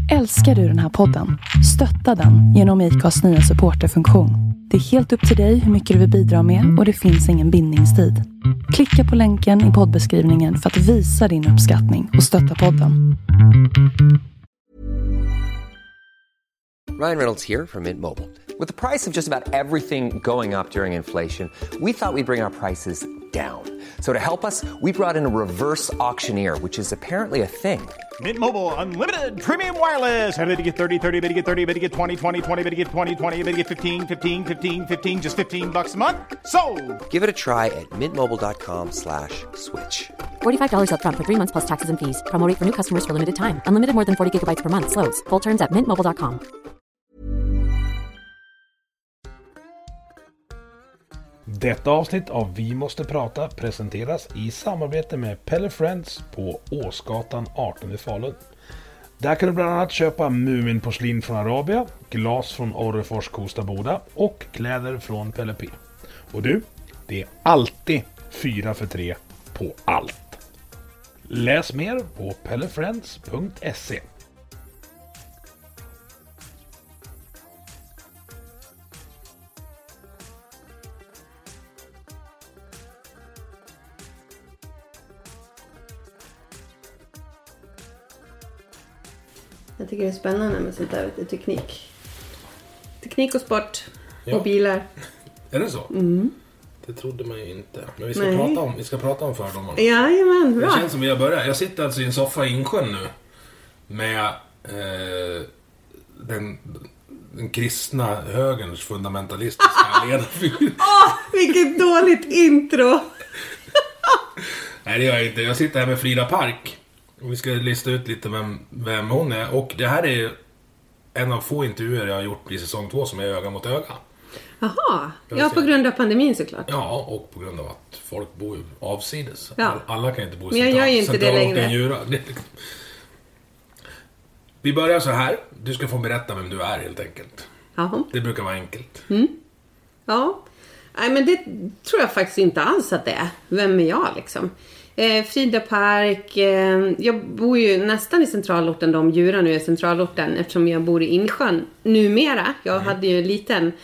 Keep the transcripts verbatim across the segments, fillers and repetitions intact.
Älskar du den här podden? Stötta den genom I C A:s nya supporterfunktion. Det är helt upp till dig hur mycket du vill bidra med och det finns ingen bindningstid. Klicka på länken i poddbeskrivningen för att visa din uppskattning och stötta podden. Ryan Reynolds here from Mint Mobile. With the price of just about everything going up during inflation, we thought we'd bring our prices down. So to help us, we brought in a reverse auctioneer, which is apparently a thing. Mint Mobile Unlimited Premium Wireless. How to get thirty, thirty, how to get thirty, how to get twenty, twenty, twenty, how to get twenty, twenty, how to get fifteen, fifteen, fifteen, fifteen, just fifteen bucks a month? Sold! Give it a try at mintmobile.com slash switch. forty-five dollars up front for three months plus taxes and fees. Promo rate for new customers for limited time. Unlimited more than forty gigabytes per month. Slows full terms at mint mobile dot com. Detta avsnitt av Vi måste prata presenteras i samarbete med Pelle Friends på Åsgatan arton i Falun. Där kan du bland annat köpa Muminporslin från Arabia, glas från Orrefors Kosta Boda och kläder från Pelle P. Och du, det är alltid fyra för tre på allt. Läs mer på pellefriends punkt se. Jag tycker det är spännande med sånt där, vet, teknik. Teknik och sport Ja. och bilar. Är det så? Mm. Det trodde man ju inte. Men vi ska, Nej. prata om, vi ska prata om fördomarna. Jajamän, bra. Det känns som vi har börjat. Jag sitter alltså i en soffa i Insjön nu. Med eh, den, den kristna högerns fundamentalistiska ledarfigur. Åh, vilket dåligt intro. Nej, det gör jag inte. Jag sitter här med Frida Park. Och vi ska lista ut lite vem, vem hon är. Och det här är en av få intervjuer jag har gjort i säsong två som är öga mot öga. Jaha, ja, på grund av pandemin såklart. Ja, och på grund av att folk bor ju avsides. Ja. Alla kan inte bo i Men jag gör ju inte det längre. Djura. Vi börjar så här. Du ska få berätta vem du är helt enkelt. Jaha. Det brukar vara enkelt. Mm. Ja, nej men det tror jag faktiskt inte alls att det är. Vem är jag liksom? Eh, Frida Park, eh, jag bor ju nästan i centralorten, de djuren nu är centralorten eftersom jag bor i Insjön numera. Jag mm. hade ju en liten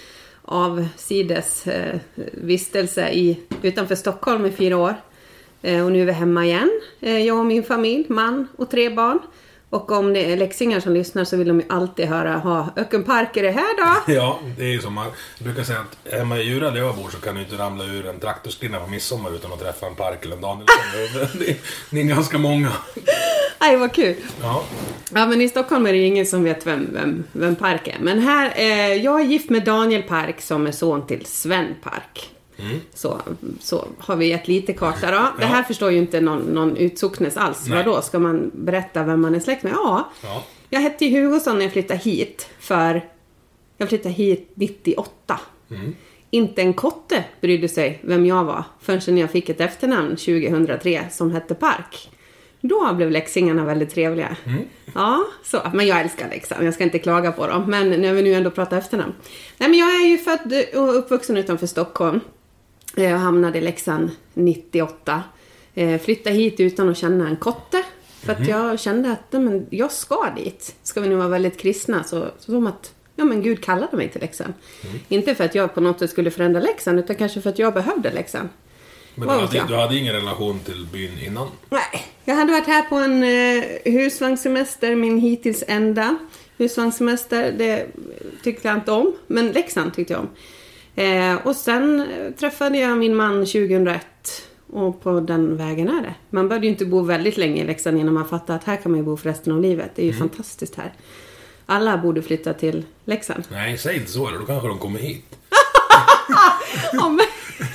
avsides eh, vistelse i, utanför Stockholm i fyra år. Eh, och nu är vi hemma igen. Eh, jag och min familj, man och tre barn. Och om det är läxingar som lyssnar så vill de ju alltid höra, ha Öckenpark är det här då? Ja, det är ju som man brukar säga att hemma i Djura där jag bor så kan du inte ramla ur en traktorskrinna på midsommar utan att träffa en Park eller en Danielsson. det, är, det är ganska många. Nej, vad kul. Ja. Ja, men i Stockholm är det ingen som vet vem, vem, vem Park är. Men här, eh, jag är gift med Daniel Park som är son till Sven Park. Mm. Så, så har vi ett lite karta då. Ja. Det här förstår ju inte någon, någon utsocknes alls. Nej. Vadå? Ska man berätta vem man är släkt med? Ja. ja. Jag hette ju Hugosson när jag flyttade hit. För jag flyttade hit nittioåtta. Mm. Inte en kotte brydde sig vem jag var. Förrän jag fick ett efternamn tjugohundratre som hette Park. Då blev läxingarna väldigt trevliga. Mm. Ja, så. Men jag älskar Leksand. Jag ska inte klaga på dem. Men när vi nu ändå pratar efternamn. Nej, men jag är ju född och uppvuxen utanför Stockholm. Jag hamnade i Leksand nittioåtta. Flyttade hit utan att känna en kotte. För att jag kände att men, jag ska dit. Ska vi nu vara väldigt kristna. Så, så som att ja, men Gud kallade mig till Leksand. Mm. Inte för att jag på något sätt skulle förändra Leksand. Utan kanske för att jag behövde Leksand. Men du hade, du hade ingen relation till byn innan? Nej, jag hade varit här på en eh, husvagnssemester. Min hittills enda husvagnssemester. Det tyckte jag inte om. Men Leksand tyckte jag om. Eh, och sen träffade jag min man tjugohundraett. Och på den vägen är det. Man började ju inte bo väldigt länge i Leksand innan man fattade att här kan man ju bo för resten av livet. Det är ju mm. fantastiskt här. Alla borde flytta till Leksand. Nej, säg inte så. Då kanske de kommer hit. Ja, men...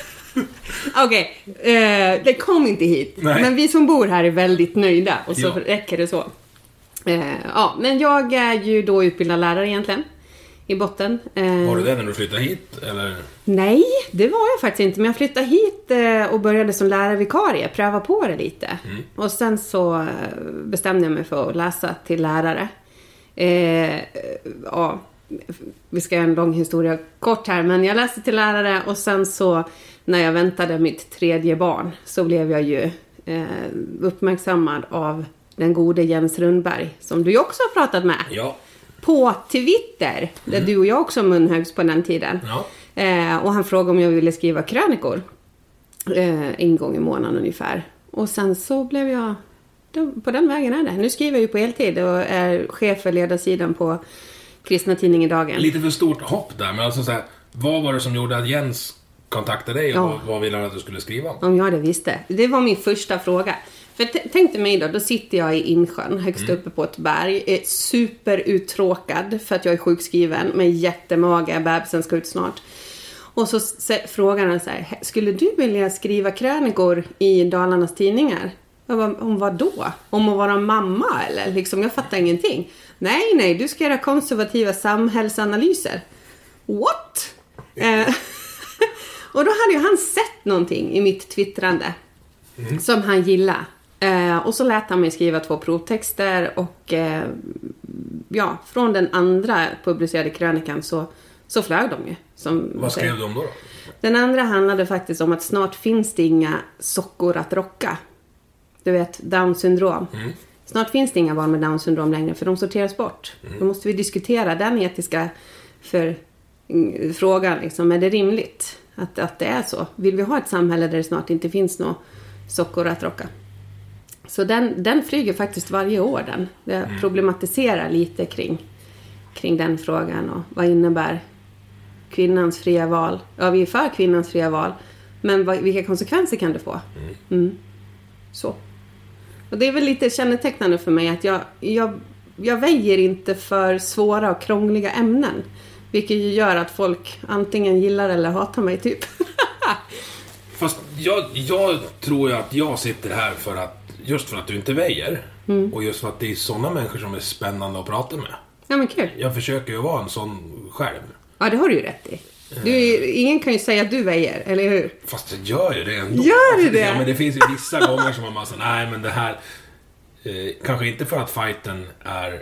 Okej, okay. eh, det kom inte hit. Nej. Men vi som bor här är väldigt nöjda. Och så ja. räcker det så. Eh, ja, men jag är ju då utbildad lärare egentligen. I botten. Eh, var du det när du flyttade hit? Eller? Nej, det var jag faktiskt inte. Men jag flyttade hit eh, och började som lärarvikarie. Pröva på det lite. Mm. Och sen så eh, bestämde jag mig för att läsa till lärare. Eh, ja, vi ska göra en lång historia kort här. Men jag läste till lärare och sen så när jag väntade mitt tredje barn så blev jag ju eh, uppmärksammad av den gode Jens Rundberg, som du ju också har pratat med. Ja. På Twitter, där mm. du och jag också munhögs på den tiden. Ja. Eh, och han frågade om jag ville skriva krönikor. Eh, en gång i månaden ungefär. Och sen så blev jag... Då, på den vägen är det. Nu skriver jag ju på heltid och är chef för ledarsidan på Kristna Tidningen Dagen. Lite för stort hopp där, men alltså så här, vad var det som gjorde att Jens kontaktade dig och ja. vad, vad ville han att du skulle skriva om? Om jag det visste. Det var min första fråga. För t- tänkte mig då, då sitter jag i Insjön, högst mm. uppe på ett berg. Är superuttråkad för att jag är sjukskriven med jättemage, bebisen ska ut snart. Och så se, frågar han så här, skulle du vilja skriva krönikor i Dalarnas tidningar? Jag bara, om vad då? Om att vara mamma eller? Liksom, jag fattar ingenting. Nej, nej, du ska göra konservativa samhällsanalyser. What? Eh, och då hade ju han sett någonting i mitt twittrande mm. som han gillade. Eh, och så lät han mig skriva två provtexter och eh, ja, från den andra publicerade krönikan så, så flög de ju. Som, vad skrev de då, då? Den andra handlade faktiskt om att snart finns det inga sockor att rocka. Du vet, Down-syndrom. Mm. Snart finns det inga barn med Down-syndrom längre för de sorteras bort. Mm. Då måste vi diskutera den etiska för, frågan. Liksom, är det rimligt att, att det är så? Vill vi ha ett samhälle där det snart inte finns några sockor att rocka? Så den, den flyger faktiskt varje år. Den. Jag mm. problematiserar lite kring, kring den frågan. Och vad innebär kvinnans fria val? Ja, vi är för kvinnans fria val. Men vad, vilka konsekvenser kan det få? Mm. Mm. Så. Och det är väl lite kännetecknande för mig att jag, jag, jag väjer inte för svåra och krångliga ämnen. Vilket ju gör att folk antingen gillar eller hatar mig typ. Fast jag, jag tror ju att jag sitter här för att, just för att du inte väjer. Mm. Och just för att det är sådana människor som är spännande att prata med. Ja, men kul. Jag försöker ju vara en sån själv. Ja, det har du ju rätt i. Du, ingen kan ju säga att du väjer, eller hur? Fast det gör ju det ändå. Gör du det? Ja, men det finns ju vissa gånger som man bara säger, nej men det här eh, kanske inte för att fighten är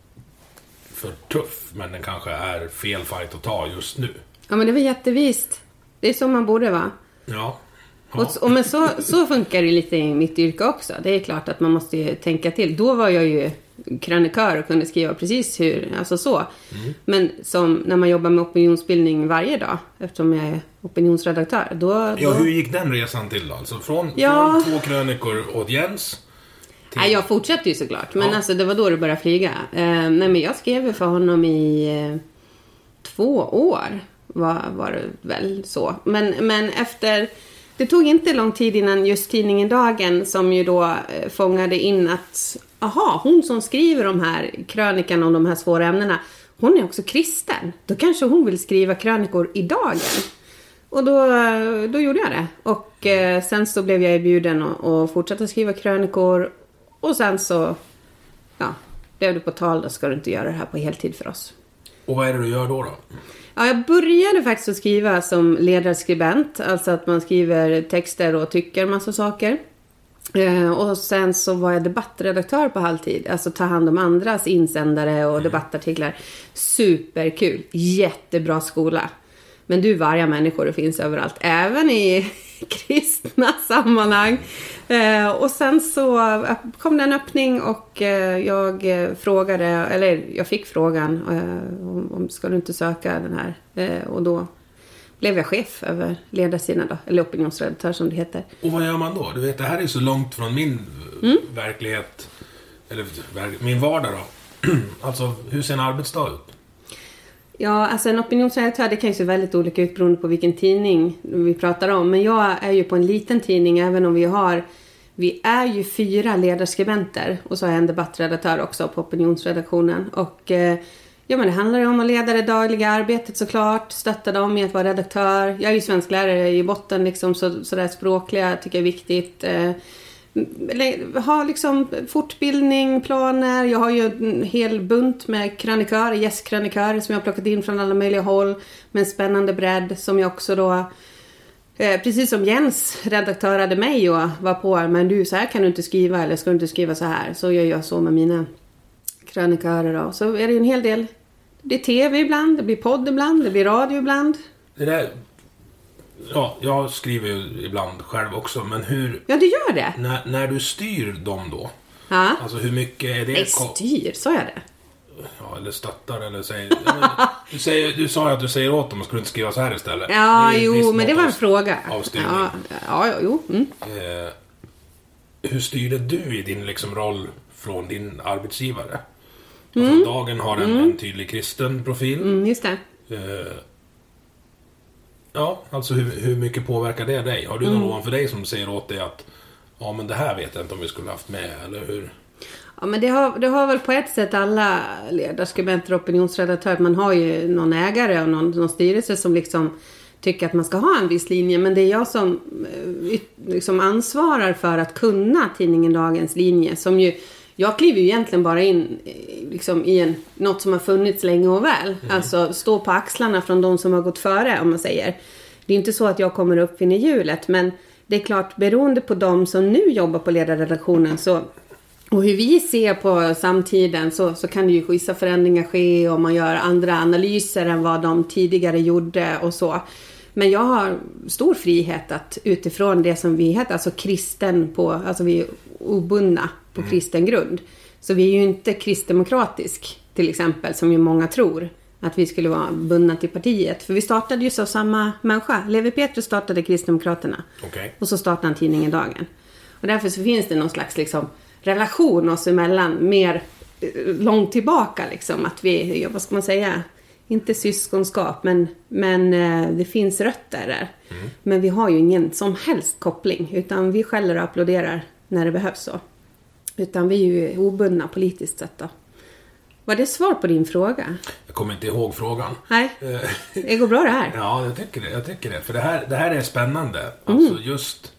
för tuff, men den kanske är fel fight att ta just nu. Ja, men det var jättevist. Det är så man borde, va? Ja. Ja. Och, och men så, så funkar det lite i mitt yrke också. Det är klart att man måste ju tänka till. Då var jag ju krönikör och kunde skriva precis hur, alltså så. Mm. Men som när man jobbar med opinionsbildning varje dag, eftersom jag är opinionsredaktör, då... då... Ja, hur gick den resan till då? Alltså från, ja. från två krönikor åt Jens till... Nej, jag fortsatte ju såklart. Men ja. alltså, det var då det började flyga. Eh, nej, men jag skrev för honom i eh, två år. Var, var det väl så. Men, men efter... Det tog inte lång tid innan just tidningen Dagen, som ju då eh, fångade in att aha, hon som skriver de här krönikan om de här svåra ämnena, hon är också kristen. Då kanske hon vill skriva krönikor i Dagen. Och då, då gjorde jag det. Och eh, sen så blev jag erbjuden och, och fortsatte skriva krönikor. Och sen så, ja, blev det på tal, då ska du inte göra det här på heltid för oss. Och vad är det du gör då då? Ja, jag började faktiskt att skriva som ledarskribent. Alltså att man skriver texter och tycker massa saker. Eh, och sen så var jag debattredaktör på halvtid. Alltså ta hand om andras insändare och debattartiklar. Superkul. Jättebra skola. Men du, varje människor, det finns överallt. Även i kristna sammanhang. Eh, och sen så kom det en öppning och eh, jag frågade, eller jag fick frågan eh, om, om ska du inte söka den här. Eh, och då blev jag chef över ledarsidan då, eller opinionsredaktör som det heter. Och vad gör man då? Du vet, det här är så långt från min mm. verklighet, eller min vardag då. Alltså, hur ser en arbetsdag ut? Ja, alltså en opinionsredaktör, det kan ju se väldigt olika ut beroende på vilken tidning vi pratar om. Men jag är ju på en liten tidning, även om vi har, vi är ju fyra ledarskribenter. Och så har jag en debattredaktör också på opinionsredaktionen. Och eh, ja, men det handlar ju om att leda det dagliga arbetet såklart. Stötta dem i att vara redaktör. Jag är ju svensklärare i botten, liksom, så, så där språkliga tycker jag är viktigt. Eh, ha liksom fortbildning, planer. Jag har ju en hel bunt med krönikörer, gästkrönikörer som jag har plockat in från alla möjliga håll med en spännande bredd som jag också då eh, precis som Jens redaktörade mig och var på, men du, så här kan du inte skriva, eller ska du inte skriva så här, så gör jag så med mina krönikörer då. Så är det en hel del, det blir tv ibland, det blir podd ibland, det blir radio ibland. Det där, ja, jag skriver ju ibland själv också, men hur... Ja, du gör det. När, när du styr dem då, Ja. Alltså hur mycket är det? Nej, styr, sa jag det? Ja, eller stöttar, eller säger... Ja, men, du, säger du sa ju att du säger åt dem, och skulle inte skriva så här istället. Ja, jo, men det var en fråga. Avstyrning. Ja, ja, jo. Mm. Eh, hur styrde du i din liksom roll från din arbetsgivare? Mm. Alltså, Dagen har en, mm. en tydlig kristen profil. Mm, just det. Eh, ja, alltså hur, hur mycket påverkar det dig? Har du någon mm. ovanför dig som säger åt dig att ja, men det här vet jag inte om vi skulle haft med, eller hur? Ja, men det har, det har väl på ett sätt alla ledarskribenter och opinionsredaktörer. Man har ju någon ägare och någon, någon styrelse som liksom tycker att man ska ha en viss linje. Men det är jag som liksom ansvarar för att kunna tidningen Dagens linje. Som ju, jag kliver ju egentligen bara in liksom i en, något som har funnits länge och väl. Mm. Alltså stå på axlarna från de som har gått före, om man säger. Det är inte så att jag kommer upp in i hjulet, men det är klart, beroende på de som nu jobbar på ledarredaktionen så... Och hur vi ser på samtiden så, så kan det ju vissa förändringar ske och man gör andra analyser än vad de tidigare gjorde och så. Men jag har stor frihet att utifrån det som vi heter, alltså kristen på, alltså vi är obundna på mm. kristen grund. Så vi är ju inte kristdemokratisk till exempel, som ju många tror att vi skulle vara bundna till partiet. För vi startade ju så samma människa. Levi Petrus startade Kristdemokraterna. Okay. Och så startade han tidningen Dagen. Och därför så finns det någon slags liksom relation oss emellan mer långt tillbaka liksom, att vi, vad ska man säga, inte syskonskap, men, men det finns rötter där. Mm. Men vi har ju ingen som helst koppling, utan vi skäller och applåderar när det behövs så. Utan vi är ju obundna politiskt sett då. Var det svar på din fråga? Jag kommer inte ihåg frågan. Nej, det går bra det här. Ja, jag tycker det, jag tycker det. För det här, det här är spännande. Alltså mm. just...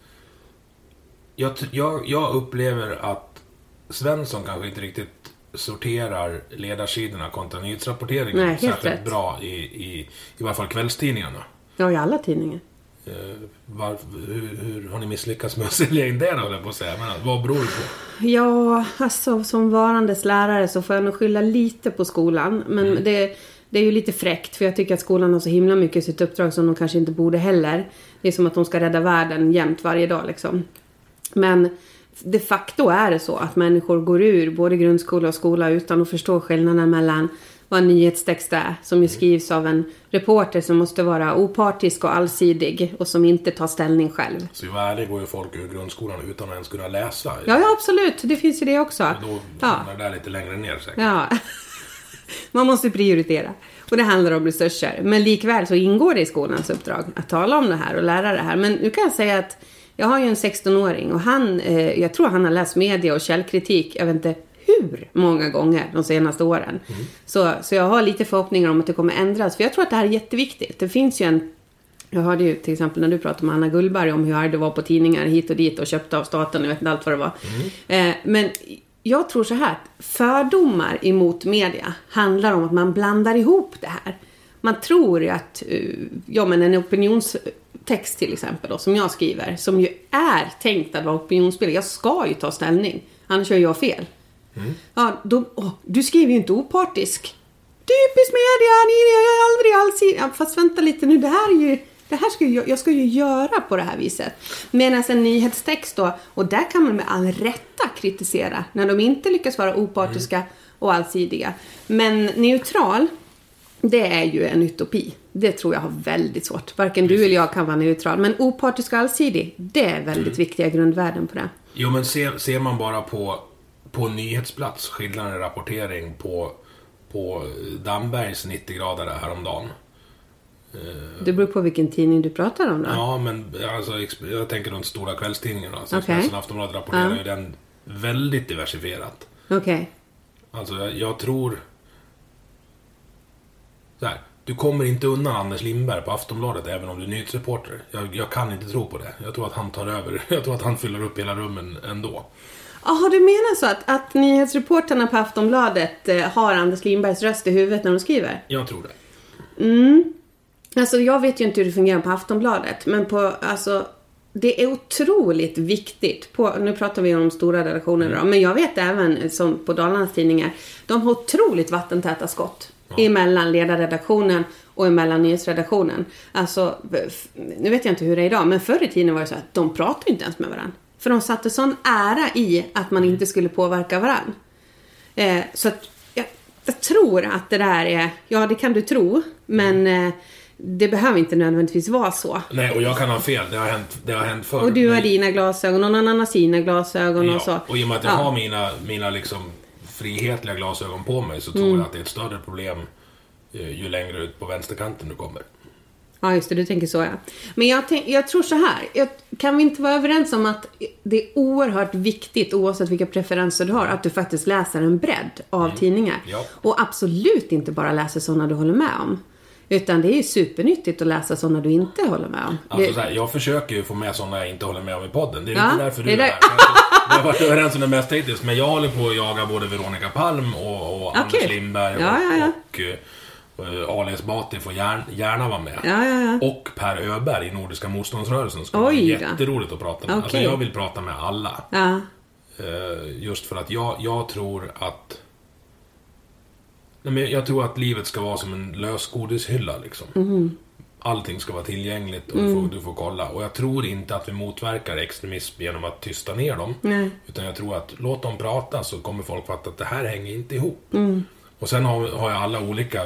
Jag, jag, jag upplever att Svensson kanske inte riktigt sorterar ledarsidorna kontra nyhetsrapporteringen. Nej, särskilt rätt. Bra i, i, i varje fall kvällstidningarna. Ja, i alla tidningar. Eh, var, hur, hur har ni misslyckats med att sälja in det då, eller på att säga? Men vad beror det på? Ja, alltså som varandes lärare så får jag nog skylla lite på skolan. Men mm. det, det är ju lite fräckt, för jag tycker att skolan har så himla mycket i sitt uppdrag som de kanske inte borde heller. Det är som att de ska rädda världen jämt varje dag liksom. Men de facto är det så att människor går ur både grundskola och skola utan att förstå skillnaden mellan vad en nyhetstext är, som ju skrivs av en reporter som måste vara opartisk och allsidig och som inte tar ställning själv. Så ju ärlig går ju folk ur grundskolan utan att ens kunna läsa. Ja, ja absolut. Det finns ju det också. Och då ja. är det där lite längre ner säkert. Ja. Man måste prioritera. Och det handlar om resurser. Men likväl så ingår det i skolans uppdrag att tala om det här och lära det här. Men nu kan jag säga att jag har ju en sexton-åring och han, eh, jag tror han har läst media och källkritik, jag vet inte hur många gånger de senaste åren. Mm. Så, så jag har lite förhoppningar om att det kommer ändras. För jag tror att det här är jätteviktigt. Det finns ju en, jag hörde ju till exempel när du pratade med Anna Gullberg om hur arg det var på tidningar hit och dit och köpte av staten, jag vet inte allt vad det var. Mm. Eh, men jag tror så här, fördomar emot media handlar om att man blandar ihop det här. Man tror ju att, ja men en opinionstext till exempel då, som jag skriver, som ju är tänkt att vara opinionsbildning. Jag ska ju ta ställning, annars gör jag fel. Mm. Ja, då, åh, du skriver ju inte opartisk. Typiskt media, ni är aldrig alls... Ja, fast vänta lite nu, det här är ju... Det här ska jag, jag ska ju göra på det här viset. Medan en nyhetstext då, och där kan man med all rätta kritisera när de inte lyckas vara opartiska mm. och allsidiga. Men neutral, det är ju en utopi. Det tror jag har väldigt svårt. Varken du eller jag kan vara neutral. Men opartisk och allsidig, det är väldigt mm. viktiga grundvärden på det. Jo, men ser, ser man bara på, på nyhetsplats, skillnaden rapportering på, på Dambergs nittio grader häromdagen. Det beror på vilken tidning du pratar om då. Ja, men alltså, jag tänker de stora kvällstidningarna. Alltså, okay. Expressen, Aftonbladet rapporterar uh. ju den väldigt diversifierat. Okej. Okay. Alltså, jag, jag tror... Så här, du kommer inte undan Anders Lindberg på Aftonbladet även om du är nyhetsreporter. Jag, jag kan inte tro på det. Jag tror att han tar över. Jag tror att han fyller upp hela rummen ändå. Jaha, du menar så att, att nyhetsreporterna på Aftonbladet eh, har Anders Lindbergs röst i huvudet när de skriver? Jag tror det. Mm. Alltså jag vet ju inte hur det fungerar på Aftonbladet, men på, alltså, det är otroligt viktigt. På, nu pratar vi om de stora redaktionerna då, men jag vet även som på Dalarnas tidningar, de har otroligt vattentäta skott ja. emellan ledarredaktionen och emellan nyhetsredaktionen. Alltså, nu vet jag inte hur det är idag, men förr i tiden var det så att de pratar inte ens med varandra. För de satte sån ära i att man inte skulle påverka varann. Eh, så att jag, jag tror att det där är, ja det kan du tro, men eh, det behöver inte nödvändigtvis vara så. Nej, och jag kan ha fel, det har hänt, det har hänt förr. Och du har men... dina glasögon och någon annan har sina glasögon ja, och så. Och i och med att jag ja. har mina, mina liksom frihetliga glasögon på mig så tror mm. jag att det är ett större problem ju längre ut på vänsterkanten du kommer. Ja, just det, du tänker så, ja. Men jag, tänk, jag tror så här, jag, kan vi inte vara överens om att det är oerhört viktigt, oavsett vilka preferenser du har, att du faktiskt läser en bredd av mm. tidningar. Ja. Och absolut inte bara läser sådana du håller med om. Utan det är ju supernyttigt att läsa sådana du inte håller med om. Alltså, det... så här, jag försöker ju få med sådana jag inte håller med om i podden. Det är ja, inte därför du är är där. här. Vi har varit överens om det mest hittills. Men jag håller på att jaga både Veronica Palm och, och okay. Anders Lindberg ja, ja, ja. och... och Uh, Ali Esbati får gärna, gärna vara med. Ja, ja, ja. Och Per Öberg i Nordiska motståndsrörelsen ska vara jätteroligt att prata med. Okay. Alltså jag vill prata med alla. Ja. Uh, just för att jag, jag tror att nej, men jag tror att livet ska vara som en lösgodishylla liksom. Mm. Allting ska vara tillgängligt och mm. du, får, du får kolla. Och jag tror inte att vi motverkar extremism genom att tysta ner dem. Nej. Utan jag tror att låt dem prata så kommer folk fatta att det här hänger inte ihop. Mm. Och sen har, har jag alla olika...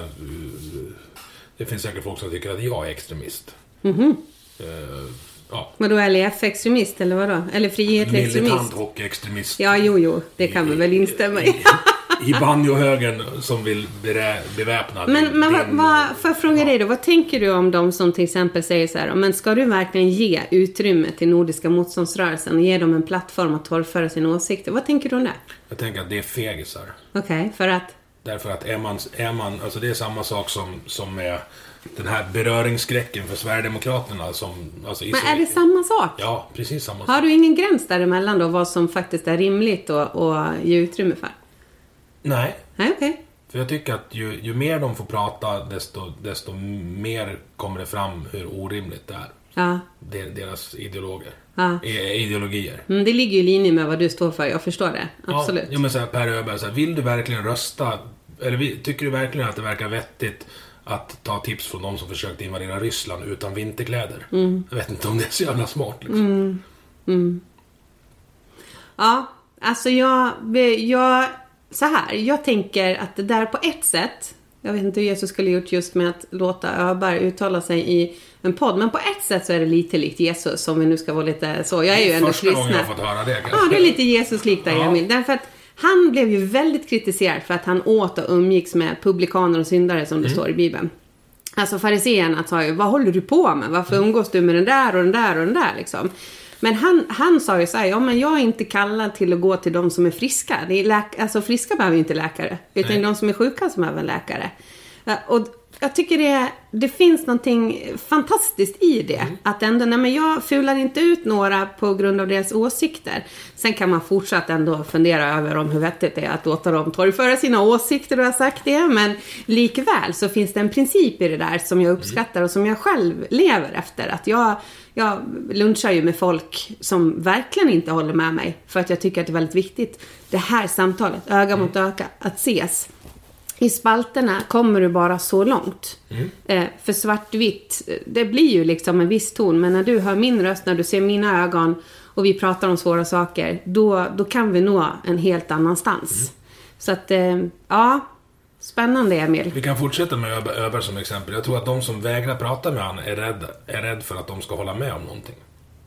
Det finns säkert folk som tycker att jag är extremist. Mm-hmm. Uh, ja. Men då är L F extremist eller vadå? Eller frihetlig extremist? Militant och extremist. Ja, jo, jo. Det kan man väl instämma i. I, i banjohögen som vill berä, beväpna. Men, din, men vad, din, vad, får jag fråga ja. dig då? Vad tänker du om de som till exempel säger så här, men ska du verkligen ge utrymme till Nordiska motståndsrörelsen och ge dem en plattform att torgföra sina åsikter? Vad tänker du om det? Jag tänker att det är fegisar. Okej, okay, för att? Därför att är man, är man, alltså det är samma sak som, som med den här beröringsskräcken för Sverigedemokraterna som, alltså men är det samma sak? Ja, precis samma sak. Har du ingen gräns däremellan då, vad som faktiskt är rimligt att, att ge utrymme för? Nej. Nej, okej. Okay. För jag tycker att ju, ju mer de får prata desto, desto mer kommer det fram hur orimligt det är. Ja. Deras ideologer. Ja. Ideologier. Mm, det ligger ju i linje med vad du står för, jag förstår det. Absolut. Ja, men så här, Per Öberg, så här, vill du verkligen rösta, eller tycker du verkligen att det verkar vettigt att ta tips från de som försökte invadera Ryssland utan vinterkläder? Mm. Jag vet inte om det är så jävla smart liksom. Mm. Mm. Ja, alltså jag, jag så här, jag tänker att det där på ett sätt, jag vet inte hur Jesus skulle gjort just med att låta Öberg uttala sig i en podd, men på ett sätt så är det lite likt Jesus, som vi nu ska vara lite så. Jag är ju ändå kristna. Första gången jag har fått höra det kanske. Ja, det är lite Jesus-likt där, ja. Emil. Därför att han blev ju väldigt kritiserad för att han åt och umgicks med publikaner och syndare, som det mm. står i Bibeln. Alltså fariséerna sa ju, vad håller du på med? Varför umgås du med den där och den där och den där liksom? Men han, han sa ju så här, ja men jag är inte kallad till att gå till de som är friska. Det är läk- alltså friska behöver ju inte läkare, utan Nej. de som är sjuka som behöver en läkare. Och jag tycker det, det finns någonting fantastiskt i det. Mm. Att ändå, nej men jag fular inte ut några på grund av deras åsikter. Sen kan man fortsatt ändå fundera över om hur vettigt det är att låta dem torgföra sina åsikter, och jag har sagt det. Men likväl så finns det en princip i det där som jag uppskattar och som jag själv lever efter. Att jag, jag lunchar ju med folk som verkligen inte håller med mig. För att jag tycker att det är väldigt viktigt, det här samtalet, öga mot öga, att ses. I spalterna kommer du bara så långt. Mm. Eh, för svartvitt, det blir ju liksom en viss ton. Men när du hör min röst, när du ser mina ögon och vi pratar om svåra saker, då, då kan vi nå en helt annanstans. Mm. Så att, eh, ja, spännande Emil. Vi kan fortsätta med Öberg, Öberg som exempel. Jag tror att de som vägrar prata med han är rädd, är rädd för att de ska hålla med om någonting.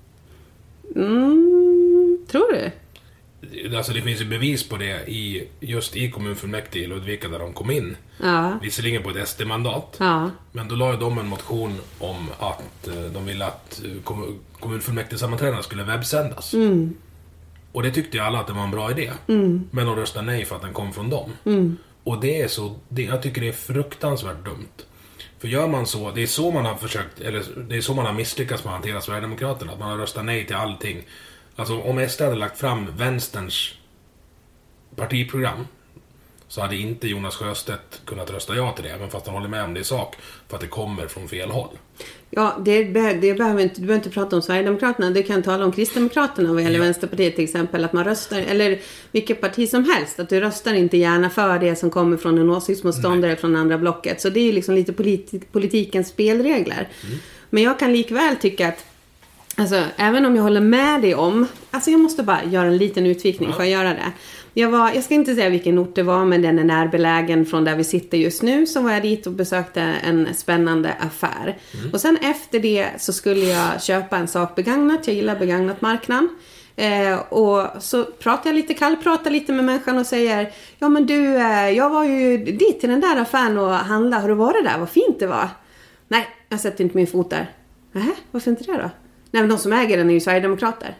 Mm, tror du? Alltså det finns ju bevis på det i, just i kommunfullmäktige i Ludvika där de kom in. Ja. Visserligen på ett S D-mandat. Ja. Men då la ju de en motion om att de ville att kommunfullmäktige-sammanträdena skulle webbsändas. Mm. Och det tyckte ju alla att det var en bra idé. Mm. Men de röstade nej för att den kom från dem. Mm. Och det är så, det, jag tycker det är fruktansvärt dumt. För gör man så, det är så man har försökt, eller det är så man har misslyckats med att hantera Sverigedemokraterna. Att man har röstat nej till allting. Alltså om S D hade lagt fram vänsterns partiprogram så hade inte Jonas Sjöstedt kunnat rösta ja till det, även fast han håller med om det i sak, för att det kommer från fel håll. Ja, det, det behöver inte, du behöver inte prata om Sverigedemokraterna, du kan tala om Kristdemokraterna vad gäller ja. Vänsterpartiet till exempel, att man röstar, eller vilket parti som helst, att du röstar inte gärna för det som kommer från en åsiktsmotståndare från andra blocket. Så det är ju liksom lite politi- politikens spelregler. Mm. Men jag kan likväl tycka att Alltså, även om jag håller med dig om... Alltså, jag måste bara göra en liten utvikning ja. för att göra det. Jag, var, jag ska inte säga vilken ort det var, men den är närbelägen från där vi sitter just nu. Så var jag dit och besökte en spännande affär. Mm. Och sen efter det så skulle jag köpa en sak begagnat. Jag gillar begagnat marknaden. Eh, och så pratar jag lite kallpratar lite med människan och säger: ja men du, eh, jag var ju dit till den där affären och handlade. Har du varit där? Vad fint det var. Nej, jag sätter inte min fot där. Nähä, varför inte det då? Nej, men de som äger den är ju Sverigedemokrater.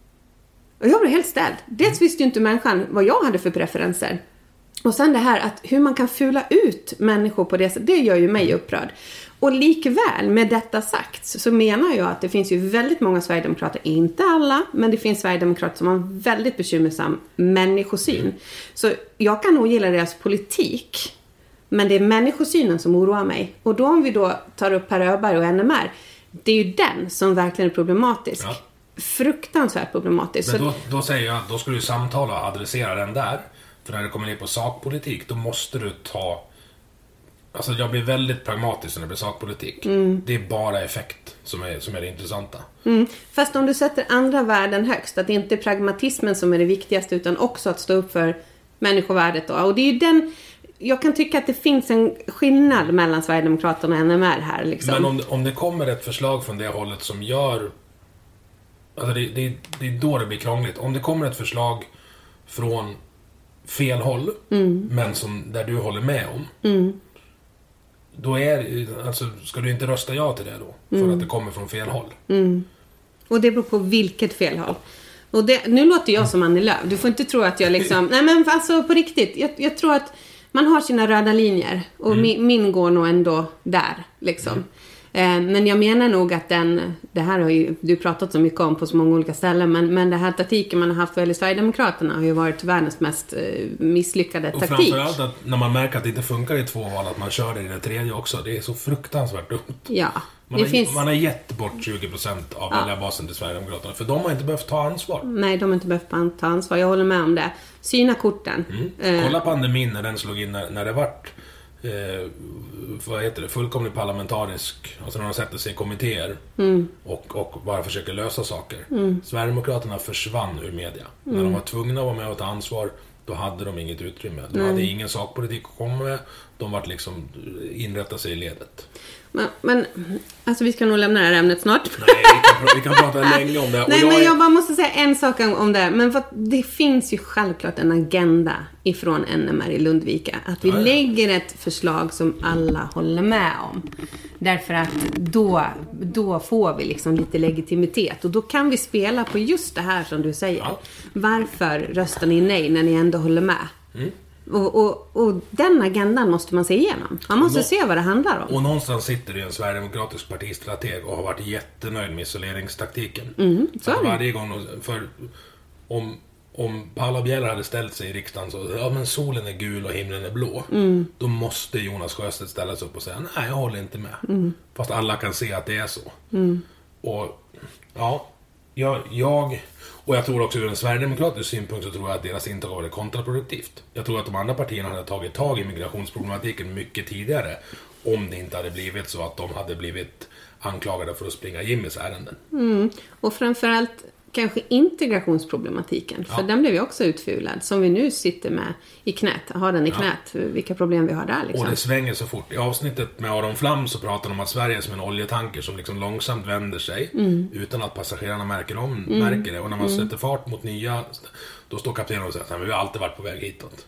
Och jag blev helt ställd. Dels visste ju inte människan vad jag hade för preferenser. Och sen det här att hur man kan fula ut människor på det sättet, det gör ju mig upprörd. Och likväl med detta sagt så menar jag att det finns ju väldigt många Sverigedemokrater, inte alla, men det finns Sverigedemokrater som har en väldigt bekymmersam människosyn. Mm. Så jag kan nog gilla deras politik, men det är människosynen som oroar mig. Och då om vi då tar upp Per Öberg och N M R, det är ju den som verkligen är problematisk. Ja. Fruktansvärt problematisk. Men då, då säger jag, då ska du samtala och adressera den där. För när det kommer ner på sakpolitik, då måste du ta... Alltså jag blir väldigt pragmatisk när det blir sakpolitik. Mm. Det är bara effekt som är, som är det intressanta. Mm. Fast om du sätter andra värden högst, att det inte är pragmatismen som är det viktigaste, utan också att stå upp för människovärdet då. Och det är ju den... Jag kan tycka att det finns en skillnad mellan Sverigedemokraterna och N M R här. Liksom. Men om det, om det kommer ett förslag från det hållet som gör... Alltså det, det, det är då det blir krångligt. Om det kommer ett förslag från fel håll, mm. men som, där du håller med om, mm. då är alltså, ska du inte rösta ja till det då? För mm. att det kommer från fel håll. Mm. Och det beror på vilket fel håll. Och det, nu låter jag som Annie Lööf. Du får inte tro att jag liksom... Nej men alltså på riktigt. Jag, jag tror att man har sina röda linjer. Och mm. min, min går nog ändå där liksom. Mm. Men jag menar nog att den, det här har ju du pratat så mycket om på så många olika ställen, men, men det här taktiken man har haft för Sverigedemokraterna har ju varit världens mest misslyckade och taktik. Och framförallt att när man märker att det inte funkar i två val, att man kör det i det tredje också, det är så fruktansvärt dumt. Ja, man, det har, finns... man har gett bort tjugo procent av ja. väljarbasen till Sverigedemokraterna, för de har inte behövt ta ansvar. Nej, de har inte behövt ta ansvar, jag håller med om det. Syna korten. Mm. Eh. Kolla pandemin när den slog in, när, när det vart Eh, vad heter det, fullkomligt parlamentarisk, alltså när de sätter sig i kommittéer mm. och, och bara försöker lösa saker. Mm. Sverigedemokraterna försvann ur media. Mm. När de var tvungna att vara med och ta ansvar, då hade de inget utrymme. De mm. hade ingen sakpolitik att komma med. De var liksom inrätta sig i ledet. Men, men alltså vi ska nog lämna det här ämnet snart. Nej, vi kan, vi kan prata länge om det. Och Nej, jag men är... jag bara måste säga en sak om det. Men för det finns ju självklart en agenda ifrån N M R i Lundvika. Att vi ja, ja. lägger ett förslag som alla håller med om. Därför att då, då får vi liksom lite legitimitet. Och då kan vi spela på just det här som du säger. Ja. Varför röstar ni nej när ni ändå håller med? Mm. Och, och, och den agendan måste man se igenom. Man måste Nå- se vad det handlar om. Och någonstans sitter det en sverigedemokratisk partistrateg och har varit jättenöjd med isoleringstaktiken. Mm, så alltså varje gång, för om, om Paula Bieler hade ställt sig i riksdagen så, ja men solen är gul och himlen är blå. Mm. Då måste Jonas Sjöstedt ställa sig upp och säga, nej jag håller inte med. Mm. Fast alla kan se att det är så. Mm. Och ja, jag... jag Och jag tror också ur en sverigedemokratisk synpunkt så tror jag att deras intag var det kontraproduktivt. Jag tror att de andra partierna hade tagit tag i migrationsproblematiken mycket tidigare om det inte hade blivit så att de hade blivit anklagade för att springa Jimmys ärenden. Mm. Och framförallt kanske integrationsproblematiken. För ja. den blev ju också utfulad. Som vi nu sitter med i knät. Har den i knät. Ja. Vilka problem vi har där liksom. Och det svänger så fort. I avsnittet med Aron Flam så pratar de om att Sverige är som en oljetanker som liksom långsamt vänder sig. Mm. Utan att passagerarna märker, om, mm. märker det. Och när man mm. sätter fart mot nya, då står kaptenen och säger att vi har alltid varit på väg hitåt.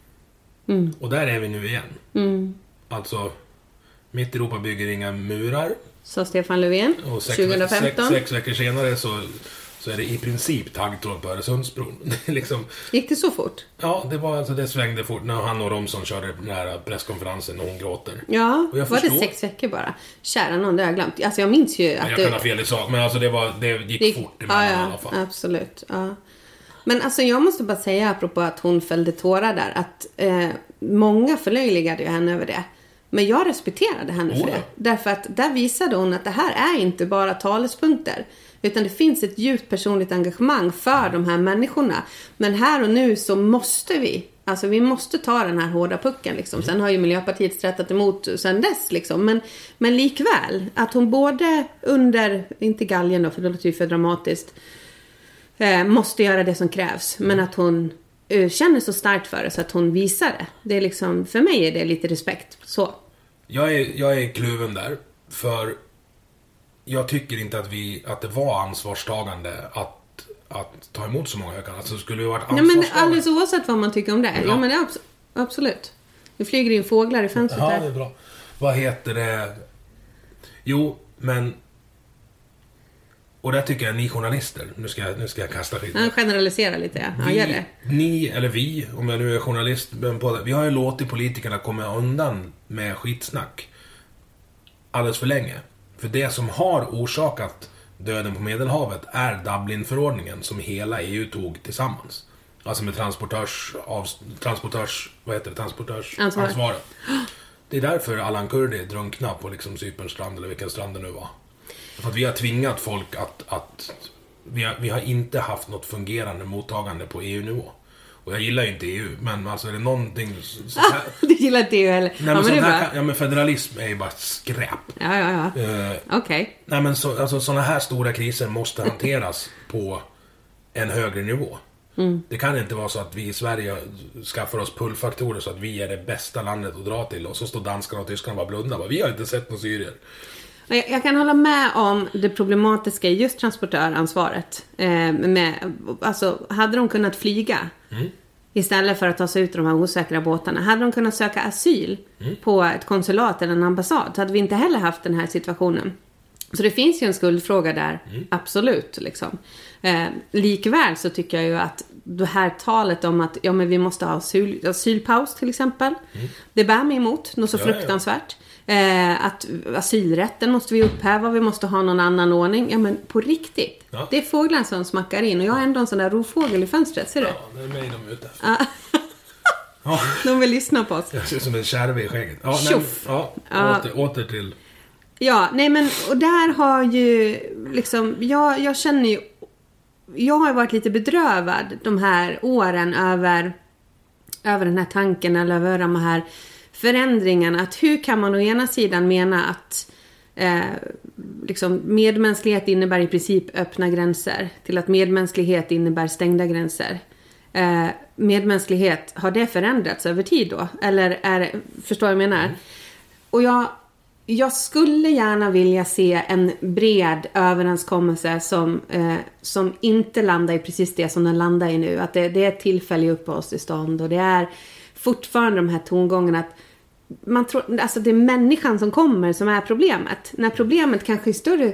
Mm. Och där är vi nu igen. Mm. Alltså, mitt Europa bygger inga murar. Sa Stefan Löfven och sex, tjugohundrafemton. Sex, sex veckor senare så... så är det i princip taggtråd på Öresundsbron. liksom... Gick det så fort? Ja, det var alltså det svängde fort när han och Romson körde den här presskonferensen och hon gråter. Ja, och jag var förstår... det sex veckor bara? Kära någon, det har jag glömt. Alltså jag minns ju att jag det... kan ha fel i sak, men alltså det, var, det gick det... fort emellan ja, ja, i alla fall. Absolut, ja. Men alltså jag måste bara säga apropå att hon fällde tårar där, att eh, många förlöjligade ju henne över det. Men jag respekterade henne för oh. det. Därför att där visade hon att det här är inte bara talespunkter. Utan det finns ett djupt personligt engagemang för de här människorna. Men här och nu så måste vi Alltså vi måste ta den här hårda pucken liksom. Mm. Sen har ju Miljöpartiet strättat emot sen dess liksom. Men, men likväl, att hon både under, inte galgen då, för det låter ju för dramatiskt, eh, måste göra det som krävs. Men att hon eh, känner så starkt för det så att hon visar det. Det är liksom, för mig är det lite respekt. Så. Jag är, jag är kluven där, för jag tycker inte att, vi, att det var ansvarstagande att att ta emot så många ökar. Alltså skulle ju varit ansvarstagande. Nej, men alldeles oavsett vad man tycker om det. Ja, ja men det är abs- absolut. Det flyger in fåglar i fönstret. Ja, det är bra. Vad heter det? Jo, men och där tycker jag ni journalister, nu ska jag, nu ska jag kasta skit. Han generaliserar lite, ja. Vi, gör det. Ni, eller vi, om jag nu är journalist, på det, vi har ju låtit politikerna komma undan med skitsnack alldeles för länge. För det som har orsakat döden på Medelhavet är Dublinförordningen som hela E U tog tillsammans. Alltså med transportörs, av, transportörs vad heter det, transportörs Ansvar. ansvaret. Det är därför Allan Kurdi drunknade på liksom Cyperns strand eller vilken strand det nu var. För att vi har tvingat folk att, att vi, har, vi har inte haft något fungerande mottagande på E U-nivå. Och jag gillar ju inte E U, men alltså är det någonting så här... Ah, du gillar inte E U heller. Nej, men, ja, men, det här, bara... ja, men federalism är ju bara skräp. Ja, ja, ja. Uh, Okej. Okay. Nej, men så, alltså, sådana här stora kriser måste hanteras på en högre nivå. Mm. Det kan inte vara så att vi i Sverige skaffar oss pullfaktorer så att vi är det bästa landet att dra till. Och så står danskarna och tyskarna bara blunda. Vi har inte sett några syrier. Jag, jag kan hålla med om det problematiska i just transportöransvaret. Eh, med, alltså, hade de kunnat flyga... Mm. Istället för att ta sig ut de här osäkra båtarna. Hade de kunnat söka asyl mm. på ett konsulat eller en ambassad, så hade vi inte heller haft den här situationen. Så det finns ju en skuldfråga där, mm. absolut. Liksom. Eh, likväl så tycker jag ju att det här talet om att ja, men vi måste ha asyl, asylpaus till exempel. Mm. Det bär mig emot, något så ja, fruktansvärt. Eh, att asylrätten måste vi upphäva, vi måste ha någon annan ordning. Ja, men på riktigt. Ja. Det är fåglar som smackar in. Och jag har ändå en sån där rovfågel i fönstret, ser du? Ja, det är mig de är ute efter. Ah. Ja. De vill lyssna på oss. Jag ser ut som en kärve i skägget. Ja, nej, ja, ja. Åter, åter till... Ja, nej men, och där har ju liksom, jag, jag känner ju, jag har varit lite bedrövad de här åren över, över den här tanken eller över de här förändringarna. Att hur kan man å ena sidan mena att eh, liksom medmänsklighet innebär i princip öppna gränser till att medmänsklighet innebär stängda gränser. Eh, medmänsklighet, har det förändrats över tid då? Eller är, förstår jag vad jag menar? Mm. Och jag, jag skulle gärna vilja se en bred överenskommelse som, eh, som inte landar i precis det som den landar i nu. Att det, det är tillfällig uppehållstillstånd och det är fortfarande de här tongångarna att man tror, alltså det är människan som kommer som är problemet. När problemet kanske i större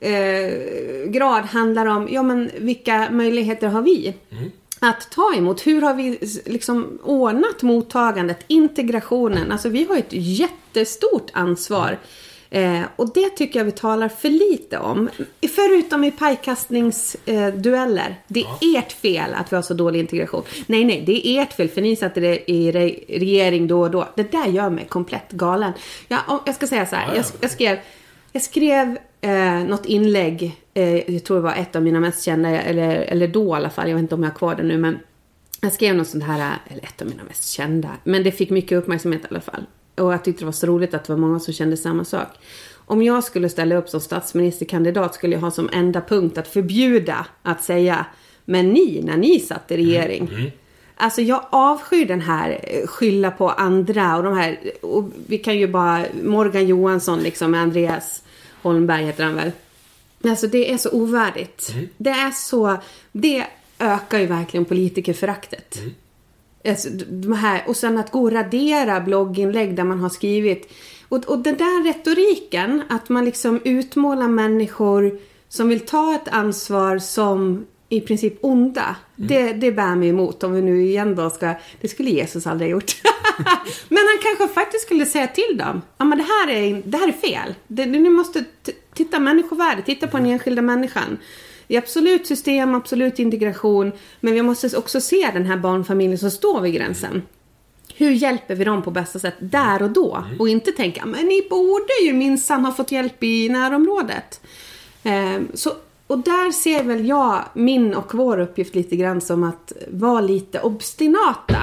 eh, grad handlar om ja, men vilka möjligheter har vi mm. att ta emot? Hur har vi liksom ordnat mottagandet, integrationen? Alltså vi har ett jättestort ansvar. Eh, och det tycker jag vi talar för lite om. Förutom i pajkastningsdueller. Eh, det är ja. ert fel att vi har så dålig integration. Nej, nej, det är ert fel för ni satte det i re- regering då och då. Det där gör mig komplett galen. Ja, jag ska säga så här. Jag, jag skrev, jag skrev eh, något inlägg. Eh, jag tror det var ett av mina mest kända. Eller, eller då i alla fall. Jag vet inte om jag har kvar det nu. Men jag skrev något sånt här. Eller ett av mina mest kända. Men det fick mycket uppmärksamhet i alla fall. Och jag tyckte det var så roligt att det var många som kände samma sak. Om jag skulle ställa upp som statsministerkandidat skulle jag ha som enda punkt att förbjuda att säga men ni, när ni satt i regering. Mm. Mm. Alltså jag avskyr den här skylla på andra och de här, och vi kan ju bara Morgan Johansson liksom med Andreas Holmberg heter han väl. Alltså det är så ovärdigt. Mm. Det är så, det ökar ju verkligen politikerföraktet. Mm. Alltså, de här, och sen att gå och radera blogginlägg där man har skrivit och, och den där retoriken att man liksom utmålar människor som vill ta ett ansvar som i princip onda, mm. det, det bär mig emot om vi nu igen då ska, det skulle Jesus aldrig ha gjort men han kanske faktiskt skulle säga till dem ja men det här är, det här är fel det, ni måste t- titta människovärde, titta på den enskilda människan. Det är absolut system, absolut integration. Men vi måste också se den här barnfamiljen som står vid gränsen. Hur hjälper vi dem på bästa sätt där och då? Mm. Och inte tänka, men ni borde ju minsann ha fått hjälp i närområdet. Eh, så, och där ser väl jag min och vår uppgift lite grann som att vara lite obstinata.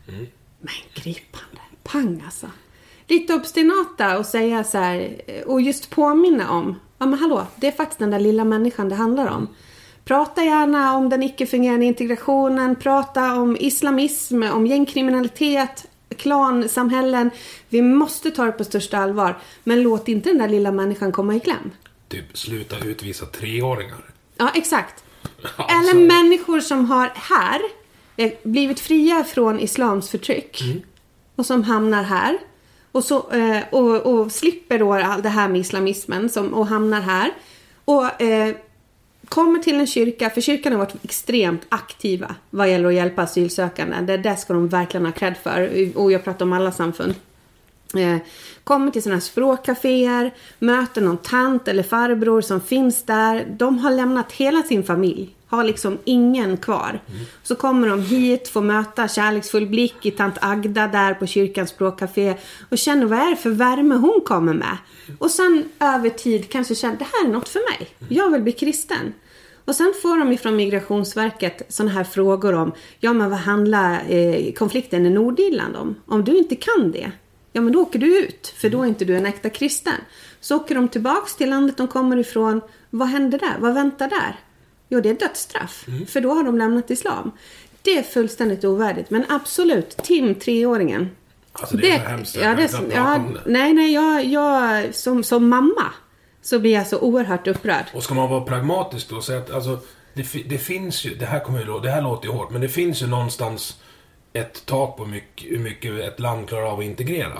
Mm. Men gripande. Pang alltså. Lite obstinata och säga så här, och just påminna om, ja men hallå, det är faktiskt den där lilla människan det handlar om. Prata gärna om den icke-fungerande integrationen, prata om islamism, om gängkriminalitet, klansamhällen. Vi måste ta det på största allvar, men låt inte den där lilla människan komma i kläm. Typ sluta utvisa treåringar. Ja, exakt. Alltså. Eller människor som har här blivit fria från islams förtryck mm. och som hamnar här. Och, så, eh, och, och slipper då det här med islamismen som, och hamnar här. Och eh, kommer till en kyrka, för kyrkan har varit extremt aktiva vad gäller att hjälpa asylsökande. Det, det ska de verkligen ha cred för. Och jag pratar om alla samfund. Eh, kommer till sådana här språkcaféer, möter någon tant eller farbror som finns där. De har lämnat hela sin familj. Har liksom ingen kvar. Mm. Så kommer de hit, får möta kärleksfull blick i tant Agda där på kyrkans språkcafé. Och känner vad är det för värme hon kommer med. Och sen över tid kanske känner det här är något för mig. Jag vill bli kristen. Och sen får de ifrån Migrationsverket såna här frågor om, ja men vad handlar eh, konflikten i Nordirland om? Om du inte kan det, ja men då åker du ut. För då är inte du en äkta kristen. Så åker de tillbaks till landet de kommer ifrån. Vad händer där? Vad väntar där? Jo, det är dödsstraff. Mm. För då har de lämnat islam. Det är fullständigt ovärdigt. Men absolut, Tim, treåringen. Alltså det är det, så hemskt. Ja, det, ja, nej, nej, jag, jag som, som mamma så blir jag så oerhört upprörd. Och ska man vara pragmatisk då och säga att alltså, det, det finns ju, det här, kommer ju, det här låter ju hårt, men det finns ju någonstans ett tak på mycket, hur mycket ett land klarar av att integrera.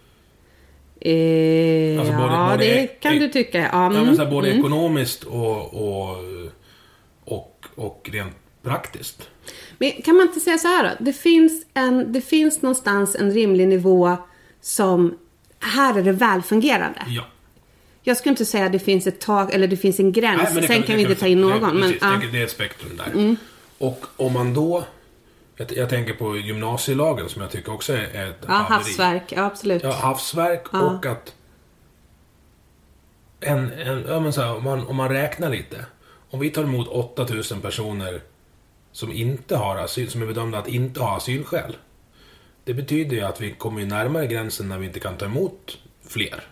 Eh, alltså både, ja, både, det kan e- du tycka. Ja, mm, ja, men så här, både mm. ekonomiskt och, och, och, och rent praktiskt. Men kan man inte säga så här då? Det finns, en, det finns någonstans en rimlig nivå som, här är det välfungerande. Ja. Jag skulle inte säga att det finns ett tak eller det finns en gräns. Nej, sen kan, kan vi inte ta in någon. Nej, men, precis, ja. Det är ett spektrum där. Mm. Och om man då, jag, jag tänker på gymnasielagen som jag tycker också är ett ja, havsverk, ja, absolut. Ja, havsverk ja. Och att en, en, ja, men så här, om, man, om man räknar lite. Om vi tar emot åtta tusen personer som inte har asyl, som är bedömda att inte ha asylskäl. Det betyder ju att vi kommer närmare gränsen när vi inte kan ta emot fler.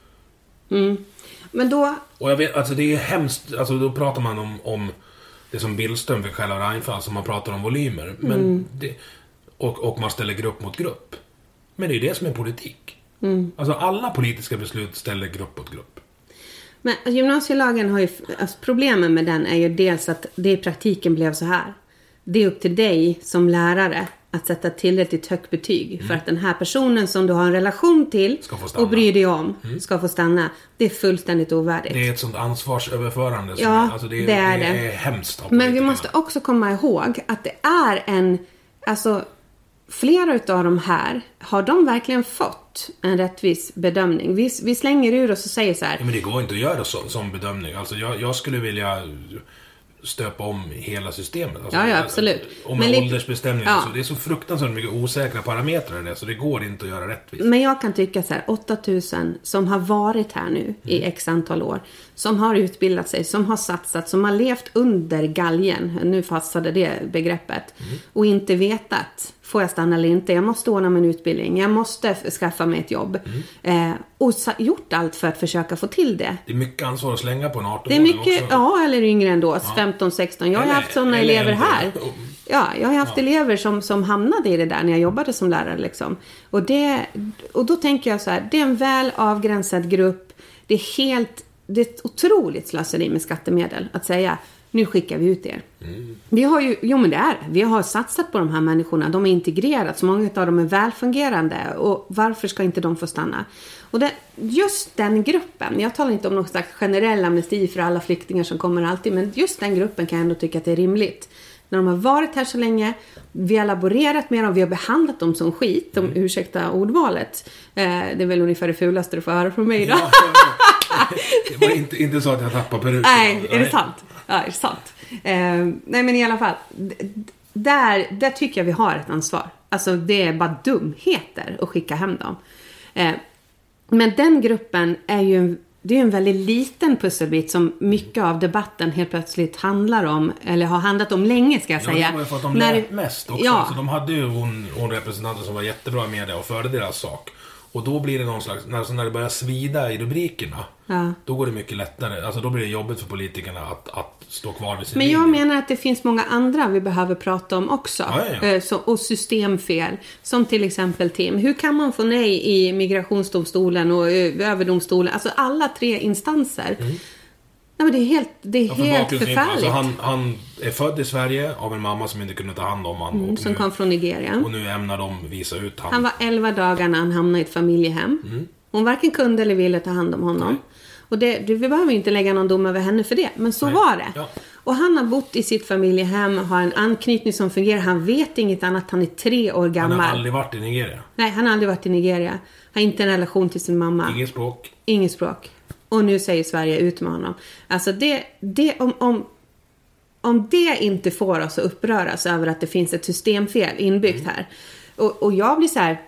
Mm. Men då... Och jag vet, alltså det är hemskt, alltså då pratar man om, om det som Billström fick själva Reinfeldt, som man pratar om volymer. Men mm. det, och, och man ställer grupp mot grupp. Men det är ju det som är politik. Mm. Alltså alla politiska beslut ställer grupp mot grupp. Men gymnasielagen har ju, alltså problemen med den är ju dels att det i praktiken blev så här. Det är upp till dig som lärare att sätta tillräckligt högt betyg mm. för att den här personen som du har en relation till och bryr dig om mm. ska få stanna. Det är fullständigt ovärdigt. Det är ett sånt ansvarsöverförande som ja, är, alltså det är, det är, det det. är hemskt. Men vi måste också komma ihåg att det är en, alltså flera utav de här, har de verkligen fått en rättvis bedömning? Vi, vi slänger ur oss och säger så här. Ja, men det går inte att göra så, som bedömning. Alltså jag, jag skulle vilja stöpa om hela systemet. Alltså, ja, ja, absolut. Om med åldersbestämningar. Ja. Så det är så fruktansvärt mycket osäkra parametrar där, så det går inte att göra rättvist. Men jag kan tycka så här, åtta tusen som har varit här nu mm. i x antal år, som har utbildat sig, som har satsat, som har levt under galgen, nu fastade det begreppet, mm. och inte vetat, får jag stanna eller inte? Jag måste ordna min utbildning, jag måste skaffa mig ett jobb. Mm. Eh, och gjort allt för att försöka få till det. Det är mycket ansvar att slänga på en arton. Det är mycket, också. Ja, eller yngre ändå, ja. femton sexton. Jag har eller, haft sådana elever här. Ja, jag har haft ja. elever som, som hamnade i det där när jag jobbade som lärare. Liksom. Och, det, och då tänker jag så här, det är en väl avgränsad grupp. Det är helt, det är ett otroligt slöseri med skattemedel att säga, nu skickar vi ut er. Mm. Vi har ju, jo men det är vi har satsat på de här människorna. De är integrerat, så många av dem är välfungerande. Och varför ska inte de få stanna? Och det, just den gruppen, jag talar inte om någon slags generell amnesti för alla flyktingar som kommer alltid, men just den gruppen kan jag ändå tycka att det är rimligt. När de har varit här så länge, vi har laborerat med dem, vi har behandlat dem som skit, om ursäkta ordvalet. Eh, det är väl ungefär det fulaste du får höra från mig då. Ja, ja, ja. Det var inte, inte så att jag tappade peruken. Nej, är det sant? Ja, är det sant? Eh, nej, men i alla fall, d- där, där tycker jag vi har ett ansvar. Alltså det är bara dumheter att skicka hem dem. Eh, men den gruppen är ju, det är en väldigt liten pusselbit som mycket av debatten helt plötsligt handlar om, eller har handlat om länge ska jag ja, säga. Det var ju för att de När, lät mest också. Ja. Alltså, de hade ju hon, hon representanter som var jättebra i media och förde deras sak. Och då blir det någon slags, alltså när det börjar svida i rubrikerna, ja. Då går det mycket lättare. Alltså då blir det jobbigt för politikerna att, att stå kvar vid sin Men jag linje. menar att det finns många andra vi behöver prata om också. Ja, ja, ja. Så, och systemfel. Som till exempel Tim. Hur kan man få nej i migrationsdomstolen och överdomstolen? Alltså alla tre instanser. Mm. Nej, men det är helt, det är ja, för helt förfärligt. Alltså han, han är född i Sverige av en mamma som inte kunde ta hand om honom. Mm, som nu, kom från Nigeria. Och nu ämnar de visa ut honom. Han var elva dagar när han hamnade i ett familjehem. Mm. Hon varken kunde eller ville ta hand om honom. Nej. Och det, det, vi behöver inte lägga någon dom över henne för det. Men så Nej. var det. Ja. Och han har bott i sitt familjehem. Har en anknytning som fungerar. Han vet inget annat. Han är tre år gammal. Han har aldrig varit i Nigeria. Nej, han har aldrig varit i Nigeria. Han har inte en relation till sin mamma. Inget språk. Inget språk. Och nu säger Sverige ut med honom. Alltså det, det om, om, om det inte får oss att uppröras över att det finns ett systemfel inbyggt mm. här. Och, och jag blir så här.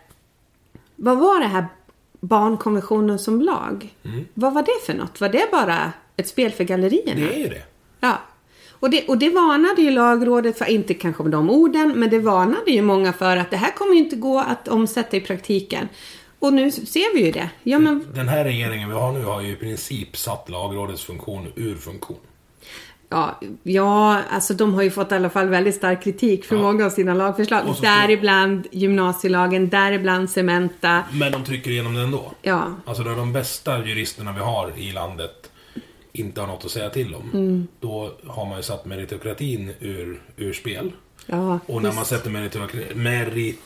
Vad var det här barnkonventionen som lag? Mm. Vad var det för något? Var det bara ett spel för gallerierna? Det är ju det. Ja. Och det, och det varnade ju lagrådet för, inte kanske med de orden, men det varnade ju många för att det här kommer ju inte gå att omsätta i praktiken. Och nu ser vi ju det. Ja, men... Den här regeringen vi har nu har ju i princip satt lagrådets funktion ur funktion. Ja, ja, alltså de har ju fått i alla fall väldigt stark kritik för ja. många av sina lagförslag. Däribland gymnasielagen, däribland Cementa. Men de trycker igenom den ändå. Ja. Alltså då de bästa juristerna vi har i landet inte har något att säga till om. Mm. Då har man ju satt meritokratin ur, ur spel. Ja, och när man sätter meritokratin... Merit...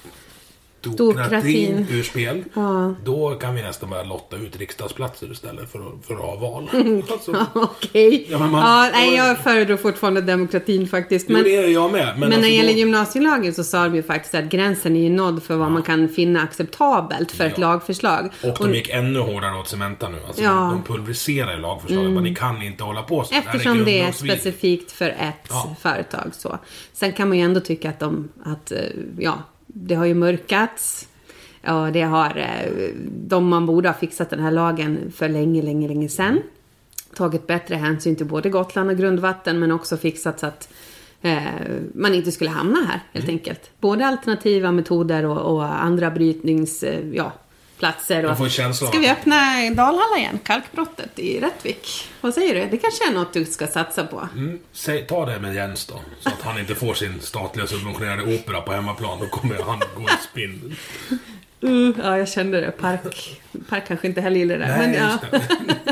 Stokratin ur spel, ja. Då kan vi nästan börja lotta ut riksdagsplatser istället för att, för att ha val. Alltså, Okej. Okay. Ja, ja, nej, jag föredrar fortfarande demokratin faktiskt. Men, jo, det är jag med. Men, men när alltså det gäller då... gymnasielagen så sa de ju faktiskt att gränsen är nådd för vad ja. man kan finna acceptabelt för ja. ett lagförslag. Och de gick ännu hårdare åt Cementa nu. Alltså ja. de pulveriserar lagförslaget, mm. men ni kan inte hålla på så. Eftersom det är, det är specifikt för ett ja. företag. Så. Sen kan man ju ändå tycka att de, att, ja, det har ju mörkats. Ja, det har de man borde ha fixat den här lagen för länge, länge, länge sedan. Tagit bättre hänsyn till både Gotland och grundvatten, men också fixat så att eh, man inte skulle hamna här helt mm. enkelt. Både alternativa metoder och, och andra brytnings, eh, ja, platser. Och, ska vi öppna Dalhalla igen? Kalkbrottet i Rättvik. Vad säger du? Det kanske är något du ska satsa på. Mm. Säg, ta det med Jens då. Så att han inte får sin statliga subventionerade opera på hemmaplan. Då kommer han gå i spinn. Uh, ja, jag kände det. Park, park kanske inte heller gillar det. Nej, men, ja. det.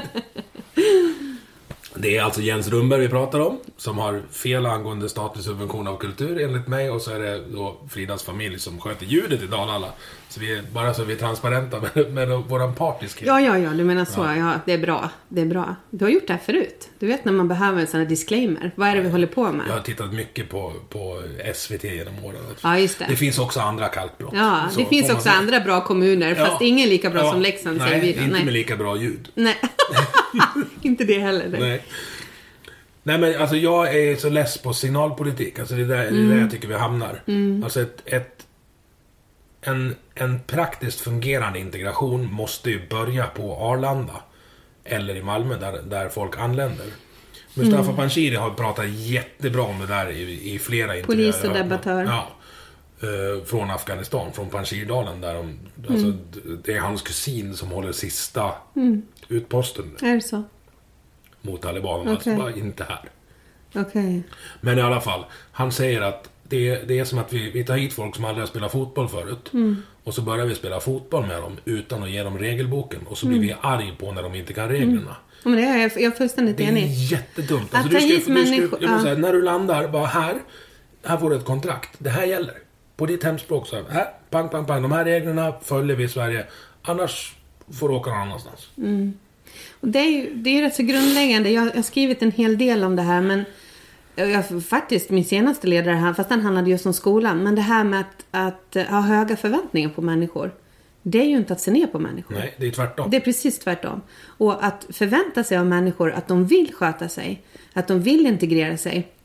Det är alltså Jens Rundberg vi pratar om, som har fel angående statlig subvention av kultur enligt mig, och så är det då Fridas familj som sköter ljudet i Dalhalla. Så vi är, bara så vi är transparenta med, med våran partiskhet. Ja, ja, ja, du menar så. Ja. Ja, det är bra. Det är bra. Du har gjort det här förut. Du vet när man behöver en sån här disclaimer. Vad är det vi håller på med? Jag har tittat mycket på, på S V T genom åren. Ja, just det. Det finns också andra kalkbrott. Ja, det så finns också andra bra kommuner, fast ja. ingen lika bra ja. som Leksand, nej, säger vi då. Inte Nej, med lika bra ljud. Nej, inte det heller. Nej. Nej. Nej, men alltså jag är så less på signalpolitik. Alltså det är där, mm. det är där jag tycker vi hamnar. Mm. Alltså ett, ett, en, en praktiskt fungerande integration måste ju börja på Arlanda. Eller i Malmö där, där folk anländer. Mustafa mm. Panshiri har pratat jättebra om det där i, i flera intervjuer. Polis och debattör. Ja. Uh, från Afghanistan, från Panjshirdalen där de, mm. alltså, det är hans kusin som håller sista mm. utposten. Är det så? Mot talibanerna, okay. Alltså bara inte här. Okay. Men i alla fall, han säger att det, det är som att vi, vi tar hit folk som aldrig har spelat fotboll förut. Mm. Och så börjar vi spela fotboll med dem utan att ge dem regelboken. Och så blir mm. vi arg på när de inte kan reglerna. Mm. Men det är jag, jag är fullständigt enig. Det är jättedumt. Alltså, du ska, du ska, människor, du ja. säga, när du landar, bara här, här får du ett kontrakt. Det här gäller. På ditt hemspråk så här, pang, pang, pang. De här reglerna följer vi i Sverige. Annars får du åka någon annanstans. Mm. Och det är ju det är rätt så grundläggande. Jag, jag har skrivit en hel del om det här, men jag, faktiskt min senaste ledare här, fast den handlade just om skolan, men det här med att, att ha höga förväntningar på människor, det är ju inte att se ner på människor. Nej, det är tvärtom. Det är precis tvärtom. Och att förvänta sig av människor att de vill sköta sig, att de vill integrera sig,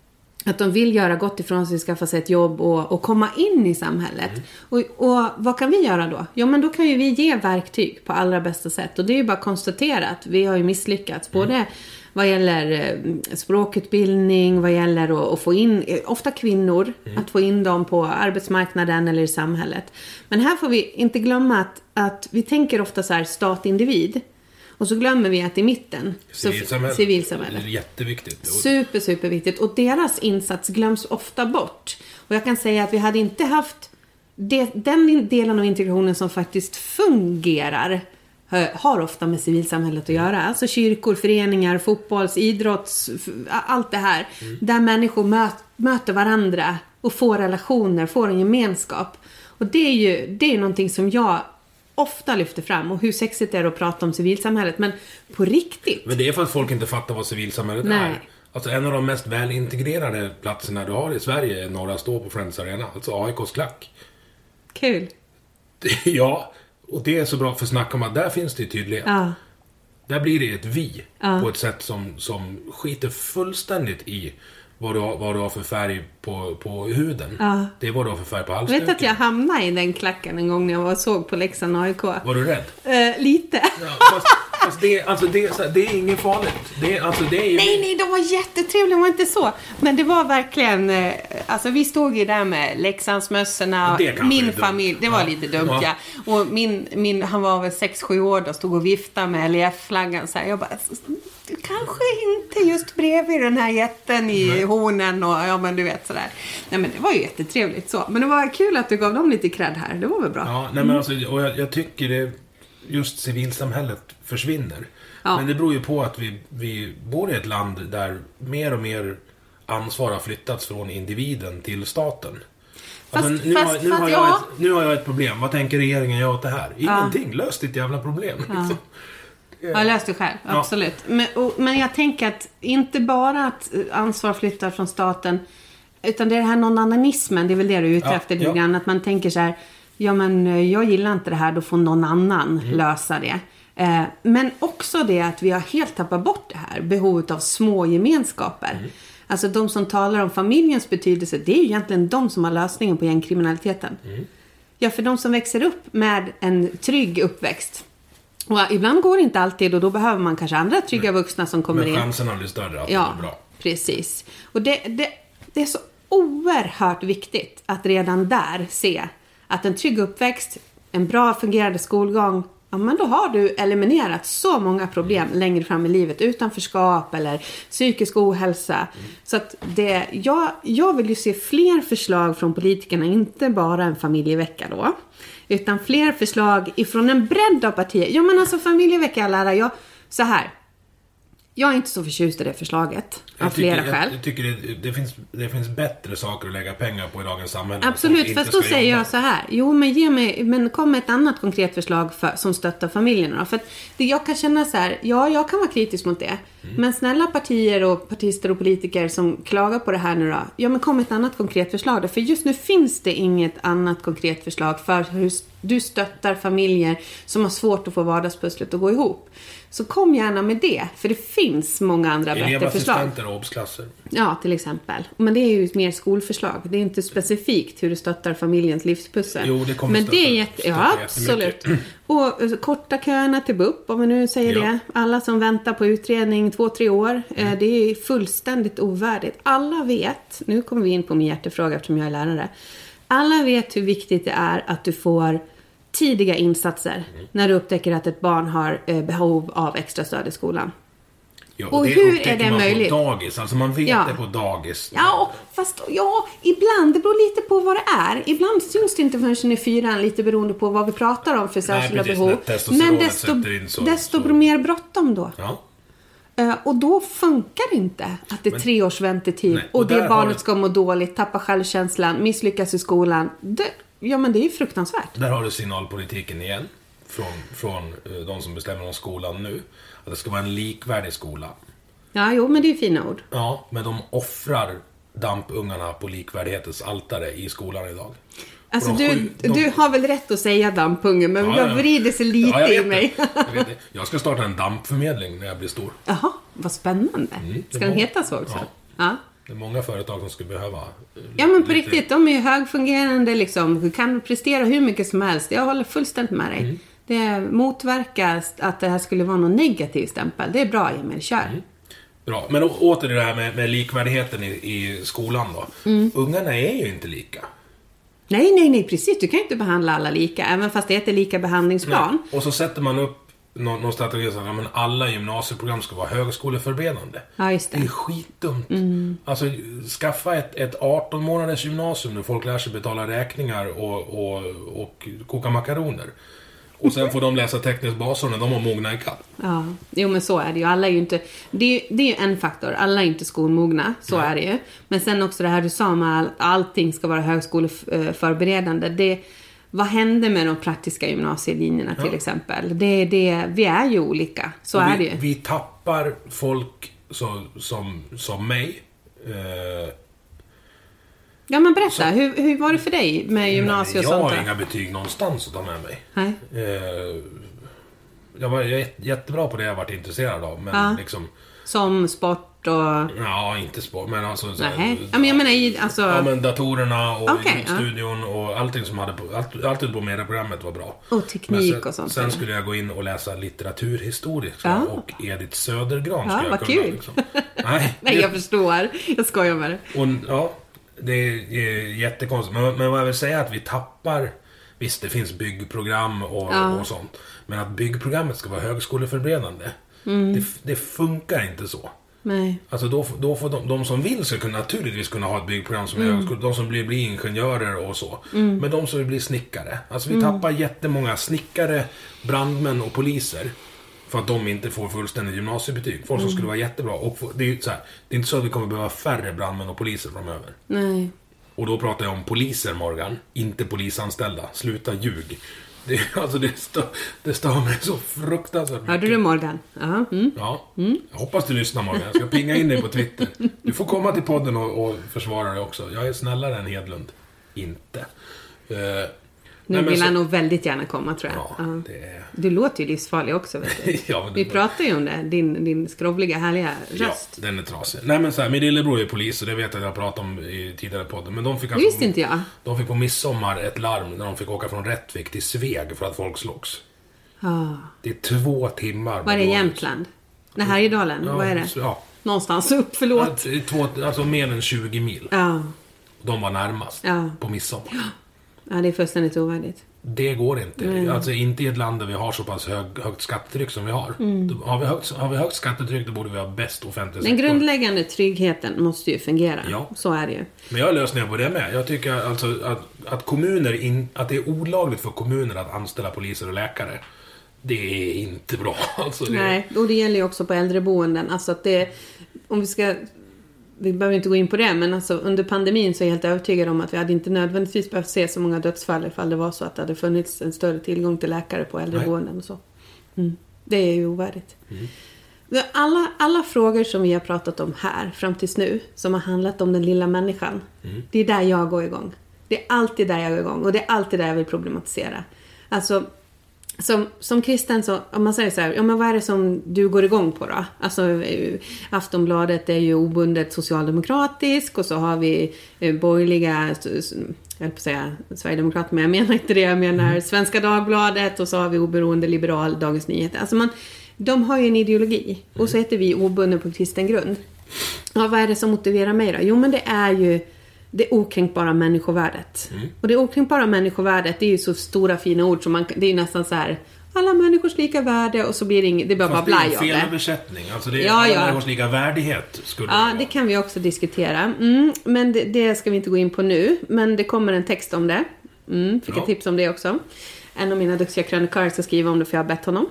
Att de vill göra gott ifrån sig, skaffa sig ett jobb och, och komma in i samhället. Mm. Och, och vad kan vi göra då? Ja, men då kan ju vi ge verktyg på allra bästa sätt. Och det är ju bara att konstatera att vi har ju misslyckats. Mm. Både vad gäller språkutbildning, vad gäller att, att få in, ofta kvinnor, mm. att få in dem på arbetsmarknaden eller i samhället. Men här får vi inte glömma att, att vi tänker ofta så här stat-individ. Och så glömmer vi att i mitten civilsamhället. civilsamhället. Det är jätteviktigt. Super, superviktigt. Och deras insats glöms ofta bort. Och jag kan säga att vi hade inte haft det, den delen av integrationen som faktiskt fungerar har ofta med civilsamhället att göra. Alltså kyrkor, föreningar, fotbolls, idrotts, allt det här. Mm. Där människor möt, möter varandra och får relationer, får en gemenskap. Och det är ju det är någonting som jag ofta lyfter fram, och hur sexigt det är att prata om civilsamhället, men på riktigt. Men det är för att folk inte fattar vad civilsamhället Nej. är. Alltså en av de mest välintegrerade platserna du har i Sverige är Norra Stå på Friends Arena, alltså A I K:s klack. Kul. Ja, och det är så bra för snack om att där finns det tydligt. Ja. Där blir det ett vi ja. på ett sätt som, som skiter fullständigt i vad du har, vad du har för färg på, på huden. Ja. Det är vad du har för färg på Jag halsduken. vet att jag hamnade i den klacken en gång när jag var såg på Leksand A I K. Var du rädd? Uh, lite. Ja, fast, fast det, alltså det, det är inget farligt. Det, alltså det är ju... Nej, nej, de var jättetrevliga, de var inte så. Men det var verkligen, eh, alltså vi stod ju där med Leksandsmössorna. Min familj, det var ja. lite dumt, ja. ja. Och min, min, han var väl sex sju år då, stod och viftade med L E F-flaggan. Så här, jag bara, du kanske inte just bredvid den här jätten i nej. hornen och ja, men du vet sådär. Nej, men det var ju jättetrevligt så. Men det var kul att du gav dem lite cred här, det var väl bra. Ja, nej men alltså, och jag, jag tycker det, just civilsamhället försvinner. Ja. Men det beror ju på att vi, vi bor i ett land där mer och mer ansvar har flyttats från individen till staten. Fast, alltså, nu, fast, har, nu, fast, har jag ja. ett, nu har jag ett problem. Vad tänker regeringen göra åt det här? Ingenting. Ja. Lös ditt jävla problem. Ja. Liksom. Ja, löst det själv, absolut. Ja. Men, och, men jag tänker att inte bara att ansvar flyttar från staten, utan det är det här någon-annanismen, det är väl det du är ute ja, efter lite ja. grann, att man tänker så här, ja men jag gillar inte det här, då får någon annan mm. lösa det. Eh, men också det att vi har helt tappat bort det här behovet av små gemenskaper. Mm. Alltså de som talar om familjens betydelse, det är ju egentligen de som har lösningen på gängkriminaliteten. Mm. Ja, för de som växer upp med en trygg uppväxt. Och ibland går det inte alltid, och då behöver man kanske andra trygga vuxna som kommer in. Men chanserna blir större att ja, det är bra. Precis. Och det, det, det är så oerhört viktigt att redan där se att en trygg uppväxt, en bra fungerande skolgång, ja, men då har du eliminerat så många problem längre fram i livet, utanförskap eller psykisk ohälsa. Mm. Så att det, jag, jag vill ju se fler förslag från politikerna, inte bara en familjevecka då, utan fler förslag ifrån en bredd av partier. Ja, men alltså familjevecka, alla jag så här. Jag är inte så förtjust i det förslaget av flera skäl. Jag, jag tycker det, det, finns, det finns bättre saker att lägga pengar på i dagens samhälle. Absolut, fast då säger jobba. jag så här. Jo, men ge mig, men kom med ett annat konkret förslag för, som stöttar familjerna. För att det, jag kan känna så här, ja, jag kan vara kritisk mot det. Mm. Men snälla partier och partister och politiker som klagar på det här nu då. Ja, men kom med ett annat konkret förslag då. För just nu finns det inget annat konkret förslag för hur du stöttar familjer som har svårt att få vardagspusslet att gå ihop. Så kom gärna med det, för det finns många andra bättre förslag. Elevassistenter och obsklasser. Ja, till exempel. Men det är ju ett mer skolförslag. Det är inte specifikt hur du stöttar familjens livspussel. Jo, det kommer Men stötta, det är jätte, ja, absolut. Och korta köerna till B U P, om vi nu säger ja. det. Alla som väntar på utredning två, tre år. Mm. Det är fullständigt ovärdigt. Alla vet, nu kommer vi in på min hjärtefråga eftersom jag är lärare. Alla vet hur viktigt det är att du får tidiga insatser mm. när du upptäcker att ett barn har eh, behov av extra stöd i skolan. Ja, och, och det hur är det man möjligt? På dagis, alltså man vet ja. det på dagis. Ja, fast ja, ibland, det beror lite på vad det är. Ibland syns det inte förrän i fyran, lite beroende på vad vi pratar om för särskilda Nej, behov. Men desto, så, desto så. mer bråttom då. Ja. Uh, och då funkar det inte att det är Men, tre års väntetid nej, och, och det barnet ska må dåligt, tappa självkänslan, misslyckas i skolan. Det, ja, men det är ju fruktansvärt. Där har du signalpolitiken igen från, från uh, de som bestämmer om skolan nu. Att det ska vara en likvärdig skola. Ja, jo, men det är ju fina ord. Ja, men de offrar dampungarna på likvärdighetens altare i skolan idag. Alltså du, sju, de... du har väl rätt att säga dampungen, men ja, jag vrider sig lite ja, jag i mig. jag, vet det. Jag ska starta en dampförmedling när jag blir stor. Jaha, vad spännande. Mm, ska den heta så också? Ja. Det är många företag som skulle behöva... Ja, men på lite... riktigt, de är ju högfungerande liksom, kan prestera hur mycket som helst. Jag håller fullständigt med dig. Mm. Det motverkar att det här skulle vara någon negativ stämpel. Det är bra, Emil, kör. Mm. Bra, men åter det här med, med likvärdigheten i, i skolan då. Mm. Ungarna är ju inte lika. Nej, nej, nej, precis. Du kan ju inte behandla alla lika, även fast det heter lika behandlingsplan. Nej. Och så sätter man upp någon, någon strategi som att ja, alla gymnasieprogram ska vara högskoleförberedande. Ja, just det. Det är skitdumt. Mm. Alltså, skaffa ett, ett arton månaders gymnasium nu folk lär sig betala räkningar och, och, och koka makaroner. Och sen får de läsa teknisk basår när de har mogna i kapp. Ja, jo men så är det ju. Alla är ju inte, det är, det är ju en faktor. Alla är inte skolmogna, så Nej. Är det ju. Men sen också det här du sa med att allting ska vara högskoleförberedande. Det, vad händer med de praktiska gymnasielinjerna till ja. exempel? Det, det, vi är ju olika, så vi, är det ju. Vi tappar folk så, som, som mig. Eh, Ja, men berätta, så, hur, hur var det för dig med gymnasiet och sånt? Jag har inga betyg någonstans att ta med mig. Nej. Eh, jag var jättebra på det jag varit intresserad av. Men ja. liksom, som sport och... Ja, inte sport, men alltså... Så, Nej. Ja, men jag menar i, alltså... Ja, men datorerna och okay, studion ja. och allting som hade på... Allt, allt på medieprogrammet var bra. Och teknik sen, och sånt. Sen skulle jag gå in och läsa litteraturhistoriska ja. och Edith Södergran. Ja, vad kul. Liksom. Nej, Nej, jag förstår. Jag skojar med det. Och, ja... Det är jättekonstigt. Men, men vad jag vill säga är att vi tappar... Visst, det finns byggprogram och, ja. och sånt. Men att byggprogrammet ska vara högskoleförberedande. Mm. Det, det funkar inte så. Nej. Alltså då, då får de, de som vill ska kunna, naturligtvis kunna ha ett byggprogram som är mm. högskola. De som blir, blir ingenjörer och så. Mm. Men de som vill bli snickare. Alltså vi mm. tappar jättemånga snickare, brandmän och poliser. För att de inte får fullständigt gymnasiebetyg. Folk som mm. skulle vara jättebra. Och få, det, är så här, det är inte så att vi kommer behöva färre brandmän och poliser framöver. Nej. Och då pratar jag om poliser, Morgan. Inte polisanställda. Sluta ljug. Det, alltså det, stör, det stör mig så fruktansvärt mycket. Hörde du, Morgan? Uh-huh. Mm. Ja, mm. jag hoppas du lyssnar, Morgan. Jag ska pinga in dig på Twitter. Du får komma till podden och, och försvara dig också. Jag är snällare än Hedlund. Inte. Uh, Nu Nej, vill så... han nog väldigt gärna komma, tror jag. Ja, uh. det är... Du låter ju livsfarlig också, vet du. ja, Vi pratar ju om det, din, din skrovliga, härliga röst. Ja, den är trasig. Nej, men så här, min lillebror är polis, och det vet jag att jag pratade om i tidigare podden. Men de fick alltså, visste inte jag. De fick på midsommar ett larm när de fick åka från Rättvik till Sveg för att folk slogs. Ah. Det är två timmar. Var är det Jämtland? Nej, Härjedalen, ja, vad är det? Ja. Någonstans upp, förlåt. Ja, två, alltså mer än tjugo mil. Ja. De var närmast ja. på midsommar. Ja. Ja, det är fullständigt ovärdigt. Det går inte. Mm. Alltså inte i ett land där vi har så pass hög, högt skattetryck som vi har. Mm. Har, vi högt, har vi högt skattetryck, då borde vi ha bäst offentlig sektor. Den grundläggande tryggheten måste ju fungera. Ja. Så är det ju. Men jag har lösningar på det med. Jag tycker alltså att, att kommuner in, att det är olagligt för kommuner att anställa poliser och läkare. Det är inte bra. Alltså det... Nej, och det gäller ju också på äldreboenden. Alltså att det, om vi ska... Vi behöver inte gå in på det, men alltså under pandemin så är jag helt övertygad om att vi hade inte nödvändigtvis behövt se så många dödsfall ifall det var så att det hade funnits en större tillgång till läkare på äldreboenden och så. Mm. Det är ju ovärdigt. Mm. Alla, alla frågor som vi har pratat om här fram tills nu, som har handlat om den lilla människan, mm. det är där jag går igång. Det är alltid där jag går igång, och det är alltid där jag vill problematisera. Alltså... Som, som kristen så, om man säger så här, ja men vad är det som du går igång på då? Alltså Aftonbladet är ju obundet socialdemokratisk, och så har vi borgerliga, jag höll på att säga Sverigedemokrater, men jag menar inte det, jag menar mm. Svenska Dagbladet, och så har vi oberoende liberal Dagens Nyheter. Alltså man, de har ju en ideologi, mm. och så heter vi obunden på kristen grund. Ja, vad är det som motiverar mig då? Jo men det är ju det okränkbara människovärdet. Mm. Och det okränkbara människovärdet, det är ju så stora fina ord som man, det är nästan så här, alla människors lika värde, och så blir det inget, det blir bara blaj av det. Det är en felöversättning. Alltså det är ja, alla ja. människors lika värdighet skulle Ja, det, det kan vi också diskutera. Mm, men det, det ska vi inte gå in på nu. Men det kommer en text om det. Mm, fick ja. ett tips om det också. En av mina duktiga krönikörer ska skriva om det, för jag har bett honom.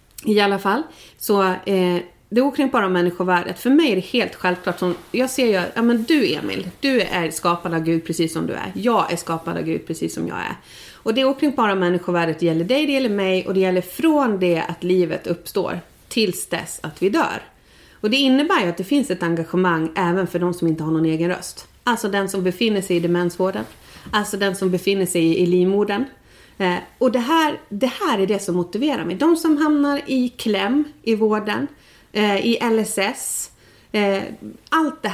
I alla fall. Så... Eh, det okränkbara människovärdet, för mig är det helt självklart som, jag ser ju, ja men du Emil, du är skapad av Gud precis som du är. Jag är skapad av Gud precis som jag är. Och det okränkbara människovärdet gäller dig, det gäller mig, och det gäller från det att livet uppstår tills dess att vi dör. Och det innebär ju att det finns ett engagemang även för de som inte har någon egen röst. Alltså den som befinner sig i demensvården. Alltså den som befinner sig i, i livmodern. Eh, och det här, det här är det som motiverar mig. De som hamnar i kläm i vården, i L S S, allt det här,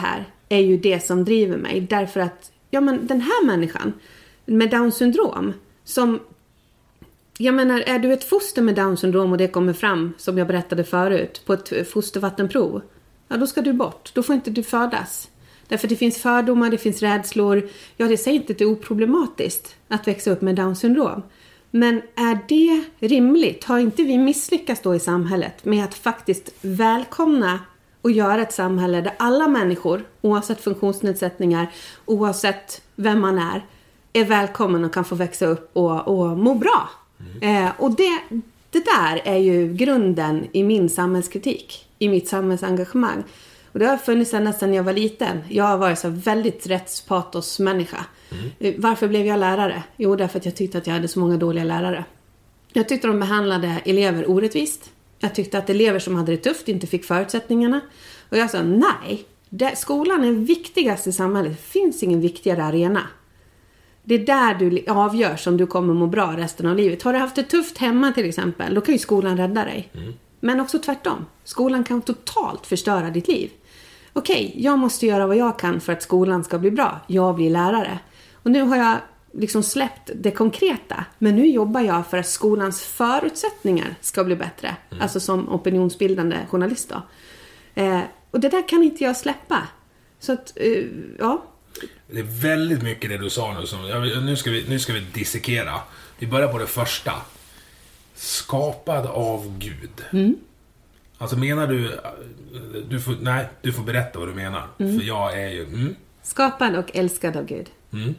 är ju det som driver mig. Därför att ja, men den här människan med Downs syndrom som... Jag menar, är du ett foster med Downs syndrom och det kommer fram, som jag berättade förut, på ett fostervattenprov, ja då ska du bort. Då får inte du födas. Därför det finns fördomar, det finns rädslor. Ja, det säger inte att det är oproblematiskt att växa upp med Downs syndrom. Men är det rimligt? Har inte vi misslyckats då i samhället med att faktiskt välkomna och göra ett samhälle där alla människor, oavsett funktionsnedsättningar, oavsett vem man är, är välkommen och kan få växa upp och, och må bra? Mm. Eh, och det, det där är ju grunden i min samhällskritik, i mitt samhällsengagemang. Och det har funnits ända sedan jag var liten. Jag har varit så väldigt rättspatosmänniska. Mm. Varför blev jag lärare? Jo, därför att jag tyckte att jag hade så många dåliga lärare. Jag tyckte de behandlade elever orättvist. Jag tyckte att elever som hade det tufft inte fick förutsättningarna. Och jag sa, nej, det, skolan är viktigast i samhället. Det finns ingen viktigare arena. Det är där du avgör om du kommer må bra resten av livet. Har du haft det tufft hemma till exempel, då kan ju skolan rädda dig. Mm. Men också tvärtom. Skolan kan totalt förstöra ditt liv. Okej, okay, jag måste göra vad jag kan för att skolan ska bli bra. Jag blir lärare. Och nu har jag liksom släppt det konkreta. Men nu jobbar jag för att skolans förutsättningar ska bli bättre. Mm. Alltså som opinionsbildande journalist då. Eh, och det där kan inte jag släppa. Så att, eh, ja... Det är väldigt mycket det du sa nu. Som, ja, nu, ska vi, nu ska vi dissekera. Vi börjar på det första. Skapad av Gud. Mm. Alltså menar du... du får, nej, du får berätta vad du menar. Mm. För jag är ju... Mm. Skapad och älskad av Gud. Mm.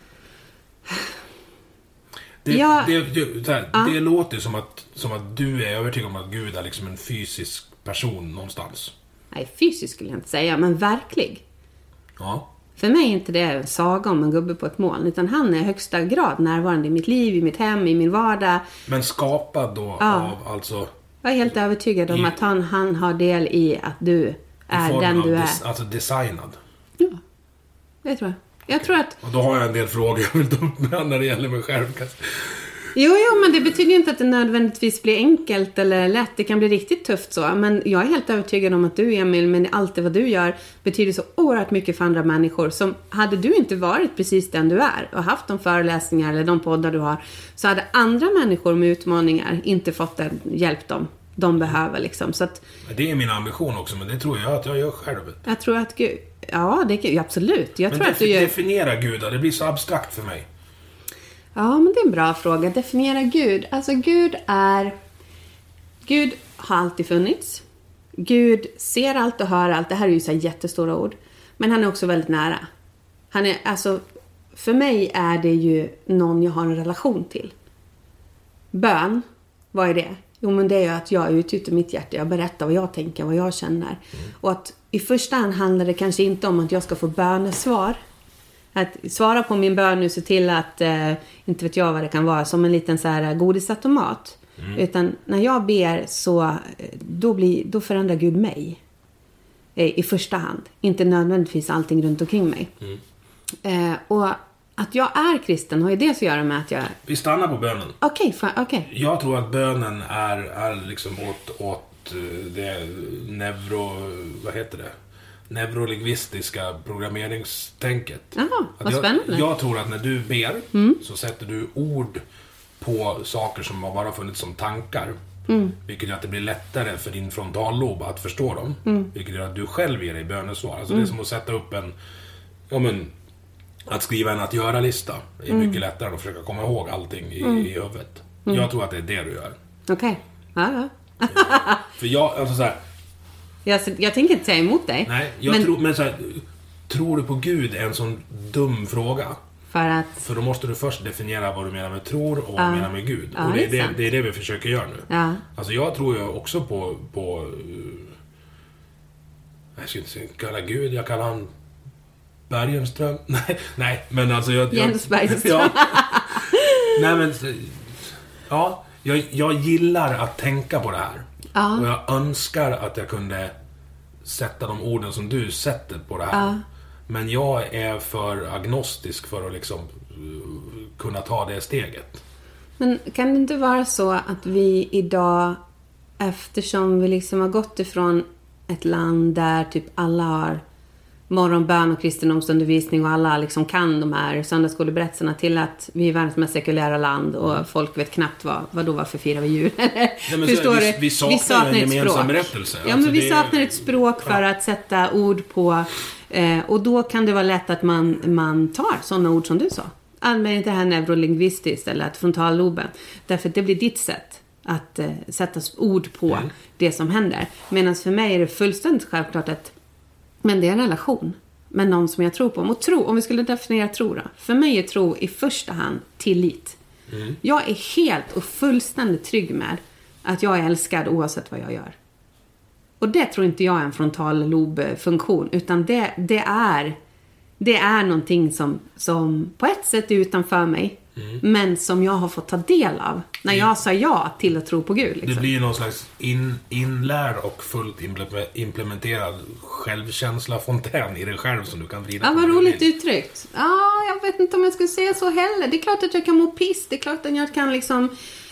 Det, ja, det, det, här, ja. det låter som att, som att du är övertygad om att Gud är liksom en fysisk person någonstans. Nej, fysisk skulle jag inte säga, men verklig. Ja. För mig är inte det en saga om en gubbe på ett moln, utan han är i högsta grad närvarande i mitt liv, i mitt hem, i min vardag. Men skapad då ja. av alltså... Jag är helt övertygad om i, att han, han har del i att du är den du är. Des, alltså designad. Ja, det tror jag. Jag okay. tror att... Och då har jag en del frågor jag vill ta upp med när det gäller mig själv. Jo, jo, men det betyder ju inte att det nödvändigtvis blir enkelt eller lätt. Det kan bli riktigt tufft så. Men jag är helt övertygad om att du, Emil, men allt det vad du gör betyder så oerhört mycket för andra människor. Som hade du inte varit precis den du är och haft de föreläsningar eller de poddar du har, så hade andra människor med utmaningar inte fått den hjälp de, de behöver. Liksom. Så att, det är min ambition också, men det tror jag att jag gör själv. Jag tror att Gud... Ja, det är absolut. Jag men tror def- att du gör... definiera Gud, det blir så abstrakt för mig. Ja, men det är en bra fråga. Definiera Gud. Alltså Gud är... Gud har alltid funnits. Gud ser allt och hör allt. Det här är ju så här jättestora ord. Men han är också väldigt nära. Han är, alltså... För mig är det ju någon jag har en relation till. Bön, vad är det? Jo, men det är ju att jag utgjuter mitt hjärta. Jag berättar vad jag tänker, vad jag känner. Mm. Och att i första hand handlar det kanske inte om att jag ska få bönesvar. Att svara på min bön nu, se till att, eh, inte vet jag vad det kan vara, som en liten så här godisautomat. Mm. Utan när jag ber så, då, blir, då förändrar Gud mig. Eh, I första hand. Inte nödvändigtvis allting runt omkring mig. Mm. Eh, och att jag är kristen har ju det att göra med att jag... Vi stannar på bönen. Okej, okay, okay. Jag tror att bönen är, är liksom åt, åt det neuro... Vad heter det? Neurolingvistiska programmeringstänket. Jaha, vad jag, spännande. Jag tror att när du ber mm. så sätter du ord på saker som har bara funnits som tankar. Mm. Vilket gör att det blir lättare för din frontallob att förstå dem. Mm. Vilket gör att du själv ger dig bönesvar. Alltså mm. det är som att sätta upp en... Ja, men, att skriva en att göra-lista är mm. mycket lättare än att försöka komma ihåg allting i, mm. i huvudet. Mm. Jag tror att det är det du gör. Okej. Okay. Ja, ja. För jag, alltså så här... Jag, jag tänker inte säga emot dig. Nej, jag men... tror, men så här, tror du på Gud är en sån dum fråga. För att... För då måste du först definiera vad du menar med tror och vad ja. du menar med Gud. Ja, och det är det, det, det är det vi försöker göra nu. Ja. Alltså jag tror ju också på... på jag ska inte säga, kalla Gud, jag kallar han Bergenström. Nej, nej, men alltså... Jag, Jens Bergenström. Ja. Nej, men... Ja, jag, jag gillar att tänka på det här. Ja. Och jag önskar att jag kunde sätta de orden som du sätter på det här. Ja. Men jag är för agnostisk för att liksom kunna ta det steget. Men kan det inte vara så att vi idag, eftersom vi liksom har gått ifrån ett land där typ alla har morgonbön och kristendomsundervisning och alla liksom kan de här söndagsskoleberättelserna till att vi är världens mest sekulära land och mm. folk vet knappt vad, vad då varför firar vi jul. Nej, Förstår du? Vi, vi saknar, vi saknar en gemensam berättelse. Ja, alltså men vi det... saknar ett språk för ja. att sätta ord på eh, och då kan det vara lätt att man, man tar sådana ord som du sa. Använd inte det här neurolingvistiskt eller att frontalloben. Därför att det blir ditt sätt att eh, sätta ord på mm. det som händer. Medan för mig är det fullständigt självklart att men det är en relation med någon som jag tror på. Och tro, om vi skulle definiera tro då. För mig är tro i första hand tillit. Mm. Jag är helt och fullständigt trygg med att jag är älskad oavsett vad jag gör. Och det tror inte jag är en frontallobfunktion. Utan det, det, är, det är någonting som, som på ett sätt är utanför mig. Mm. Men som jag har fått ta del av när jag sa ja till att tro på Gud liksom. Det blir någon slags in, inlärd och fullt implementerad självkänsla fontän i dig själv som du kan vrida. Ja, vad roligt uttryckt. Ja, jag vet inte om jag skulle säga så heller. Det är klart att jag kan må piss. Det är klart att jag kan liksom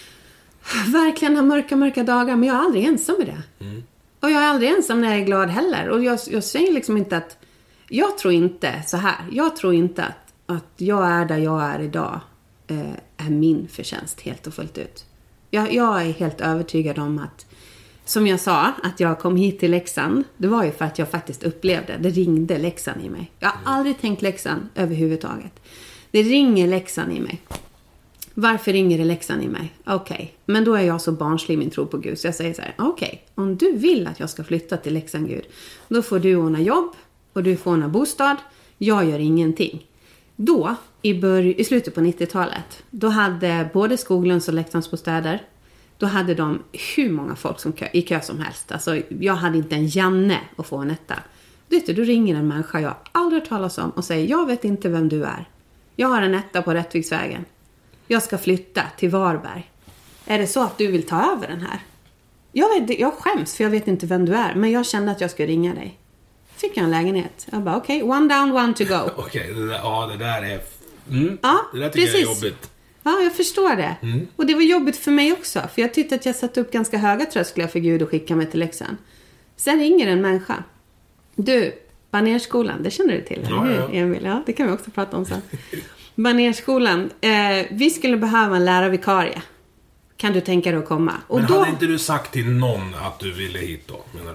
verkligen ha mörka, mörka dagar. Men jag är aldrig ensam med det. Mm. Och jag är aldrig ensam när jag är glad heller. Och jag, jag säger liksom inte att jag tror inte så här. Jag tror inte att, att jag är där jag är idag är min förtjänst helt och fullt ut. Jag, jag är helt övertygad om att, som jag sa, att jag kom hit till Leksand. Det var ju för att jag faktiskt upplevde, det ringde Leksand i mig. Jag har mm. aldrig tänkt Leksand överhuvudtaget. Det ringer Leksand i mig. Varför ringer det Leksand i mig? Okej, okay. Men då är jag så barnslig i min tro på Gud. Så jag säger så här, okej, okay. Om du vill att jag ska flytta till Leksand, Gud, då får du ordna jobb och du får ordna bostad. Jag gör ingenting. Då, i, bör- i slutet på nittiotalet, då hade både Skoglunds och Leksandsbostäder, då hade de hur många folk som kö- i kö som helst. Alltså, jag hade inte en Janne att få en etta. Vet du, du ringer en människa jag aldrig hört talas om och säger, jag vet inte vem du är. Jag har en etta på Rättviksvägen. Jag ska flytta till Varberg. Är det så att du vill ta över den här? Jag, vet, jag skäms för jag vet inte vem du är, men jag kände att jag skulle ringa dig. Fick jag en lägenhet. Jag bara, okej, okay, one down, one to go. Okej, okay, ja, det där är... Mm, ja, det där tycker precis. Jag är jobbigt. Ja, jag förstår det. Mm. Och det var jobbigt för mig också. För jag tyckte att jag satt upp ganska höga trösklar för Gud och skickade mig till Leksand. Sen ringer en människa. Du, Banerskolan, det känner du till? Ja, hur, ja. Emil? Ja, det kan vi också prata om sen. Banerskolan, eh, vi skulle behöva en lärarvikarie. Kan du tänka dig att komma? Och Men då... hade inte du sagt till någon att du ville hit då, menar du?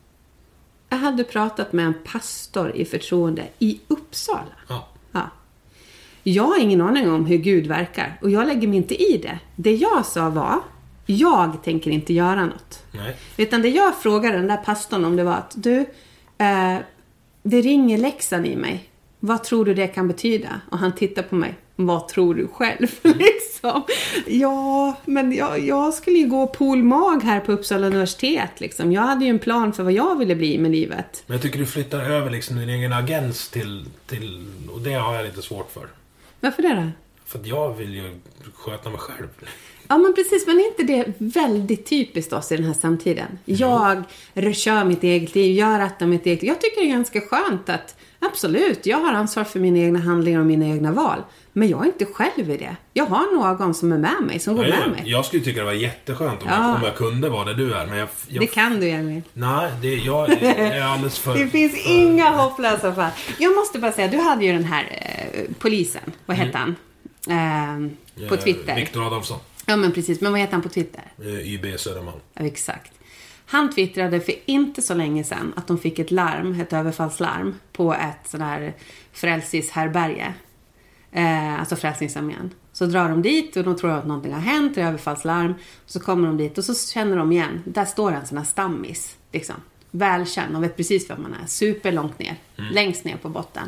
Jag hade pratat med en pastor i förtroende i Uppsala. Ja. Ja. Jag har ingen aning om hur Gud verkar. Och jag lägger mig inte i det. Det jag sa var, jag tänker inte göra något. Nej. Utan det jag frågade den där pastorn om det var att, du, eh, det ringer Leksand i mig. Vad tror du det kan betyda? Och han tittar på mig. Vad tror du själv? liksom. Ja, men jag, jag skulle ju gå polmag här på Uppsala universitet. Liksom. Jag hade ju en plan för vad jag ville bli med livet. Men jag tycker du flyttar över liksom din egen agens till, till... Och det har jag lite svårt för. Varför det då? För att jag vill ju sköta mig själv. Ja, men precis. Men är inte det väldigt typiskt oss i den här samtiden? Jag kör mitt eget liv. Jag rattar mitt eget liv. Jag tycker det är ganska skönt att... Absolut, jag har ansvar för mina egna handlingar och mina egna val. Men jag är inte själv i det. Jag har någon som är med mig, som går ja, med mig. Jag skulle tycka det var jätteskönt om, ja. jag, om jag kunde vara där du är. Men jag, jag, det kan du, Emil. Nej, det, jag, jag är alldeles för... Det finns för... inga hopplösa fall. Jag måste bara säga, du hade ju den här eh, polisen. Vad hette mm. han? Eh, på Twitter. Viktor Adolfsson. Ja, men precis. Men vad heter han på Twitter? Eh, Y B Söderman. Ja, exakt. Han twittrade för inte så länge sedan att de fick ett larm, ett överfallslarm på ett sån här frälsningshärberge. Eh, alltså Frälsningsarmén. Så drar de dit och de tror att någonting har hänt, det är överfallslarm. Så kommer de dit och så känner de igen, där står en sån här stammis. Liksom. Välkänd, de vet precis vem man är. Super långt ner, mm. längst ner på botten.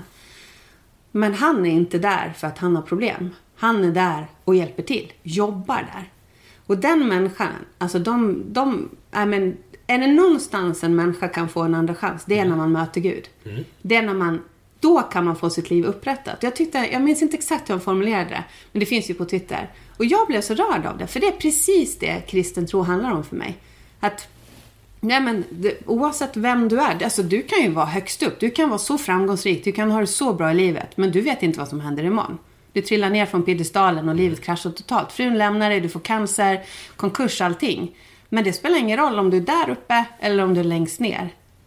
Men han är inte där för att han har problem. Han är där och hjälper till, jobbar där. Och den människan, alltså de, de I men, är det någonstans en människa kan få en andra chans, det är mm. när man möter Gud. Mm. Det är när man, då kan man få sitt liv upprättat. Jag tyckte, jag minns inte exakt hur han formulerade det, men det finns ju på Twitter. Och jag blev så rörd av det, för det är precis det kristen tro handlar om för mig. Att, nej men, det, oavsett vem du är, alltså du kan ju vara högst upp, du kan vara så framgångsrik, du kan ha det så bra i livet, men du vet inte vad som händer imorgon. Du trillar ner från piedestalen och livet kraschar totalt. Frun lämnar dig, du får cancer, konkurs, allting. Men det spelar ingen roll om du är där uppe eller om du är längst ner.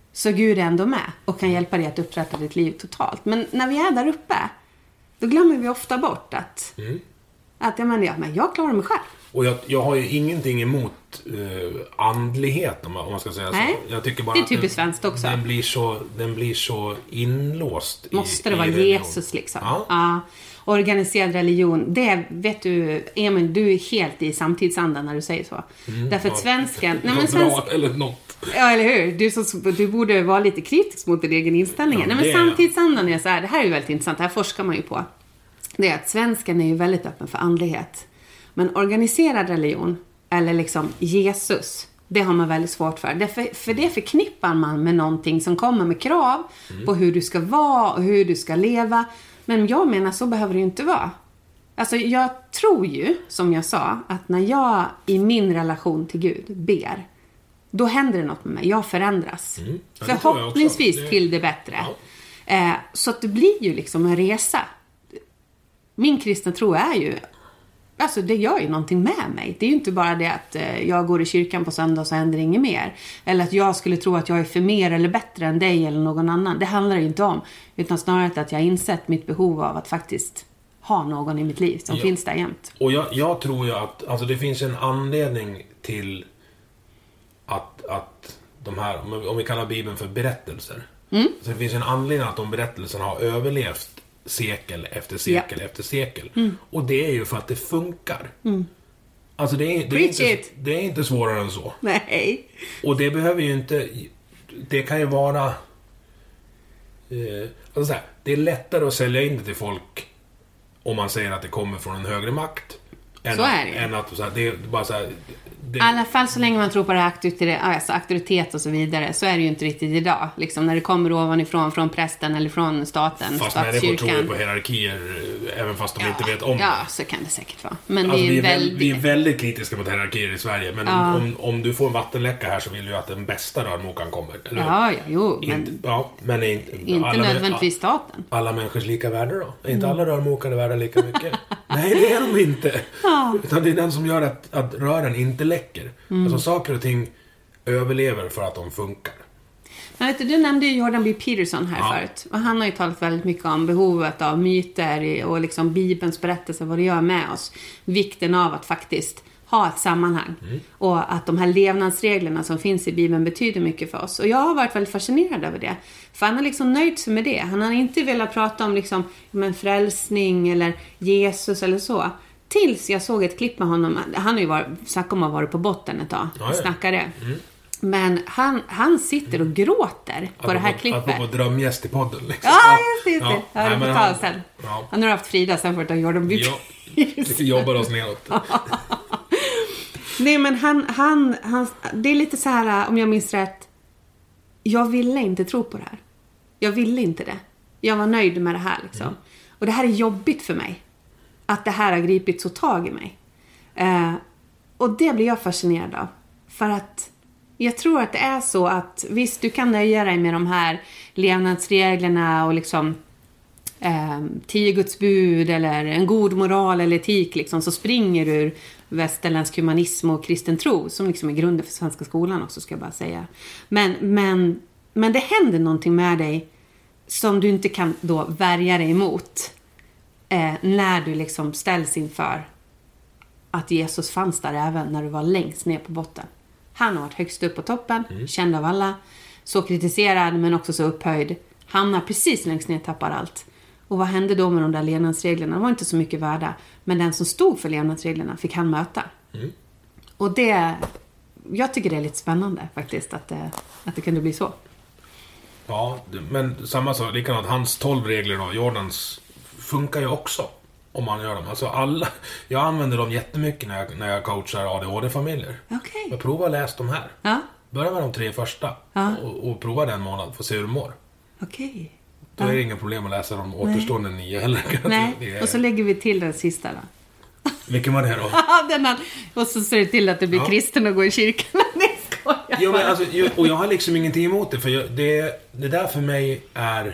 Så Gud är ändå med och kan hjälpa dig att upprätta ditt liv totalt. Men när vi är där uppe, då glömmer vi ofta bort att, mm. att jag, menar, ja, men jag klarar mig själv. Och jag, jag har ju ingenting emot uh, andlighet, om man, om man ska säga Nej, så. Jag tycker bara det är typiskt svenskt också. Den blir så, den blir så inlåst. Måste i, det vara i Jesus liksom? Ja. ja. Organiserad religion, det vet du, Emil, du är helt i samtidsandan när du säger så. Mm, Därför att ja. svenskan... Nej, men svensk... bra, eller något. Ja, eller hur? Du, så, du borde vara lite kritisk mot din egen inställning. Ja, Nej, men det... samtidsandan är så här, det här är ju väldigt intressant, det här forskar man ju på. Det är att svenskan är ju väldigt öppen för andlighet. Men organiserad religion, eller liksom Jesus, det har man väldigt svårt för. Därför, för det förknippar man med någonting som kommer med krav mm. på hur du ska vara och hur du ska leva. Men jag menar, så behöver det ju inte vara. Alltså jag tror ju, som jag sa, att när jag i min relation till Gud ber, då händer det något med mig. Jag förändras. Mm. Ja, förhoppningsvis det... till det bättre. Ja. Eh, så att det blir ju liksom en resa. Min kristna tro är ju... Alltså det gör ju någonting med mig. Det är ju inte bara det att eh, jag går i kyrkan på söndag och så händer inget mer. Eller att jag skulle tro att jag är för mer eller bättre än dig eller någon annan. Det handlar ju inte om. Utan snarare att jag har insett mitt behov av att faktiskt ha någon i mitt liv som ja. finns där jämt. Och jag, jag tror ju att alltså det finns en anledning till att, att de här, om vi kallar Bibeln för berättelser. Mm. Så det finns en anledning att de berättelserna har överlevt sekel efter sekel ja. efter sekel. Mm. Och det är ju för att det funkar. Mm. Alltså det är, det, är inte, det är inte svårare än så. Nej. Och det behöver ju inte... Det kan ju vara... Eh, alltså så här, det är lättare att sälja in det till folk om man säger att det kommer från en högre makt. Än så är det. Än att så här, det är bara så här... Det... I alla fall så länge man tror på det här auktoritet, alltså auktoritet och så vidare, så är det ju inte riktigt idag. Liksom när det kommer ovanifrån, från prästen eller från staten, fast människor tror ju på hierarkier, även fast de ja, inte vet om ja, det. Så kan det säkert vara. Men alltså, vi, är vi, är väldigt... vi är väldigt kritiska mot hierarkier i Sverige. Men ja. om, om du får en vattenläcka här så vill du att den bästa rörmokan kommer. Eller? Ja, ja, jo. Men, inte, ja, men inte, inte alla, nödvändigtvis staten. Alla människors lika värde då? Är inte mm. alla rörmokar värda lika mycket? Nej, det är de inte. Ja. Utan det är den som gör att, att rören inte läcker. Mm. Alltså saker och ting överlever för att de funkar. Men vet du, du nämnde ju Jordan B. Peterson här ja. förut. Och han har ju talat väldigt mycket om behovet av myter och liksom Bibelns berättelse, vad det gör med oss. Vikten av att faktiskt ha ett sammanhang. Mm. Och att de här levnadsreglerna som finns i Bibeln betyder mycket för oss. Och jag har varit väldigt fascinerad över det. För han har liksom nöjt sig med det. Han har inte velat prata om liksom, en frälsning eller Jesus eller så. Tills jag såg ett klipp med honom. Han har ju varit, snackat om att ha varit på botten ett tag. Ja, ja. Snackade. Mm. Men han, han sitter och gråter på att det här på, klippet. Att på drömgäst i podden. Liksom. Ja, just det. Just det. Ja, ja, nej, han, han, ja. han har haft Frida sen för att han gjorde dem. Ja, vi jobbar oss neråt. Nej, men han, han, han... Det är lite så här, om jag minns rätt. Jag ville inte tro på det här. Jag ville inte det. Jag var nöjd med det här liksom. Mm. Och det här är jobbigt för mig. Att det här har gripit så tag i mig. Eh, och det blir jag fascinerad av. För att jag tror att det är så att visst, du kan nöja dig med de här levnadsreglerna och liksom eh, tio Guds bud eller en god moral eller etik liksom, så springer du ur västerländsk humanism och kristen tro som liksom är grunden för svenska skolan också, ska jag bara säga. Men, men, men det händer någonting med dig som du inte kan då värja dig emot. Eh, när du liksom ställs inför att Jesus fanns där även när du var längst ner på botten. Han har varit högst upp på toppen, mm. känd av alla, så kritiserad men också så upphöjd. Hamnar precis längst ner, tappar allt. Och vad hände då med de där levnadsreglerna? De var inte så mycket värda, men den som stod för levnadsreglerna fick han möta. Mm. Och det, jag tycker det är lite spännande faktiskt att det, att det kunde bli så. Ja, men samma sak, likadant hans tolv regler då, Jordans funkar ju också om man gör dem. Alltså alla, jag använder dem jättemycket när jag, när jag coachar A D H D-familjer. Okay. Jag provar att läsa de här. Ja. Börja med de tre första ja. och, och prova den månad för att se hur du mår. Okej. Okay. Då är det ja. inga problem att läsa de återstående Nej. nio heller. Nej, är... och så lägger vi till den sista då. Vilken var det då? den här, och så ser det till att det blir ja. kristen och går i kyrkan. Nej, skojar. Jo, men alltså, jag, och jag har liksom ingenting emot det, för jag, det, det där för mig är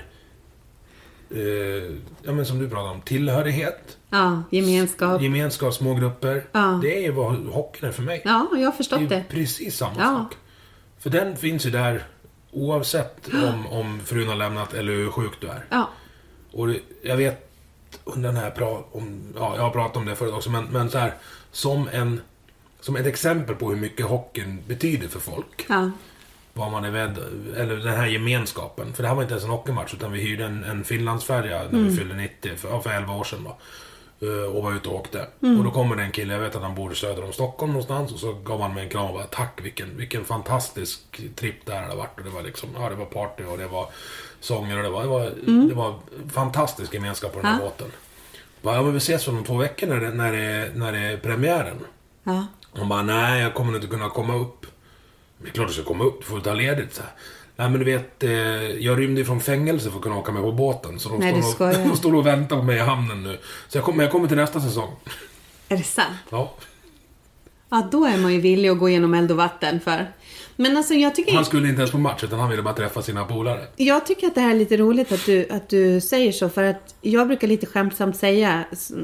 Uh, ja, men som du pratar om, tillhörighet. Ja, gemenskap. Gemenskap, små grupper. Ja. Det är ju vad hockeyn är för mig. Ja, jag har förstått det. Det är det. precis samma ja. sak. För den finns ju där Oavsett om, om frun har lämnat eller hur sjuk du är. Ja. Och det, jag vet under den här pra, om, ja, jag har pratat om det förut också, men, men så här, som en som ett exempel på hur mycket hockeyn betyder för folk. Ja. Vad man är med, eller den här gemenskapen. För det här var inte ens en hockeymatch, utan vi hyrde en, en Finlandsfärja när mm. vi fyllde nittio, för, för elva år sedan då. Och var ute och åkte. Mm. Och då kommer det en kille, jag vet att han bor söder om Stockholm någonstans, och så gav han mig en kram och bara, tack, vilken, vilken fantastisk tripp där hade varit. Och det var liksom, ja, det var party och det var sånger och det var, det var, mm. det var fantastisk gemenskap på den här ja. båten. Bara, ja, men vi ses om två veckor när det, när det, när det är premiären. Ja. Han bara, nej, jag kommer inte kunna komma upp. Men klart du ska komma upp, du får ta ledigt så här. Nej, men du vet, eh, jag rymde ifrån fängelse för att kunna åka med på båten. Så de, Nej, står, och, de står och väntar på mig i hamnen nu. Så jag kommer, jag kommer till nästa säsong. Är det sant? Ja. Ja, då är man ju villig att gå igenom eld och vatten för. Men alltså jag tycker... Han skulle inte ens på match, utan han ville bara träffa sina polare. Jag tycker att det här är lite roligt att du, att du säger så. För att jag brukar lite skämtsamt säga,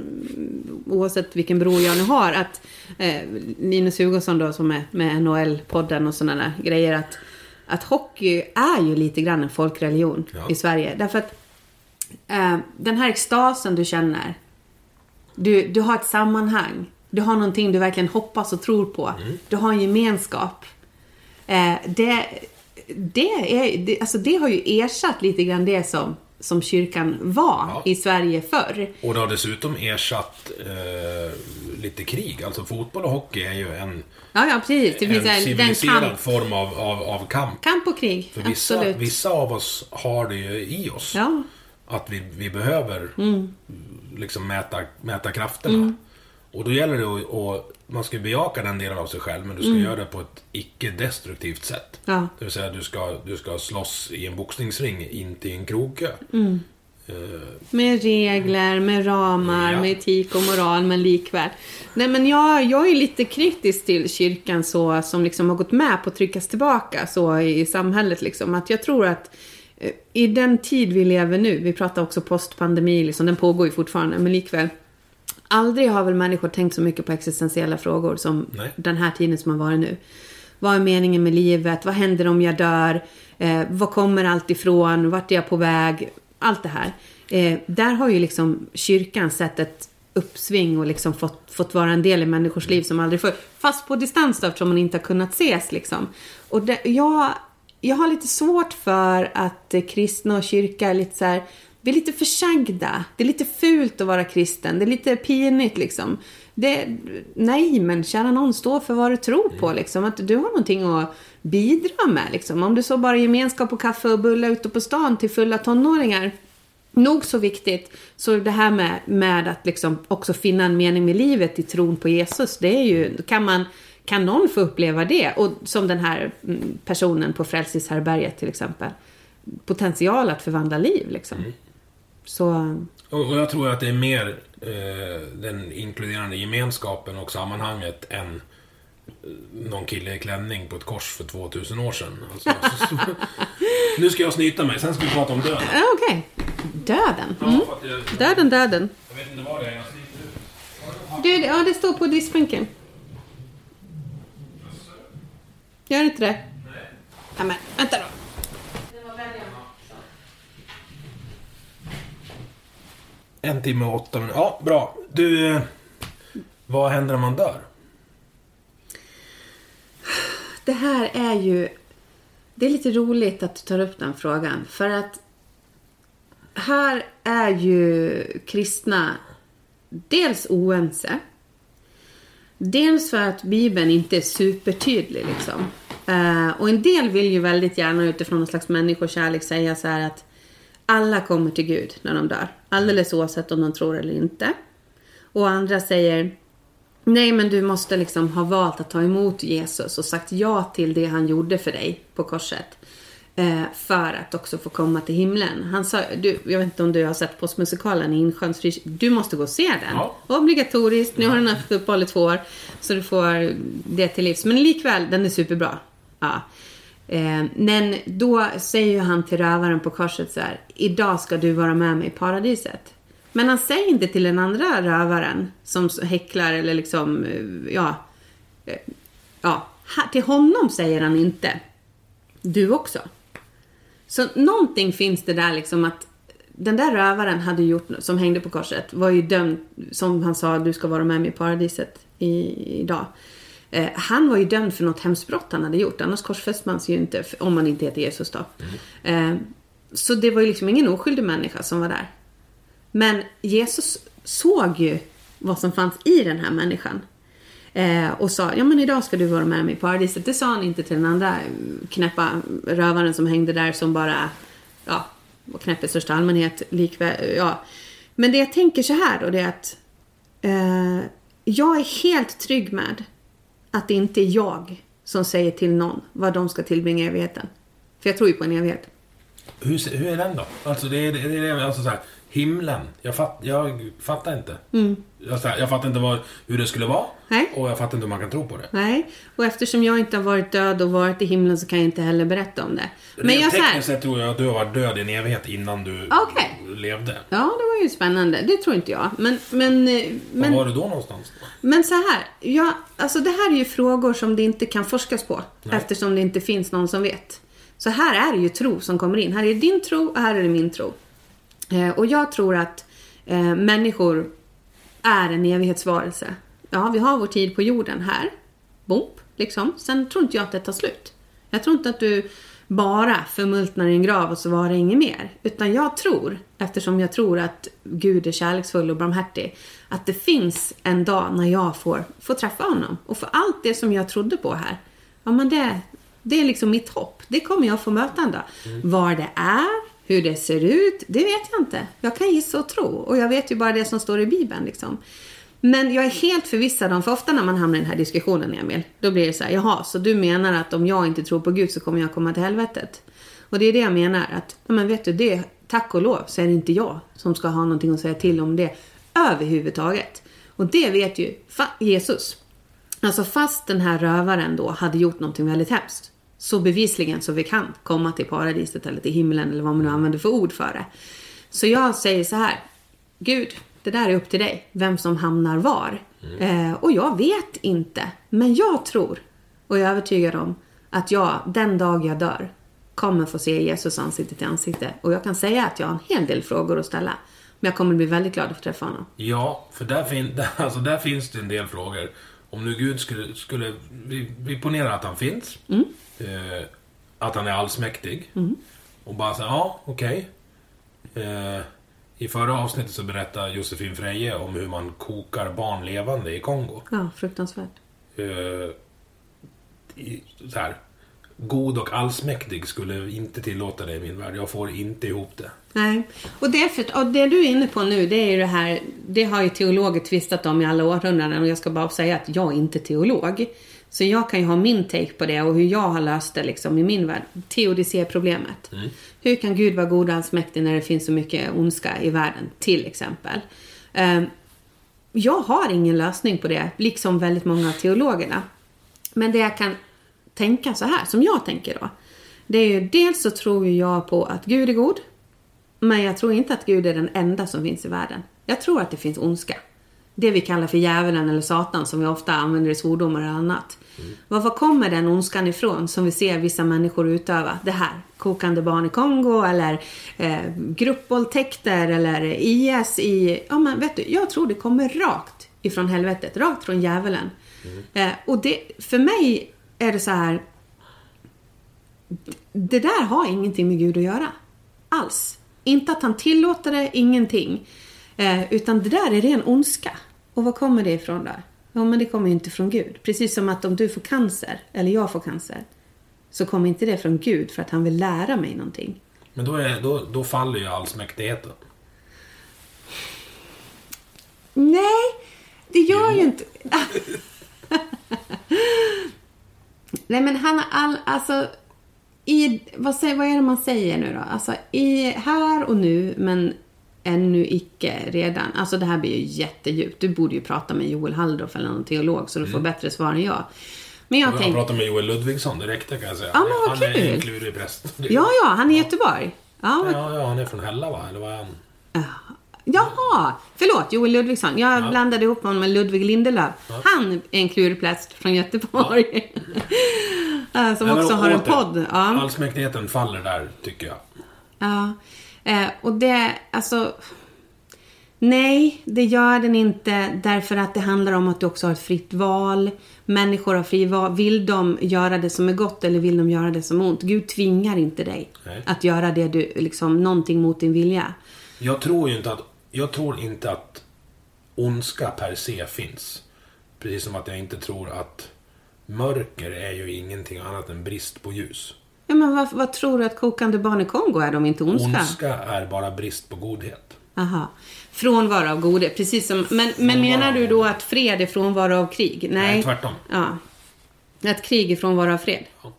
oavsett vilken bror jag nu har, att eh, Linus Hugosson då, som är med N H L-podden och sådana där grejer, att att hockey är ju lite grann en folkreligion ja. i Sverige. Därför att eh, den här extasen du känner, du, du har ett sammanhang. Du har någonting du verkligen hoppas och tror på. Mm. Du har en gemenskap. Eh, det, det, är, det, alltså det har ju ersatt lite grann det som, som kyrkan var ja. i Sverige förr. Och det har dessutom ersatt eh, lite krig. Alltså fotboll och hockey är ju en... Ja, ja, precis. Det finns en civiliserad kamp. form av, av, av kamp. Kamp och krig, för vissa, absolut. Vissa av oss har det ju i oss. Ja. Att vi, vi behöver mm. liksom mäta, mäta krafterna. Mm. Och då gäller det att, att man ska bejaka den delen av sig själv, men du ska mm. göra det på ett icke-destruktivt sätt. Ja. Det vill säga att du ska, du ska slåss i en boxningsring, inte i en krogkö. Mm. Med regler, med ramar, ja. med etik och moral, men likväl. Nej, men jag, jag är lite kritisk till kyrkan så, som liksom har gått med på att tryckas tillbaka så i, i samhället. Liksom. Att jag tror att eh, i den tid vi lever nu, vi pratar också postpandemi, liksom, den pågår ju fortfarande, men likväl. Aldrig har väl människor tänkt så mycket på existentiella frågor som Nej. den här tiden som har varit nu. Vad är meningen med livet? Vad händer om jag dör? Eh, vad kommer allt ifrån? Vart är jag på väg? Allt det här. Eh, där har ju liksom kyrkan sett ett uppsving och liksom fått, fått vara en del i människors liv som aldrig förr. Fast på distans då, eftersom man inte har kunnat ses liksom. Och det, jag, jag har lite svårt för att eh, kristna och kyrka är lite så här, vi är lite försagda. Det är lite fult att vara kristen. Det är lite pinigt liksom. Det, nej, men kära någon, stå för vad du tror på liksom. Att du har någonting att bidra med liksom. Om du så bara gemenskap och kaffe och bulla ute på stan till fulla tonåringar, nog så viktigt. Så det här med, med att liksom också finna en mening med livet i tron på Jesus, det är ju, kan man, kan någon få uppleva det? Och som den här personen på Frälsningshärberget till exempel, potential att förvandla liv liksom. Mm. Så... Och jag tror att det är mer eh, den inkluderande gemenskapen och sammanhanget än någon kille i klänning på ett kors för tvåtusen år sedan. Alltså, så, så, nu ska jag snyta mig, sen ska vi prata om döden. Ja, okej. Okay. Döden? Mm. Ja, jag, döden, döden. Jag vet inte vad det är jag snyter ut. Det, ja, det står på diskbänken. Gör inte det? Nej. Ja, men vänta då. En timme och åtta minuter. Ja, bra. Du, vad händer om man dör? Det här är ju... Det är lite roligt att du tar upp den frågan. För att här är ju kristna dels oense. Dels för att Bibeln inte är supertydlig liksom. Och en del vill ju väldigt gärna utifrån någon slags människokärlek säga så här att alla kommer till Gud när de dör. Alldeles oavsett om de tror eller inte. Och andra säger, nej men du måste liksom ha valt att ta emot Jesus och sagt ja till det han gjorde för dig på korset. Eh, för att också få komma till himlen. Han sa, du, jag vet inte om du har sett postmusikalen i Insjöns Fri, du måste gå och se den. Ja. Obligatoriskt, nu har den haft uppehåll i två år. Så du får det till livs. Men likväl, den är superbra. Ja. Eh, men då säger han till rövaren på korset så här: idag ska du vara med mig i paradiset. Men han säger inte till den andra rövaren som häcklar eller liksom ja, ja, till honom säger han inte du också. Så någonting finns det där liksom att den där rövaren hade gjort, som hängde på korset, var ju dömd, som han sa, du ska vara med mig i paradiset i, idag. Eh, han var ju dömd för något hemskt brott han hade gjort. Annars korsfäst man sig ju inte om man inte heter Jesus då. Mm. Eh, så det var ju liksom ingen oskyldig människa som var där. Men Jesus såg ju vad som fanns i den här människan. Eh, och sa, ja men idag ska du vara med mig i paradiset. Det sa han inte till den andra knäppa rövaren som hängde där som bara, ja, och knäpp i största allmänhet likväl, ja. Men det jag tänker så här då, det är att eh, jag är helt trygg med att det inte är jag som säger till någon vad de ska tillbringa i evigheten. För jag tror ju på en evighet. Hur, hur är den då? Alltså det är, det är alltså så här, himlen. Jag, fatt, jag fattar inte. Mm. Jag, jag fattar inte vad, hur det skulle vara. Nej. Och jag fattar inte hur man kan tro på det. Nej, och eftersom jag inte har varit död och varit i himlen så kan jag inte heller berätta om det. Men Rent jag tekniskt sett tror jag att du har varit död i en evighet innan du okay. levde. Ja, det var ju spännande. Det tror inte jag. Men, men, men, var var du då någonstans då? Men så här, ja, alltså det här är ju frågor som det inte kan forskas på. Nej. Eftersom det inte finns någon som vet. Så här är det ju tro som kommer in. Här är din tro och här är det min tro. Eh, och jag tror att eh, människor är en evighetsvarelse. Ja, vi har vår tid på jorden här. Bomp, liksom. Sen tror inte jag att det tar slut. Jag tror inte att du bara förmultnar i en grav och så var det inget mer. Utan jag tror, eftersom jag tror att Gud är kärleksfull och barmhärtig, att det finns en dag när jag får, får träffa honom. Och för allt det som jag trodde på här, ja men det, det är liksom mitt hopp. Det kommer jag få möta en dag. Mm. Var det är, hur det ser ut, det vet jag inte. Jag kan gissa och tro. Och jag vet ju bara det som står i Bibeln liksom. Men jag är helt förvissad om, för ofta när man hamnar i den här diskussionen, Emil, då blir det så här, jaha, så du menar att om jag inte tror på Gud så kommer jag komma till helvetet? Och det är det jag menar, att, ja men vet du, det, tack och lov så är det inte jag som ska ha någonting att säga till om det överhuvudtaget. Och det vet ju Jesus. Alltså fast den här rövaren då hade gjort någonting väldigt hemskt, så bevisligen så vi kan komma till paradiset eller till himlen eller vad man nu använder för ord för det. Så jag säger så här, Gud, det där är upp till dig, vem som hamnar var. Mm. Eh, och jag vet inte, men jag tror och jag är övertygad om att jag, den dag jag dör, kommer få se Jesus ansikte till ansikte. Och jag kan säga att jag har en hel del frågor att ställa. Men jag kommer bli väldigt glad att få träffa honom. Ja, för där, fin- där, alltså där finns det en del frågor. Om nu Gud skulle, skulle vi, vi ponerar att han finns. Mm. Eh, att han är allsmäktig. Mm. Och bara säga, ja, okej. Okay. Eh, I förra avsnittet så berättar Josefin Freje om hur man kokar barn levande i Kongo. Ja, fruktansvärt. Eh, i, så här, god och allsmäktig skulle inte tillåta det i min värld. Jag får inte ihop det. Nej, och det, för, och det du är inne på nu, det är ju det här, det har ju teologer tvistat om i alla århundraden, och jag ska bara säga att jag är inte teolog. Så jag kan ju ha min take på det och hur jag har löst det liksom i min värld. Teodicé-problemet. Mm. Hur kan Gud vara god och allsmäktig när det finns så mycket ondska i världen, till exempel? Um, jag har ingen lösning på det, liksom väldigt många av teologerna. Men det jag kan tänka så här, som jag tänker då, det är ju, dels så tror jag på att Gud är god, men jag tror inte att Gud är den enda som finns i världen. Jag tror att det finns ondska. Det vi kallar för djävulen eller satan, som vi ofta använder i svordomar och annat. Mm. Varför kommer den ondskan ifrån som vi ser vissa människor utöva? Det här, kokande barn i Kongo eller eh, gruppvåldtäkter eller I S i... Ja men vet du, jag tror det kommer rakt ifrån helvetet, rakt från djävulen. Mm. Eh, och det, för mig är det så här, det där har ingenting med Gud att göra. Alls. Inte att han tillåter det, ingenting. Eh, utan det där är ren ondska. Och vad kommer det ifrån där? Ja, men det kommer ju inte från Gud. Precis som att om du får cancer, eller jag får cancer, så kommer inte det från Gud för att han vill lära mig någonting. Men då, är, då, då faller ju allsmäktigheten. Nej, det gör jo. ju inte... Nej, men han har all... Alltså... I, vad, säger, vad är det man säger nu då? Alltså i här och nu, men ännu icke redan. Alltså det här blir ju jättedjupt. Du borde ju prata med Joel Halldorf eller någon teolog så du mm. får bättre svar än jag. Men jag, jag tänk... pratar med Joel Ludvigsson, det räckte kan jag säga. Ja, men vad han kul. är en klurig präst. Ja, ja, han är i Göteborg. Ja, men... ja, ja, han är från Hälla va? Eller vad är han? Ja. Jaha, förlåt, Joel Ludvigsson. Jag ja. blandade ihop honom med Ludvig Lindelöf. Ja. Han är en klurig präst från Göteborg. Ja. Uh, som ja, också har en åter, podd. Ja. Allsmäktigheten faller där, tycker jag. Ja. Uh, och det, alltså... Nej, det gör den inte därför att det handlar om att du också har ett fritt val. Människor har fri val. Vill de göra det som är gott eller vill de göra det som är ont? Gud tvingar inte dig Nej. Att göra det du, liksom, någonting mot din vilja. Jag tror ju inte att, jag tror inte att ondska per se finns. Precis som att jag inte tror att mörker är ju ingenting annat än brist på ljus. Ja, men vad, vad tror du att kokande barn i Kongo är de inte ondska? Ondska är bara brist på godhet. Aha. Frånvaro av godhet, precis som... Men, men menar du då att fred är frånvaro av krig? Nej, Nej tvärtom. Ja. Att krig är frånvaro av fred? Ja.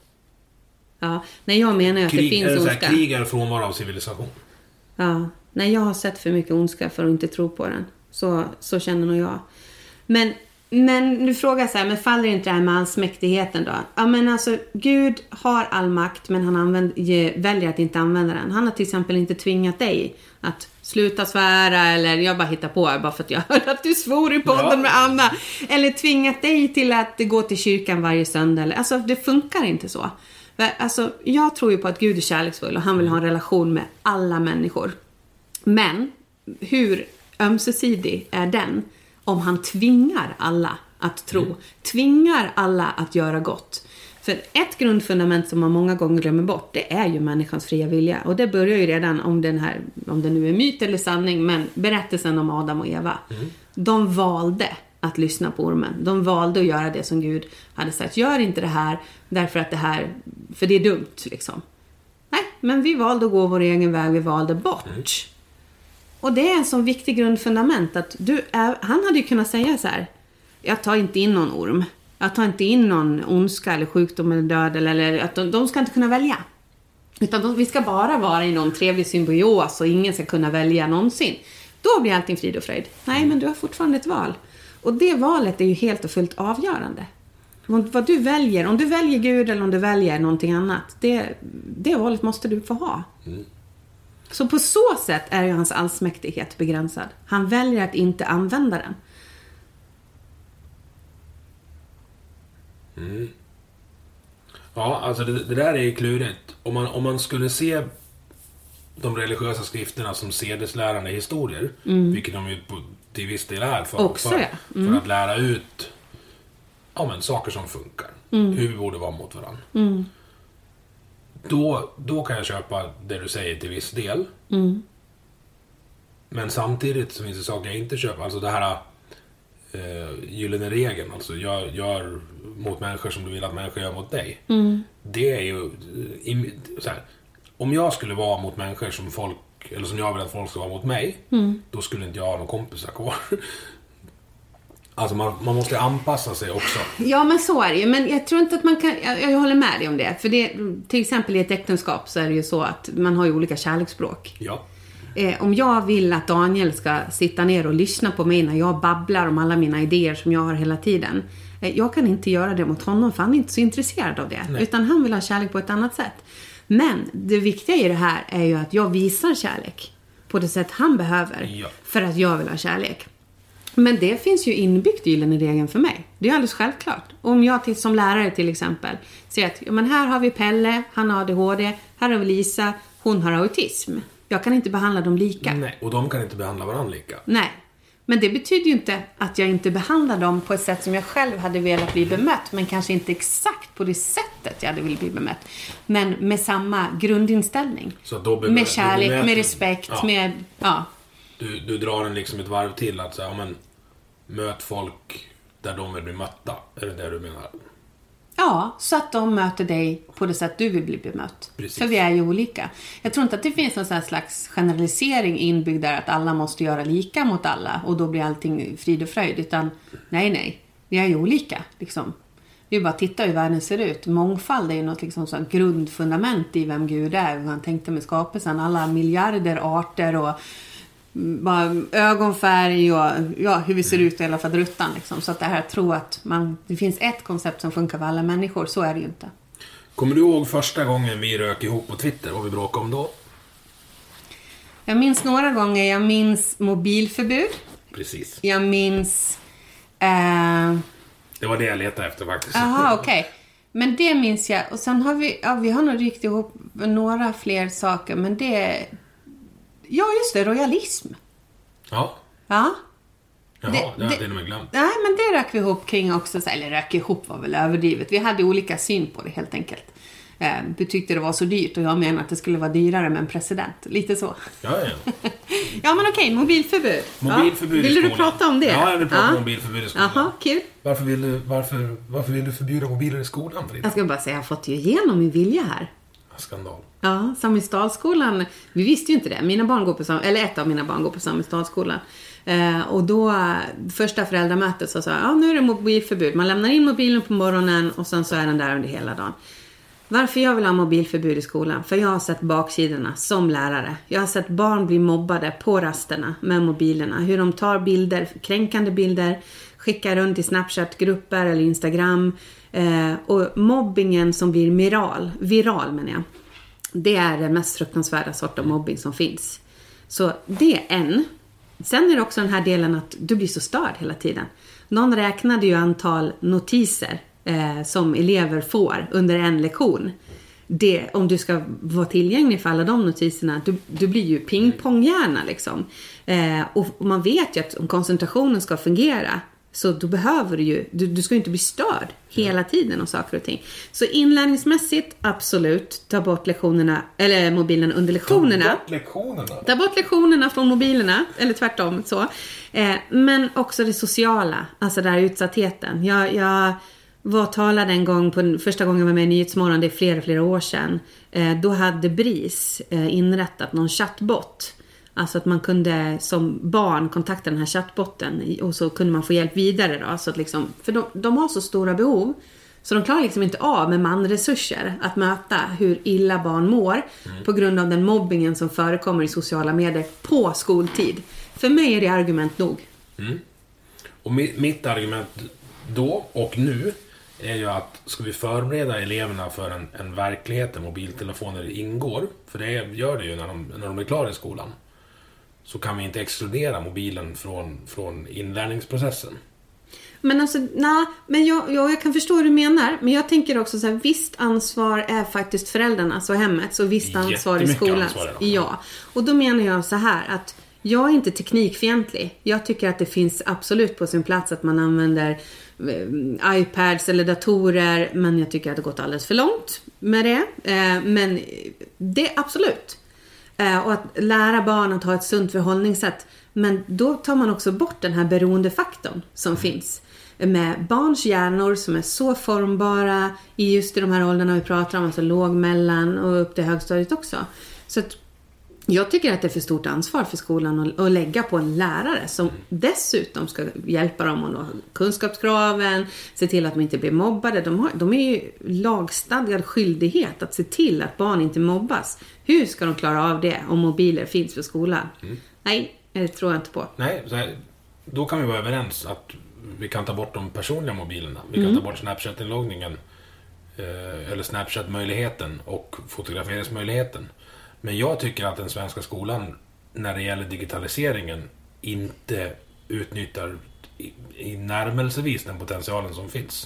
Ja. Nej, jag menar ju att krig, det finns ondska. Här, krig är frånvaro av civilisation. Ja. Nej, jag har sett för mycket ondska för att inte tro på den. Så, så känner nog jag. Men... Men nu frågar jag så här, men faller inte det här med allsmäktigheten då? Ja, men alltså, Gud har all makt, men han använder, väljer att inte använda den. Han har till exempel inte tvingat dig att sluta svära, eller jag bara hittar på bara för att jag hörde att du svor i podden ja. Med Anna. Eller tvingat dig till att gå till kyrkan varje söndag. Eller, alltså, det funkar inte så. Alltså, jag tror ju på att Gud är kärleksfull och han vill ha en relation med alla människor. Men hur ömsesidig är den? Om han tvingar alla att tro. Mm. Tvingar alla att göra gott. För ett grundfundament som man många gånger glömmer bort, det är ju människans fria vilja. Och det börjar ju redan om den här, om det nu är myt eller sanning, men berättelsen om Adam och Eva. Mm. De valde att lyssna på ormen. De valde att göra det som Gud hade sagt. Gör inte det här därför att det här, för det är dumt liksom. Nej, men vi valde att gå vår egen väg, vi valde bort. Mm. Och det är en sån viktig grundfundament att du är, han hade ju kunnat säga så här: jag tar inte in någon orm. Jag tar inte in någon ondska eller sjukdom eller död. Eller, eller att de, de ska inte kunna välja. Utan de, vi ska bara vara i någon trevlig symbios och ingen ska kunna välja någonsin. Då blir allting frid och fröjd. Nej, men du har fortfarande ett val. Och det valet är ju helt och fullt avgörande. Vad du väljer, om du väljer Gud eller om du väljer någonting annat, det, det valet måste du få ha. Mm. Så på så sätt är ju hans allsmäktighet begränsad. Han väljer att inte använda den. Mm. Ja, alltså det, det där är ju klurigt. Om man, om man skulle se de religiösa skrifterna som sedeslärande historier, mm. vilket de ju på, till viss del är för, Också, för, ja. mm. för att lära ut ja, men, saker som funkar. Mm. Hur vi borde vara mot varandra. Mm. Då, då kan jag köpa det du säger till viss del. Mm. Men samtidigt så finns det saker jag inte köper. Alltså det här eh, gyllene regeln. Alltså gör, gör mot människor som du vill att människor gör mot dig. Mm. Det är ju... I, så här, om jag skulle vara mot människor som folk... Eller som jag vill att folk ska vara mot mig. Mm. Då skulle inte jag ha någon kompisar kvar. Alltså man, man måste anpassa sig också. Ja, men så är det ju. Men jag tror inte att man kan... Jag, jag håller med dig om det. För det, till exempel i ett äktenskap så är det ju så att man har ju olika kärleksspråk. Ja. Eh, om jag vill att Daniel ska sitta ner och lyssna på mig när jag babblar om alla mina idéer som jag har hela tiden. Eh, jag kan inte göra det mot honom för han är inte så intresserad av det. Nej. Utan han vill ha kärlek på ett annat sätt. Men det viktiga i det här är ju att jag visar kärlek på det sätt han behöver. Ja. För att jag vill ha kärlek. Men det finns ju inbyggt i gyllene regeln för mig. Det är alldeles självklart. Om jag till, som lärare till exempel säger att ja, men här har vi Pelle, han har A D H D. Här har vi Lisa, hon har autism. Jag kan inte behandla dem lika. Nej, och de kan inte behandla varandra lika. Nej, men det betyder ju inte att jag inte behandlar dem på ett sätt som jag själv hade velat bli bemött. Men kanske inte exakt på det sättet jag hade velat bli bemött. Men med samma grundinställning. Så då be- med kärlek, med, med respekt, ja. med... Ja. Du, du drar en liksom ett varv till att säga, ja, men möt folk där de vill bli mötta. Är det det du menar? Ja, så att de möter dig på det sätt du vill bli bemött. Precis. För vi är ju olika. Jag tror inte att det finns någon sån här slags generalisering inbyggd där att alla måste göra lika mot alla och då blir allting frid och fröjd. Utan nej, nej. Vi är ju olika, liksom. Vi bara titta hur världen ser ut. Mångfald är ju något liksom sån grundfundament i vem Gud är. Hur han tänkte med skapelsen. Alla miljarder arter och bara ögonfärg och ja, hur vi ser ut i alla fall druttan liksom. Så att det här att tro att man, det finns ett koncept som funkar för alla människor, så är det ju inte. Kommer du ihåg första gången vi rök ihop på Twitter? Vad vi bråkade om då? Jag minns några gånger. Jag minns mobilförbud. Precis. Jag minns... Eh... Det var det jag letade efter faktiskt. Jaha, okej. Okay. Men det minns jag. Och sen har vi, ja, vi har nog ryckt ihop några fler saker. Men det, ja just det, royalism. Ja. Ja. Jaha, det, det hade jag nog glömt. Nej, men det rök vi ihop kring också. Eller rök ihop var väl överdrivet. Vi hade olika syn på det helt enkelt. Eh, du tyckte det var så dyrt och jag menar att det skulle vara dyrare med en president. Lite så. Ja, ja. Ja, men okej, mobilförbud. Mobilförbud ja. i skolan. Vill du prata om det? Ja, jag vill prata ja. om mobilförbud i skolan. Jaha, kul. Varför vill du, varför, varför vill du förbjuda mobiler i skolan? Frida? Jag ska bara säga, jag har fått ju igenom min vilja här. Skandal. Ja, Samhällsdalsskolan, vi visste ju inte det. Mina barn går på, eller ett av mina barn går på Samhällsdalsskolan. Eh, och då, första föräldramötet så sa jag, ja nu är det mobilförbud. Man lämnar in mobilen på morgonen och sen så är den där under hela dagen. Varför jag vill ha mobilförbud i skolan? För jag har sett baksidorna som lärare. Jag har sett barn bli mobbade på rasterna med mobilerna. Hur de tar bilder, kränkande bilder, skickar runt i Snapchat-grupper eller Instagram. Eh, och mobbingen som blir viral, viral menar jag. Det är den mest fruktansvärda sort av mobbing som finns. Så det är en. Sen är det också den här delen att du blir så störd hela tiden. Någon räknade ju antal notiser eh, som elever får under en lektion. Det, om du ska vara tillgänglig för alla de notiserna, du, du blir ju pingponghjärna liksom. Eh, och man vet ju att om koncentrationen ska fungera, så då behöver du ju, du, du ska ju inte bli störd hela tiden av saker och ting. Så inlärningsmässigt, absolut, ta bort lektionerna, eller mobilen under lektionerna. Ta bort lektionerna? Ta bort lektionerna från mobilerna, eller tvärtom så. Eh, men också det sociala, alltså där utsattheten. Jag, jag var talade en gång, på första gången jag var med i Nyhetsmorgon, det är flera, flera år sedan. Eh, då hade BRIS eh, inrättat någon chattbot. Alltså att man kunde som barn kontakta den här chattbotten och så kunde man få hjälp vidare då. Så att liksom, för de, de har så stora behov så de klarar liksom inte av med manresurser att möta hur illa barn mår mm. på grund av den mobbingen som förekommer i sociala medier på skoltid. För mig är det argument nog. Mm. Och mitt, mitt argument då och nu är ju att ska vi förbereda eleverna för en, en verklighet där mobiltelefoner ingår, för det gör det ju när de, när de är klara i skolan, så kan vi inte exkludera mobilen från, från inlärningsprocessen. Men alltså, nej, men jag, jag, jag kan förstå hur du menar. Men jag tänker också så här, visst ansvar är faktiskt föräldrarna, så hemmet, så visst ansvar i skolan. Ja, och då menar jag så här att jag är inte teknikfientlig. Jag tycker att det finns absolut på sin plats att man använder eh, iPads eller datorer, men jag tycker att det har gått alldeles för långt med det. Eh, men det är absolut. Och att lära barn att ha ett sunt förhållningssätt. Men då tar man också bort den här beroendefaktorn som mm. finns. Med barns hjärnor som är så formbara i just i de här åldrarna vi pratar om. Alltså låg, mellan och upp till högstadiet också. Så att jag tycker att det är för stort ansvar för skolan att, att lägga på en lärare som dessutom ska hjälpa dem att nå kunskapskraven, se till att de inte blir mobbade. De, har, de är ju lagstadgad skyldighet att se till att barn inte mobbas. Hur ska de klara av det om mobiler finns för skolan? Mm. Nej, det tror jag inte på. Nej, så här, då kan vi vara överens att vi kan ta bort de personliga mobilerna. Vi kan mm. ta bort Snapchat-inloggningen eh, eller Snapchat-möjligheten och fotograferingsmöjligheten. Men jag tycker att den svenska skolan när det gäller digitaliseringen inte utnyttjar i, i närmelsevis den potentialen som finns.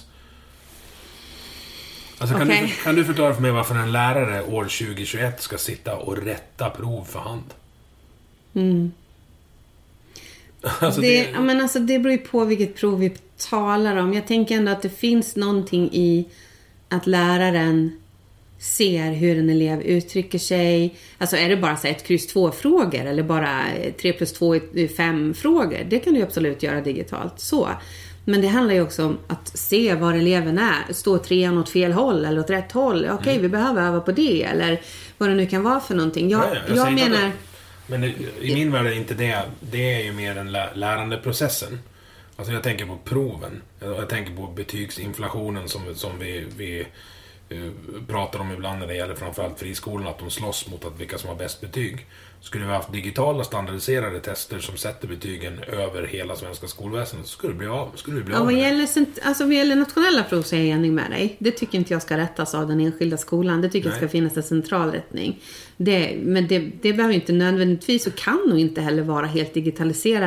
Alltså kan, okay. du, kan du förklara för mig varför en lärare år tjugo tjugoett ska sitta och rätta prov för hand? Mm. Alltså det, det... Ja, men alltså det beror ju på vilket prov vi talar om. Jag tänker ändå att det finns någonting i att läraren ser hur en elev uttrycker sig. Alltså är det bara så ett kryss två frågor eller bara tre plus två är fem frågor. Det kan du absolut göra digitalt. Så. Men det handlar ju också om att se var eleven är. Står trean åt fel håll eller åt rätt håll. Okej, okay, mm. vi behöver öva på det. Eller vad det nu kan vara för någonting. Jag, Nej, jag, jag menar... Det. Men det, i min värld är inte det. Det är ju mer den lärandeprocessen. Alltså jag tänker på proven. Jag tänker på betygsinflationen som, som vi... vi pratar om ibland när det gäller framförallt friskolan, att de slåss mot att vilka som har bäst betyg. Skulle vi ha haft digitala standardiserade tester som sätter betygen över hela svenska skolväsendet, så skulle det bli av, skulle det bli ja, av vad gäller, alltså vad gäller nationella prov så är jag enig med dig. Det tycker inte jag ska rättas av den enskilda skolan. Det tycker Nej. jag ska finnas en central rättning. Det, men det, det behöver inte nödvändigtvis och kan nog inte heller vara helt digitaliserat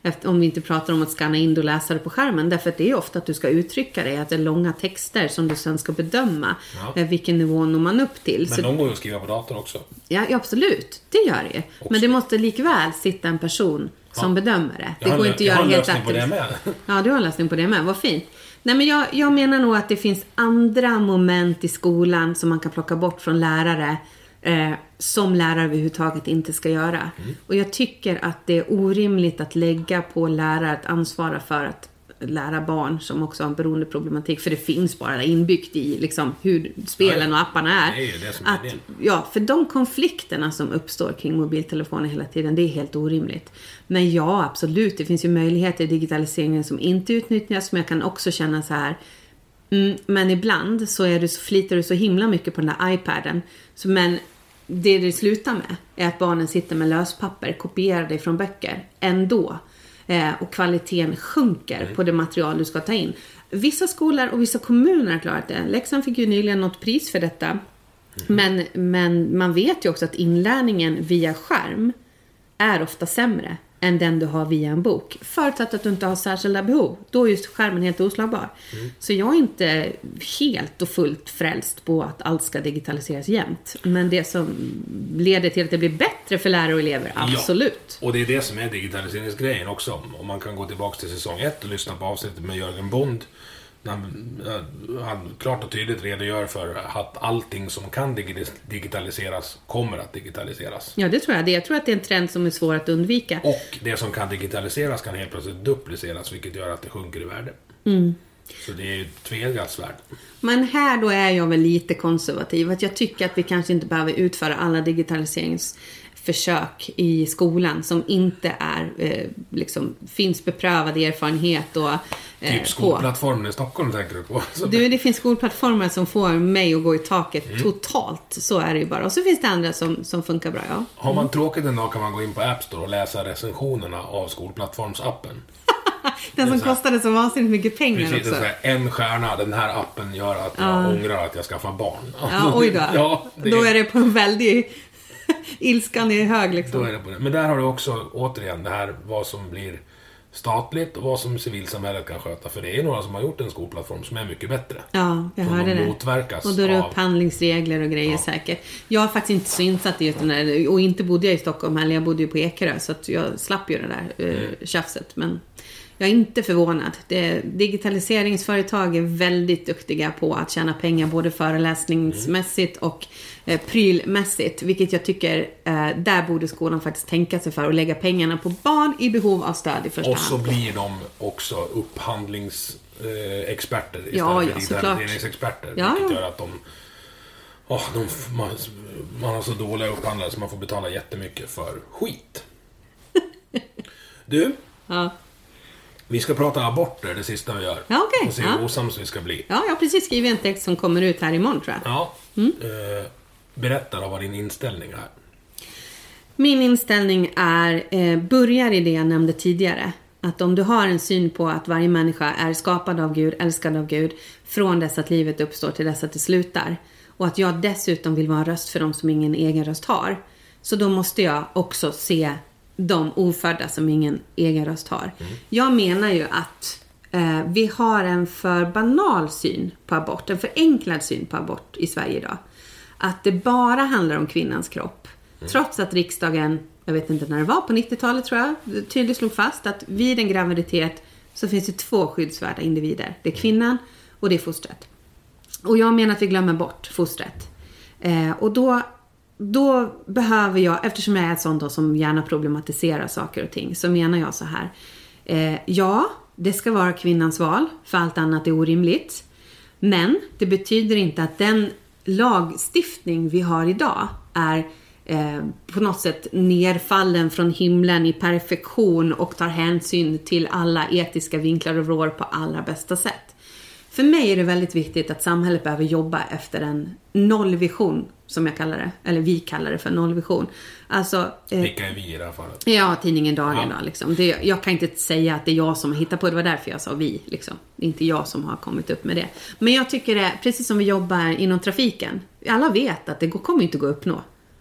Efter, om vi inte pratar om att scanna in och läsa det på skärmen. Därför att det är ofta att du ska uttrycka dig. Att det är långa texter som du sen ska bedöma. Ja. Vilken nivå når man upp till. Men så, de går ju att skriva på datorn också. Ja, ja absolut. Det gör det. Också. Men det måste likväl sitta en person som ja. bedömer det. Det jag går har, inte att göra helt aktivt. på det med. Ja, du har en lösning på det med. Vad fint. Nej, men jag, jag menar nog att det finns andra moment i skolan som man kan plocka bort från lärare. Eh, som lärare överhuvudtaget inte ska göra. Mm. Och jag tycker att det är orimligt att lägga på lärare att ansvara för att lära barn som också har en beroendeproblematik. För det finns bara inbyggt i liksom, hur spelen och apparna är. Det är ju det som att, är det. Ja, för de konflikterna som uppstår kring mobiltelefoner hela tiden, det är helt orimligt. Men ja, absolut, det finns ju möjligheter i digitaliseringen som inte utnyttjas. Men jag kan också känna så här, mm, men ibland så, är du, så flitar du så himla mycket på den där iPaden. Så, men det det slutar med är att barnen sitter med löspapper, kopierar det från böcker ändå. Eh, och kvaliteten sjunker mm. på det material du ska ta in. Vissa skolor och vissa kommuner har klarat det. Leksand fick ju nyligen något pris för detta. Mm. Men, men man vet ju också att inlärningen via skärm är ofta sämre än den du har via en bok. Förutsatt att du inte har särskilda behov. Då är just skärmen helt oslagbar. Mm. Så jag är inte helt och fullt frälst på att allt ska digitaliseras jämt. Men det som leder till att det blir bättre för lärare och elever, absolut. Ja, och det är det som är digitaliseringsgrejen också. Om man kan gå tillbaka till säsong ett och lyssna på avsnittet med Jörgen Bond. När han klart och tydligt redogör för att allting som kan digitaliseras kommer att digitaliseras. Ja, det tror jag. Jag tror att det är en trend som är svår att undvika. Och det som kan digitaliseras kan helt plötsligt dupliceras, vilket gör att det sjunker i värde. Mm. Så det är ju ett tveeggat svärd. Men här då är jag väl lite konservativ. Att jag tycker att vi kanske inte behöver utföra alla digitaliseringsförsök i skolan som inte är eh, liksom, finns beprövad erfarenhet och eh, typ skolplattformen på. I Stockholm tänker du på. Du, det finns skolplattformar som får mig att gå i taket mm. totalt. Så är det ju bara. Och så finns det andra som, som funkar bra, ja. Har man tråkigt en dag kan man gå in på App Store och läsa recensionerna av skolplattformsappen. Den som kostade så vansinnigt mycket pengar. Precis, också. En stjärna, den här appen gör att jag uh. ångrar att jag skaffar barn. Ja, oj då. Ja, det... Då är det på en väldigt ilskan är hög liksom. Då är det på det. Men där har du också återigen det här vad som blir statligt och vad som civilsamhället kan sköta. För det är några som har gjort en skolplattform som är mycket bättre. Ja, jag hörde det. Motverkas och då är det av... upphandlingsregler och grejer ja. säkert. Jag har faktiskt inte så insatt i det där. Och inte bodde jag i Stockholm heller. Jag bodde ju på Ekerö. Så att jag slapp ju det där mm. uh, tjafset. Men jag är inte förvånad. Det, digitaliseringsföretag är väldigt duktiga på att tjäna pengar både föreläsningsmässigt och eh, prylmässigt. Vilket jag tycker, eh, där borde skolan faktiskt tänka sig för att lägga pengarna på barn i behov av stöd i första hand. Och så hand. Blir de också upphandlingsexperter eh, istället ja, för ja, digitaliseringsexperter. Ja, vilket ja. gör att de... Oh, de man, man har så dåliga upphandlare så man får betala jättemycket för skit. Du? Ja. Vi ska prata aborter, det sista vi gör. Ja, okej. Okay. Och se ja. hur osams vi ska bli. Ja, jag har precis skrivit en text som kommer ut här imorgon, tror jag. Ja. Mm. Eh, berätta då vad din inställning är. Min inställning är, eh, börjar i det jag nämnde tidigare. Att om du har en syn på att varje människa är skapad av Gud, älskad av Gud, från dess att livet uppstår till dess att det slutar. Och att jag dessutom vill vara en röst för dem som ingen egen röst har. Så då måste jag också se de ofödda som ingen egen röst har. Mm. Jag menar ju att eh, vi har en för banal syn på abort, en förenklad syn på abort i Sverige idag. Att det bara handlar om kvinnans kropp. Mm. Trots att riksdagen, jag vet inte när det var, på nittiotalet tror jag, tydligt slog fast att vid en graviditet så finns det två skyddsvärda individer. Det är kvinnan och det är fostret. Och jag menar att vi glömmer bort fostret. Eh, och då Då behöver jag, eftersom jag är ett sånt då som gärna problematiserar saker och ting, så menar jag så här. Eh, ja, det ska vara kvinnans val, för allt annat är orimligt. Men det betyder inte att den lagstiftning vi har idag är eh, på något sätt nerfallen från himlen i perfektion och tar hänsyn till alla etiska vinklar och vrår på allra bästa sätt. För mig är det väldigt viktigt att samhället behöver jobba efter en nollvision, som jag kallar det. Eller vi kallar det för nollvision. Alltså, eh, vilka är vi i det här fallet? Ja, tidningen Dagen ja. då, liksom. det, Jag kan inte säga att det är jag som hittar på det. Det var därför jag sa vi. Liksom. Det är inte jag som har kommit upp med det. Men jag tycker det, precis som vi jobbar inom trafiken. Alla vet att det kommer inte gå att uppnå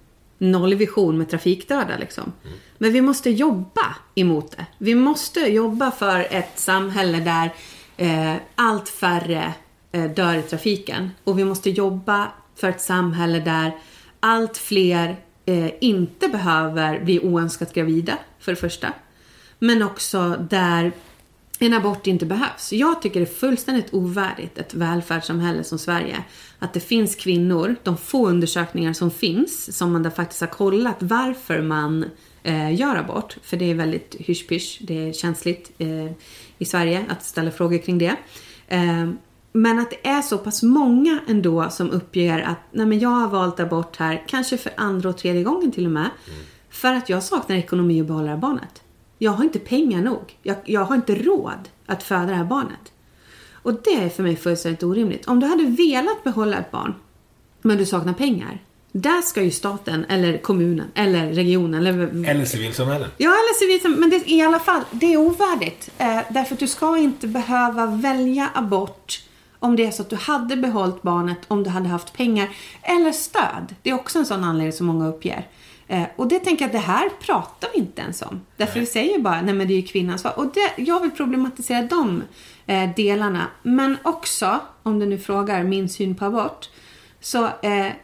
nollvision med trafikdöda liksom. Mm. Men vi måste jobba emot det. Vi måste jobba för ett samhälle där eh, allt färre eh, dör i trafiken. Och vi måste jobba för ett samhälle där allt fler eh, inte behöver bli oönskat gravida, för det första. Men också där en abort inte behövs. Jag tycker det är fullständigt ovärdigt ett välfärdssamhälle som Sverige. Att det finns kvinnor, de få undersökningar som finns, som man där faktiskt har kollat varför man eh, gör abort. För det är väldigt hysch-pysch, det är känsligt eh, i Sverige att ställa frågor kring det. Eh, men att det är så pass många ändå som uppger att nej men jag har valt abort här, kanske för andra och tredje gången till och med. Mm. För att jag saknar ekonomi att behålla barnet. Jag har inte pengar nog. Jag, jag har inte råd att föda det här barnet. Och det är för mig fullständigt orimligt. Om du hade velat behålla ett barn, men du saknar pengar. Där ska ju staten, eller kommunen, eller regionen. Eller, eller civilsamhället. Ja, eller civilsamhället. Men det, i alla fall, det är ovärdigt. Eh, därför att du ska inte behöva välja abort om det är så att du hade behållit barnet, om du hade haft pengar. Eller stöd. Det är också en sån anledning som många uppger. Eh, och det tänker jag att det här pratar vi inte ens om. Därför nej. Vi säger bara, nej men det är ju kvinnans val. Och det, jag vill problematisera de eh, delarna. Men också, om du nu frågar min syn på abort. Så eh,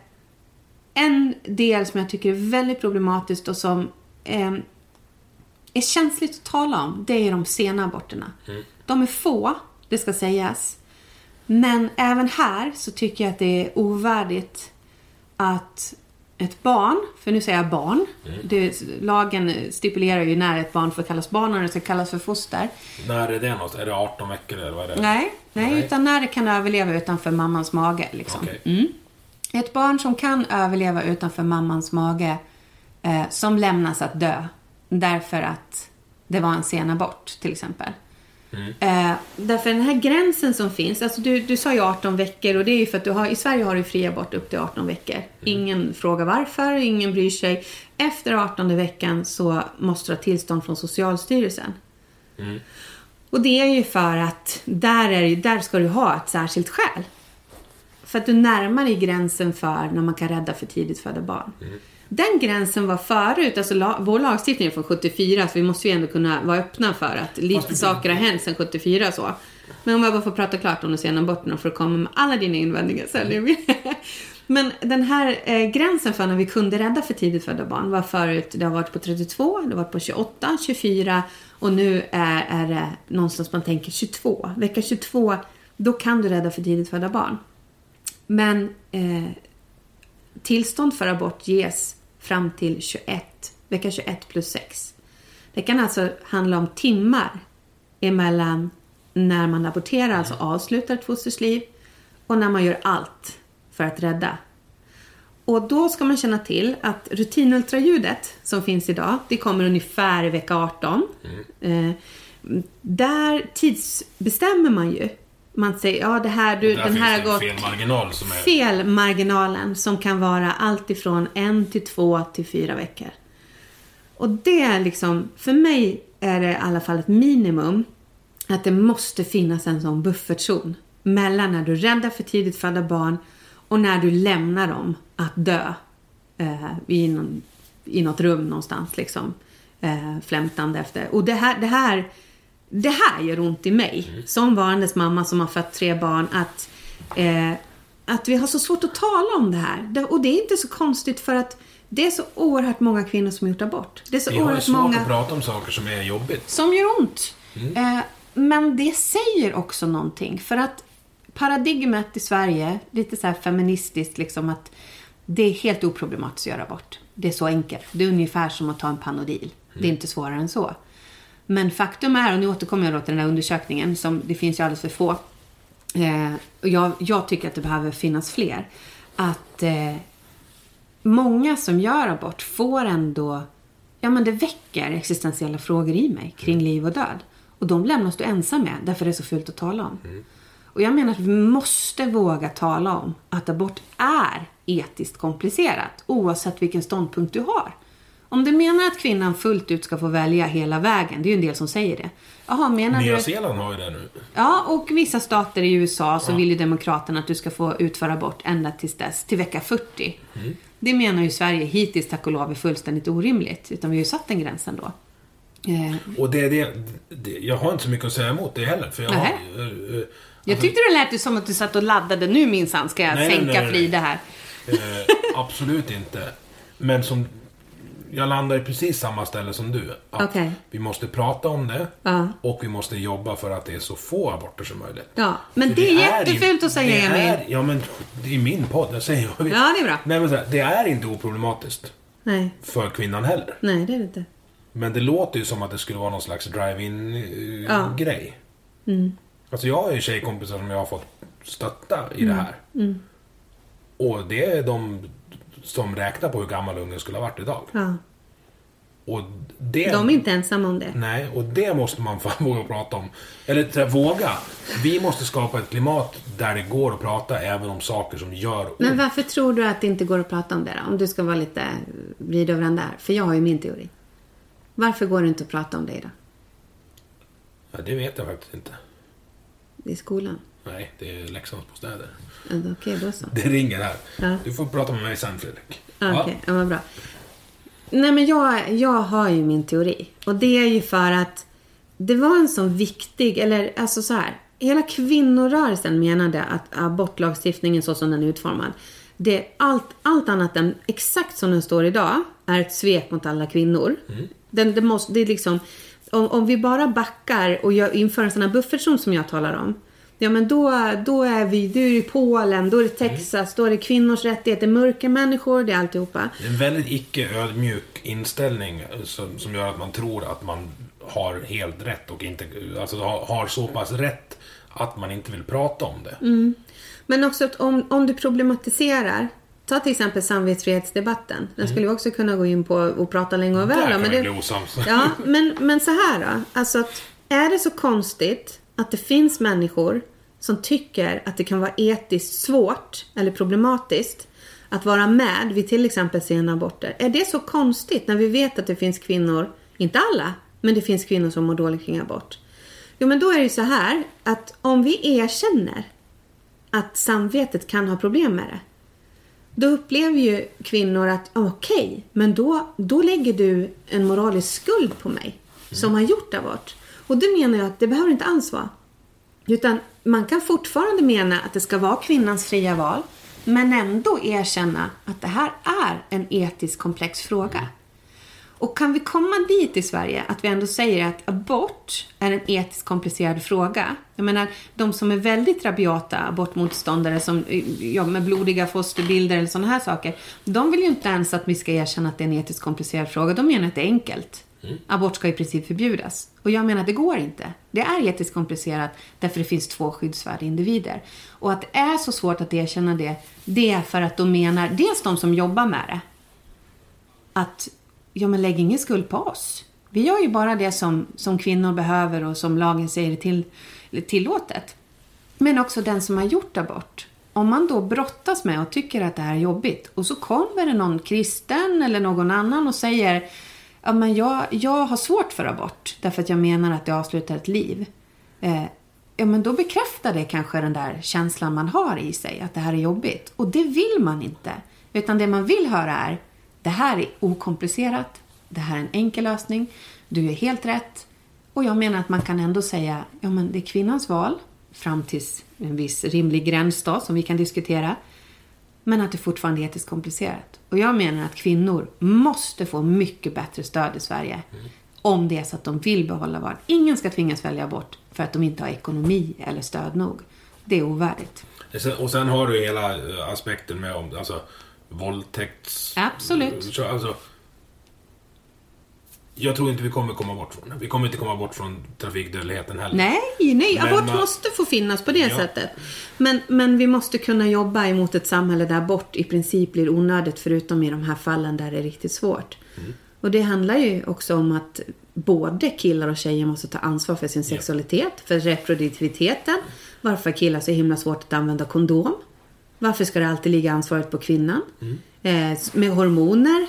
en del som jag tycker är väldigt problematiskt och som eh, är känsligt att tala om. Det är de sena aborterna. Mm. De är få, det ska sägas. Men även här så tycker jag att det är ovärdigt att ett barn, för nu säger jag barn. Mm. Det, lagen stipulerar ju när ett barn får kallas barn och det ska kallas för foster. När är det något? Är det arton veckor eller vad är det? Nej, nej, nej. Utan när det kan överleva utanför mammans mage. Liksom. Okay. Mm. Ett barn som kan överleva utanför mammans mage eh, som lämnas att dö därför att det var en sen abort till exempel. Mm. Eh, därför den här gränsen som finns, alltså du, du sa ju arton veckor och det är ju för att du har, i Sverige har du fri abort upp till arton veckor. Mm. Ingen frågar varför, ingen bryr sig. Efter artonde veckan så måste du ha tillstånd från Socialstyrelsen. Mm. Och det är ju för att där, är, där ska du ha ett särskilt skäl. För att du närmar dig gränsen för när man kan rädda för tidigt födda barn. Mm. Den gränsen var förut, alltså la, vår lagstiftning är från sjuttiofyra, så vi måste ju ändå kunna vara öppna för att lite saker har hänt sedan sjuttiofyra så. Men om jag bara får prata klart om de sena aborterna för att komma med alla dina invändningar sen. Men den här eh, gränsen för när vi kunde rädda för tidigt födda barn var förut, det har varit på trettiotvå, det har varit på tjugoåtta, tjugofyra och nu är, är det någonstans man tänker tjugotvå. Vecka tjugotvå, då kan du rädda för tidigt födda barn. Men eh, tillstånd för abort ges fram till tjugoett, vecka tjugoett plus sex. Det kan alltså handla om timmar emellan när man aborterar, alltså avslutar ett fosters liv, och när man gör allt för att rädda. Och då ska man känna till att rutinultraljudet som finns idag, det kommer ungefär i vecka arton. Mm. Eh, där tidsbestämmer man ju. Man säger, ja det här, du, den här har gått felmarginal som är... felmarginalen som kan vara allt ifrån en till två till fyra veckor. Och det är liksom, för mig är det i alla fall ett minimum att det måste finnas en sån buffertzon mellan när du räddar för tidigt födda barn och när du lämnar dem att dö eh, i, någon, i något rum någonstans liksom, eh, flämtande efter. Och det här, det här Det här gör ont i mig, mm. som varandes mamma som har fött tre barn, att, eh, att vi har så svårt att tala om det här. Det, och det är inte så konstigt för att det är så oerhört många kvinnor som har gjort abort. Det är så vi har oerhört svårt många att prata om saker som är jobbigt. Som gör ont. Mm. Eh, men det säger också någonting. För att paradigmet i Sverige, lite så här feministiskt, liksom att det är helt oproblematiskt att göra abort. Det är så enkelt. Det är ungefär som att ta en Panodil. Mm. Det är inte svårare än så. Men faktum är, och nu återkommer jag då till den här undersökningen, som det finns ju alldeles för få. Eh, och jag, jag tycker att det behöver finnas fler. Att eh, många som gör abort får ändå, ja men det väcker existentiella frågor i mig kring mm. liv och död. Och de lämnas du ensam med, därför är det så fult att tala om. Mm. Och jag menar att vi måste våga tala om att abort är etiskt komplicerat, oavsett vilken ståndpunkt du har. Om du menar att kvinnan fullt ut ska få välja hela vägen, det är ju en del som säger det. Jaha, menar Nya du... Zeeland har ju det nu. Ja, och vissa stater i U S A så ja. vill ju demokraterna att du ska få utföra abort ända tills dess, till vecka fyrtio. Mm. Det menar ju Sverige hittills, tack och lov, är fullständigt orimligt. Utan vi har ju satt den gränsen då. Eh. Och det är det, det, jag har inte så mycket att säga emot det heller. För jag, har, uh, uh, jag alltså, tyckte det lät som att du satt och laddade. Nu minsann ska jag nej, sänka nej, nej, Frida här. Uh, absolut inte. Men som... Jag landar i precis samma ställe som du. Okay. Vi måste prata om det. Ja. Och vi måste jobba för att det är så få aborter som möjligt. Ja, men det, det är jättefult att säga, Emil. Ja, men det är min podd. Jag säger jag. Ja, det är bra. Nej, men så här, det är inte oproblematiskt. Nej. För kvinnan heller. Nej, det är det inte. Men det låter ju som att det skulle vara någon slags drive-in-grej. Ja. Mm. Alltså jag har ju tjejkompisar som jag har fått stötta i mm. det här. Mm. Och det är de som räknar på hur gammal ungen skulle ha varit idag. Ja. Och det, de är inte ensamma om det. Nej, och det måste man fan våga prata om. Eller så här, våga. Vi måste skapa ett klimat där det går att prata även om saker som gör ont. Men varför tror du att det inte går att prata om det då? Om du ska vara lite vrid över den där. För jag har ju min teori. Varför går det inte att prata om det då? Ja, det vet jag faktiskt inte. I skolan? Nej, det är Leksandsbostäder. Ja, okej, okay, då så. Det ringer här. Ja. Du får prata med mig sen, Fredrik. Okej, okay, ja, vad bra. Nej, men jag, jag har ju min teori. Och det är ju för att det var en sån viktig, eller alltså så här, hela kvinnorörelsen menade att abortlagstiftningen så som den är utformad, det allt, allt annat än exakt som den står idag är ett svek mot alla kvinnor. Mm. Den, det måste, det är liksom, om, om vi bara backar och gör, inför en sån här buffertzon som jag talar om, ja, men då, då är vi, då är det Polen, då är det Texas, mm. då är det kvinnors rättigheter, mörka människor, det är alltihopa. Det är en väldigt icke-ödmjuk inställning som, som gör att man tror att man har helt rätt och inte, alltså har, har så pass rätt att man inte vill prata om det. Mm. Men också att om, om du problematiserar, ta till exempel samvetsfrihetsdebatten. Den skulle vi också kunna gå in på och prata länge och väl. Där kan men vi det, bli osams. ja, men, men så här då. Alltså att, är det så konstigt att det finns människor som tycker att det kan vara etiskt svårt eller problematiskt att vara med vid till exempel sena aborter? Är det så konstigt när vi vet att det finns kvinnor, inte alla, men det finns kvinnor som mår dåligt kring abort? Jo, men då är det ju så här att om vi erkänner att samvetet kan ha problem med det, då upplever ju kvinnor att okej, okay, men då, då lägger du en moralisk skuld på mig mm. som har gjort abort. Och det menar jag att det behöver inte alls vara. Utan man kan fortfarande mena att det ska vara kvinnans fria val, men ändå erkänna att det här är en etiskt komplex fråga. Och kan vi komma dit i Sverige att vi ändå säger att abort är en etiskt komplicerad fråga. Jag menar, de som är väldigt rabiata abortmotståndare som ja, med blodiga fosterbilder eller sådana här saker, de vill ju inte ens att vi ska erkänna att det är en etiskt komplicerad fråga. De menar att det är enkelt. Mm. Abort ska i princip förbjudas. Och jag menar att det går inte. Det är etiskt komplicerat därför det finns två skyddsvärda individer. Och att det är så svårt att erkänna det, det är för att de menar, dels de som jobbar med det, att ja, men lägg ingen skuld på oss. Vi gör ju bara det som, som kvinnor behöver och som lagen säger till, tillåtet. Men också den som har gjort abort. Om man då brottas med och tycker att det här är jobbigt och så kommer det någon kristen eller någon annan och säger ja, men jag, jag har svårt för abort därför att jag menar att det avslutar ett liv. Eh, ja, men då bekräftar det kanske den där känslan man har i sig att det här är jobbigt. Och det vill man inte. Utan det man vill höra är det här är okomplicerat. Det här är en enkel lösning. Du är helt rätt. Och jag menar att man kan ändå säga ja, men det är kvinnans val fram till en viss rimlig gräns då, som vi kan diskutera. Men att det fortfarande är etiskt komplicerat. Och jag menar att kvinnor måste få mycket bättre stöd i Sverige. Mm. Om det är så att de vill behålla barn. Ingen ska tvingas välja bort för att de inte har ekonomi eller stöd nog. Det är ovärdigt. Och sen har du hela aspekten med om alltså, våldtäkts... Absolut. Alltså, jag tror inte vi kommer komma bort från det. Vi kommer inte komma bort från trafikdödligheten heller. Nej, nej. Men abort man... måste få finnas på det ja. sättet. Men, men vi måste kunna jobba emot ett samhälle där abort i princip blir onödigt, förutom i de här fallen där det är riktigt svårt. Mm. Och det handlar ju också om att både killar och tjejer måste ta ansvar för sin sexualitet, ja. för reproduktiviteten. Varför killar så himla svårt att använda kondom? Varför ska det alltid ligga ansvaret på kvinnan? Mm. Eh, med hormoner. Eh,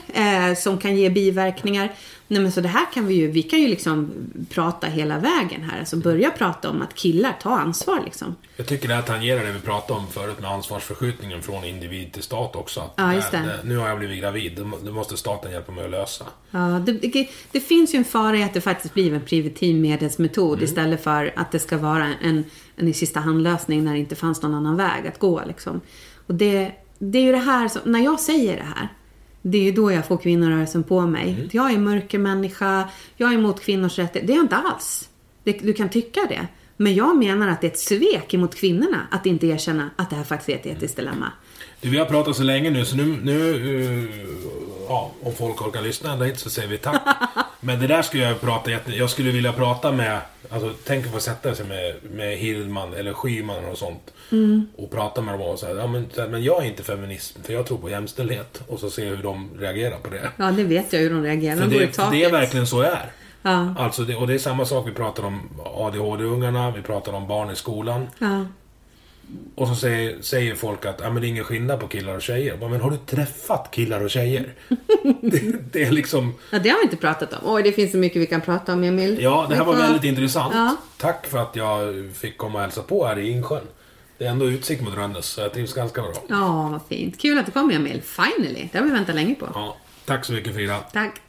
eh, som kan ge biverkningar. Nej, men så det här kan vi ju, vi kan ju liksom prata hela vägen här. Alltså börja prata om att killar tar ansvar liksom. Jag tycker det här tangerar det vi pratade om förut med ansvarsförskjutningen från individ till stat också. Att ja, just det. Det, nu har jag blivit gravid, det måste staten hjälpa mig att lösa. Ja, det, det, det finns ju en fara i att det faktiskt blir en preventivmedelsmetod mm. istället för att det ska vara en, en i sista handlösning när det inte fanns någon annan väg att gå liksom. Och det, det är ju det här som, när jag säger det här, det är ju då jag får kvinnorörelsen på mig. Mm. Jag är mörkermänniska, jag är emot kvinnors rättigheter. Det är jag inte alls. Det, du kan tycka det. Men jag menar att det är ett svek emot kvinnorna att inte erkänna att det här faktiskt är ett etiskt dilemma. Du, vi har pratat så länge nu så nu, nu uh, ja, om folk orkar lyssna ända hit så säger vi tack. Men det där skulle jag prata jätte... Jag skulle vilja prata med, alltså tänk att få sätta sig med, med Hillman eller Schyman och sånt mm. och prata med dem och säga, ja men, men jag är inte feminism för jag tror på jämställdhet, och så se hur de reagerar på det. Ja, det vet jag hur de reagerar. För de det, för det är verkligen så är. Ja. Alltså det, och det är samma sak, vi pratar om A D H D-ungarna, vi pratar om barn i skolan. Ja. Och så säger, säger folk att ja, men det är ingen skillnad på killar och tjejer. Men har du träffat killar och tjejer? det, det är liksom... Ja, det har vi inte pratat om. Oj, det finns så mycket vi kan prata om, Emil. Ja, det här var väldigt intressant. Ja. Tack för att jag fick komma och hälsa på här i Insjön. Det är ändå utsikt mot Rönnes, så jag trivs ganska bra. Ja, vad fint. Kul att du kom, Emil. Finally. Det har vi väntat länge på. Ja, tack så mycket, Frida. Tack.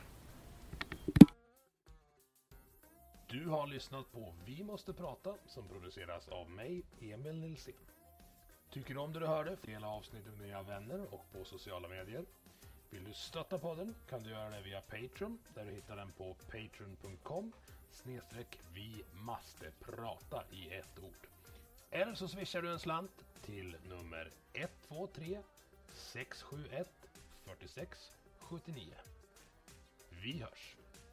Du har lyssnat på Vi måste prata, som produceras av mig, Emil Nilsson. Tycker du om det du hörde? Dela avsnittet med dina vänner och på sociala medier. Vill du stötta podden kan du göra det via Patreon, där du hittar den på patreon punkt com snedstreck vi måste prata i ett ord. Eller så swishar du en slant till nummer ett två tre sex sju ett fyra sex sju nio. Vi hörs!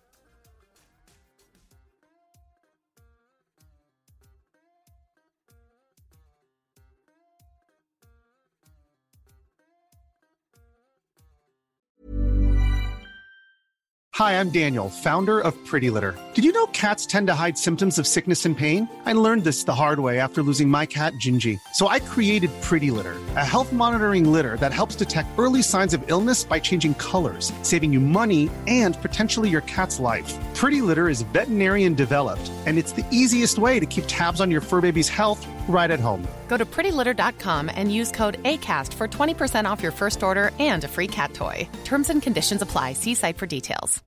Hi, I'm Daniel, founder of Pretty Litter. Did you know cats tend to hide symptoms of sickness and pain? I learned this the hard way after losing my cat, Gingy. So I created Pretty Litter, a health monitoring litter that helps detect early signs of illness by changing colors, saving you money and potentially your cat's life. Pretty Litter is veterinarian developed, and it's the easiest way to keep tabs on your fur baby's health right at home. Go to pretty litter dot com and use code ACAST for twenty percent off your first order and a free cat toy. Terms and conditions apply. See site for details.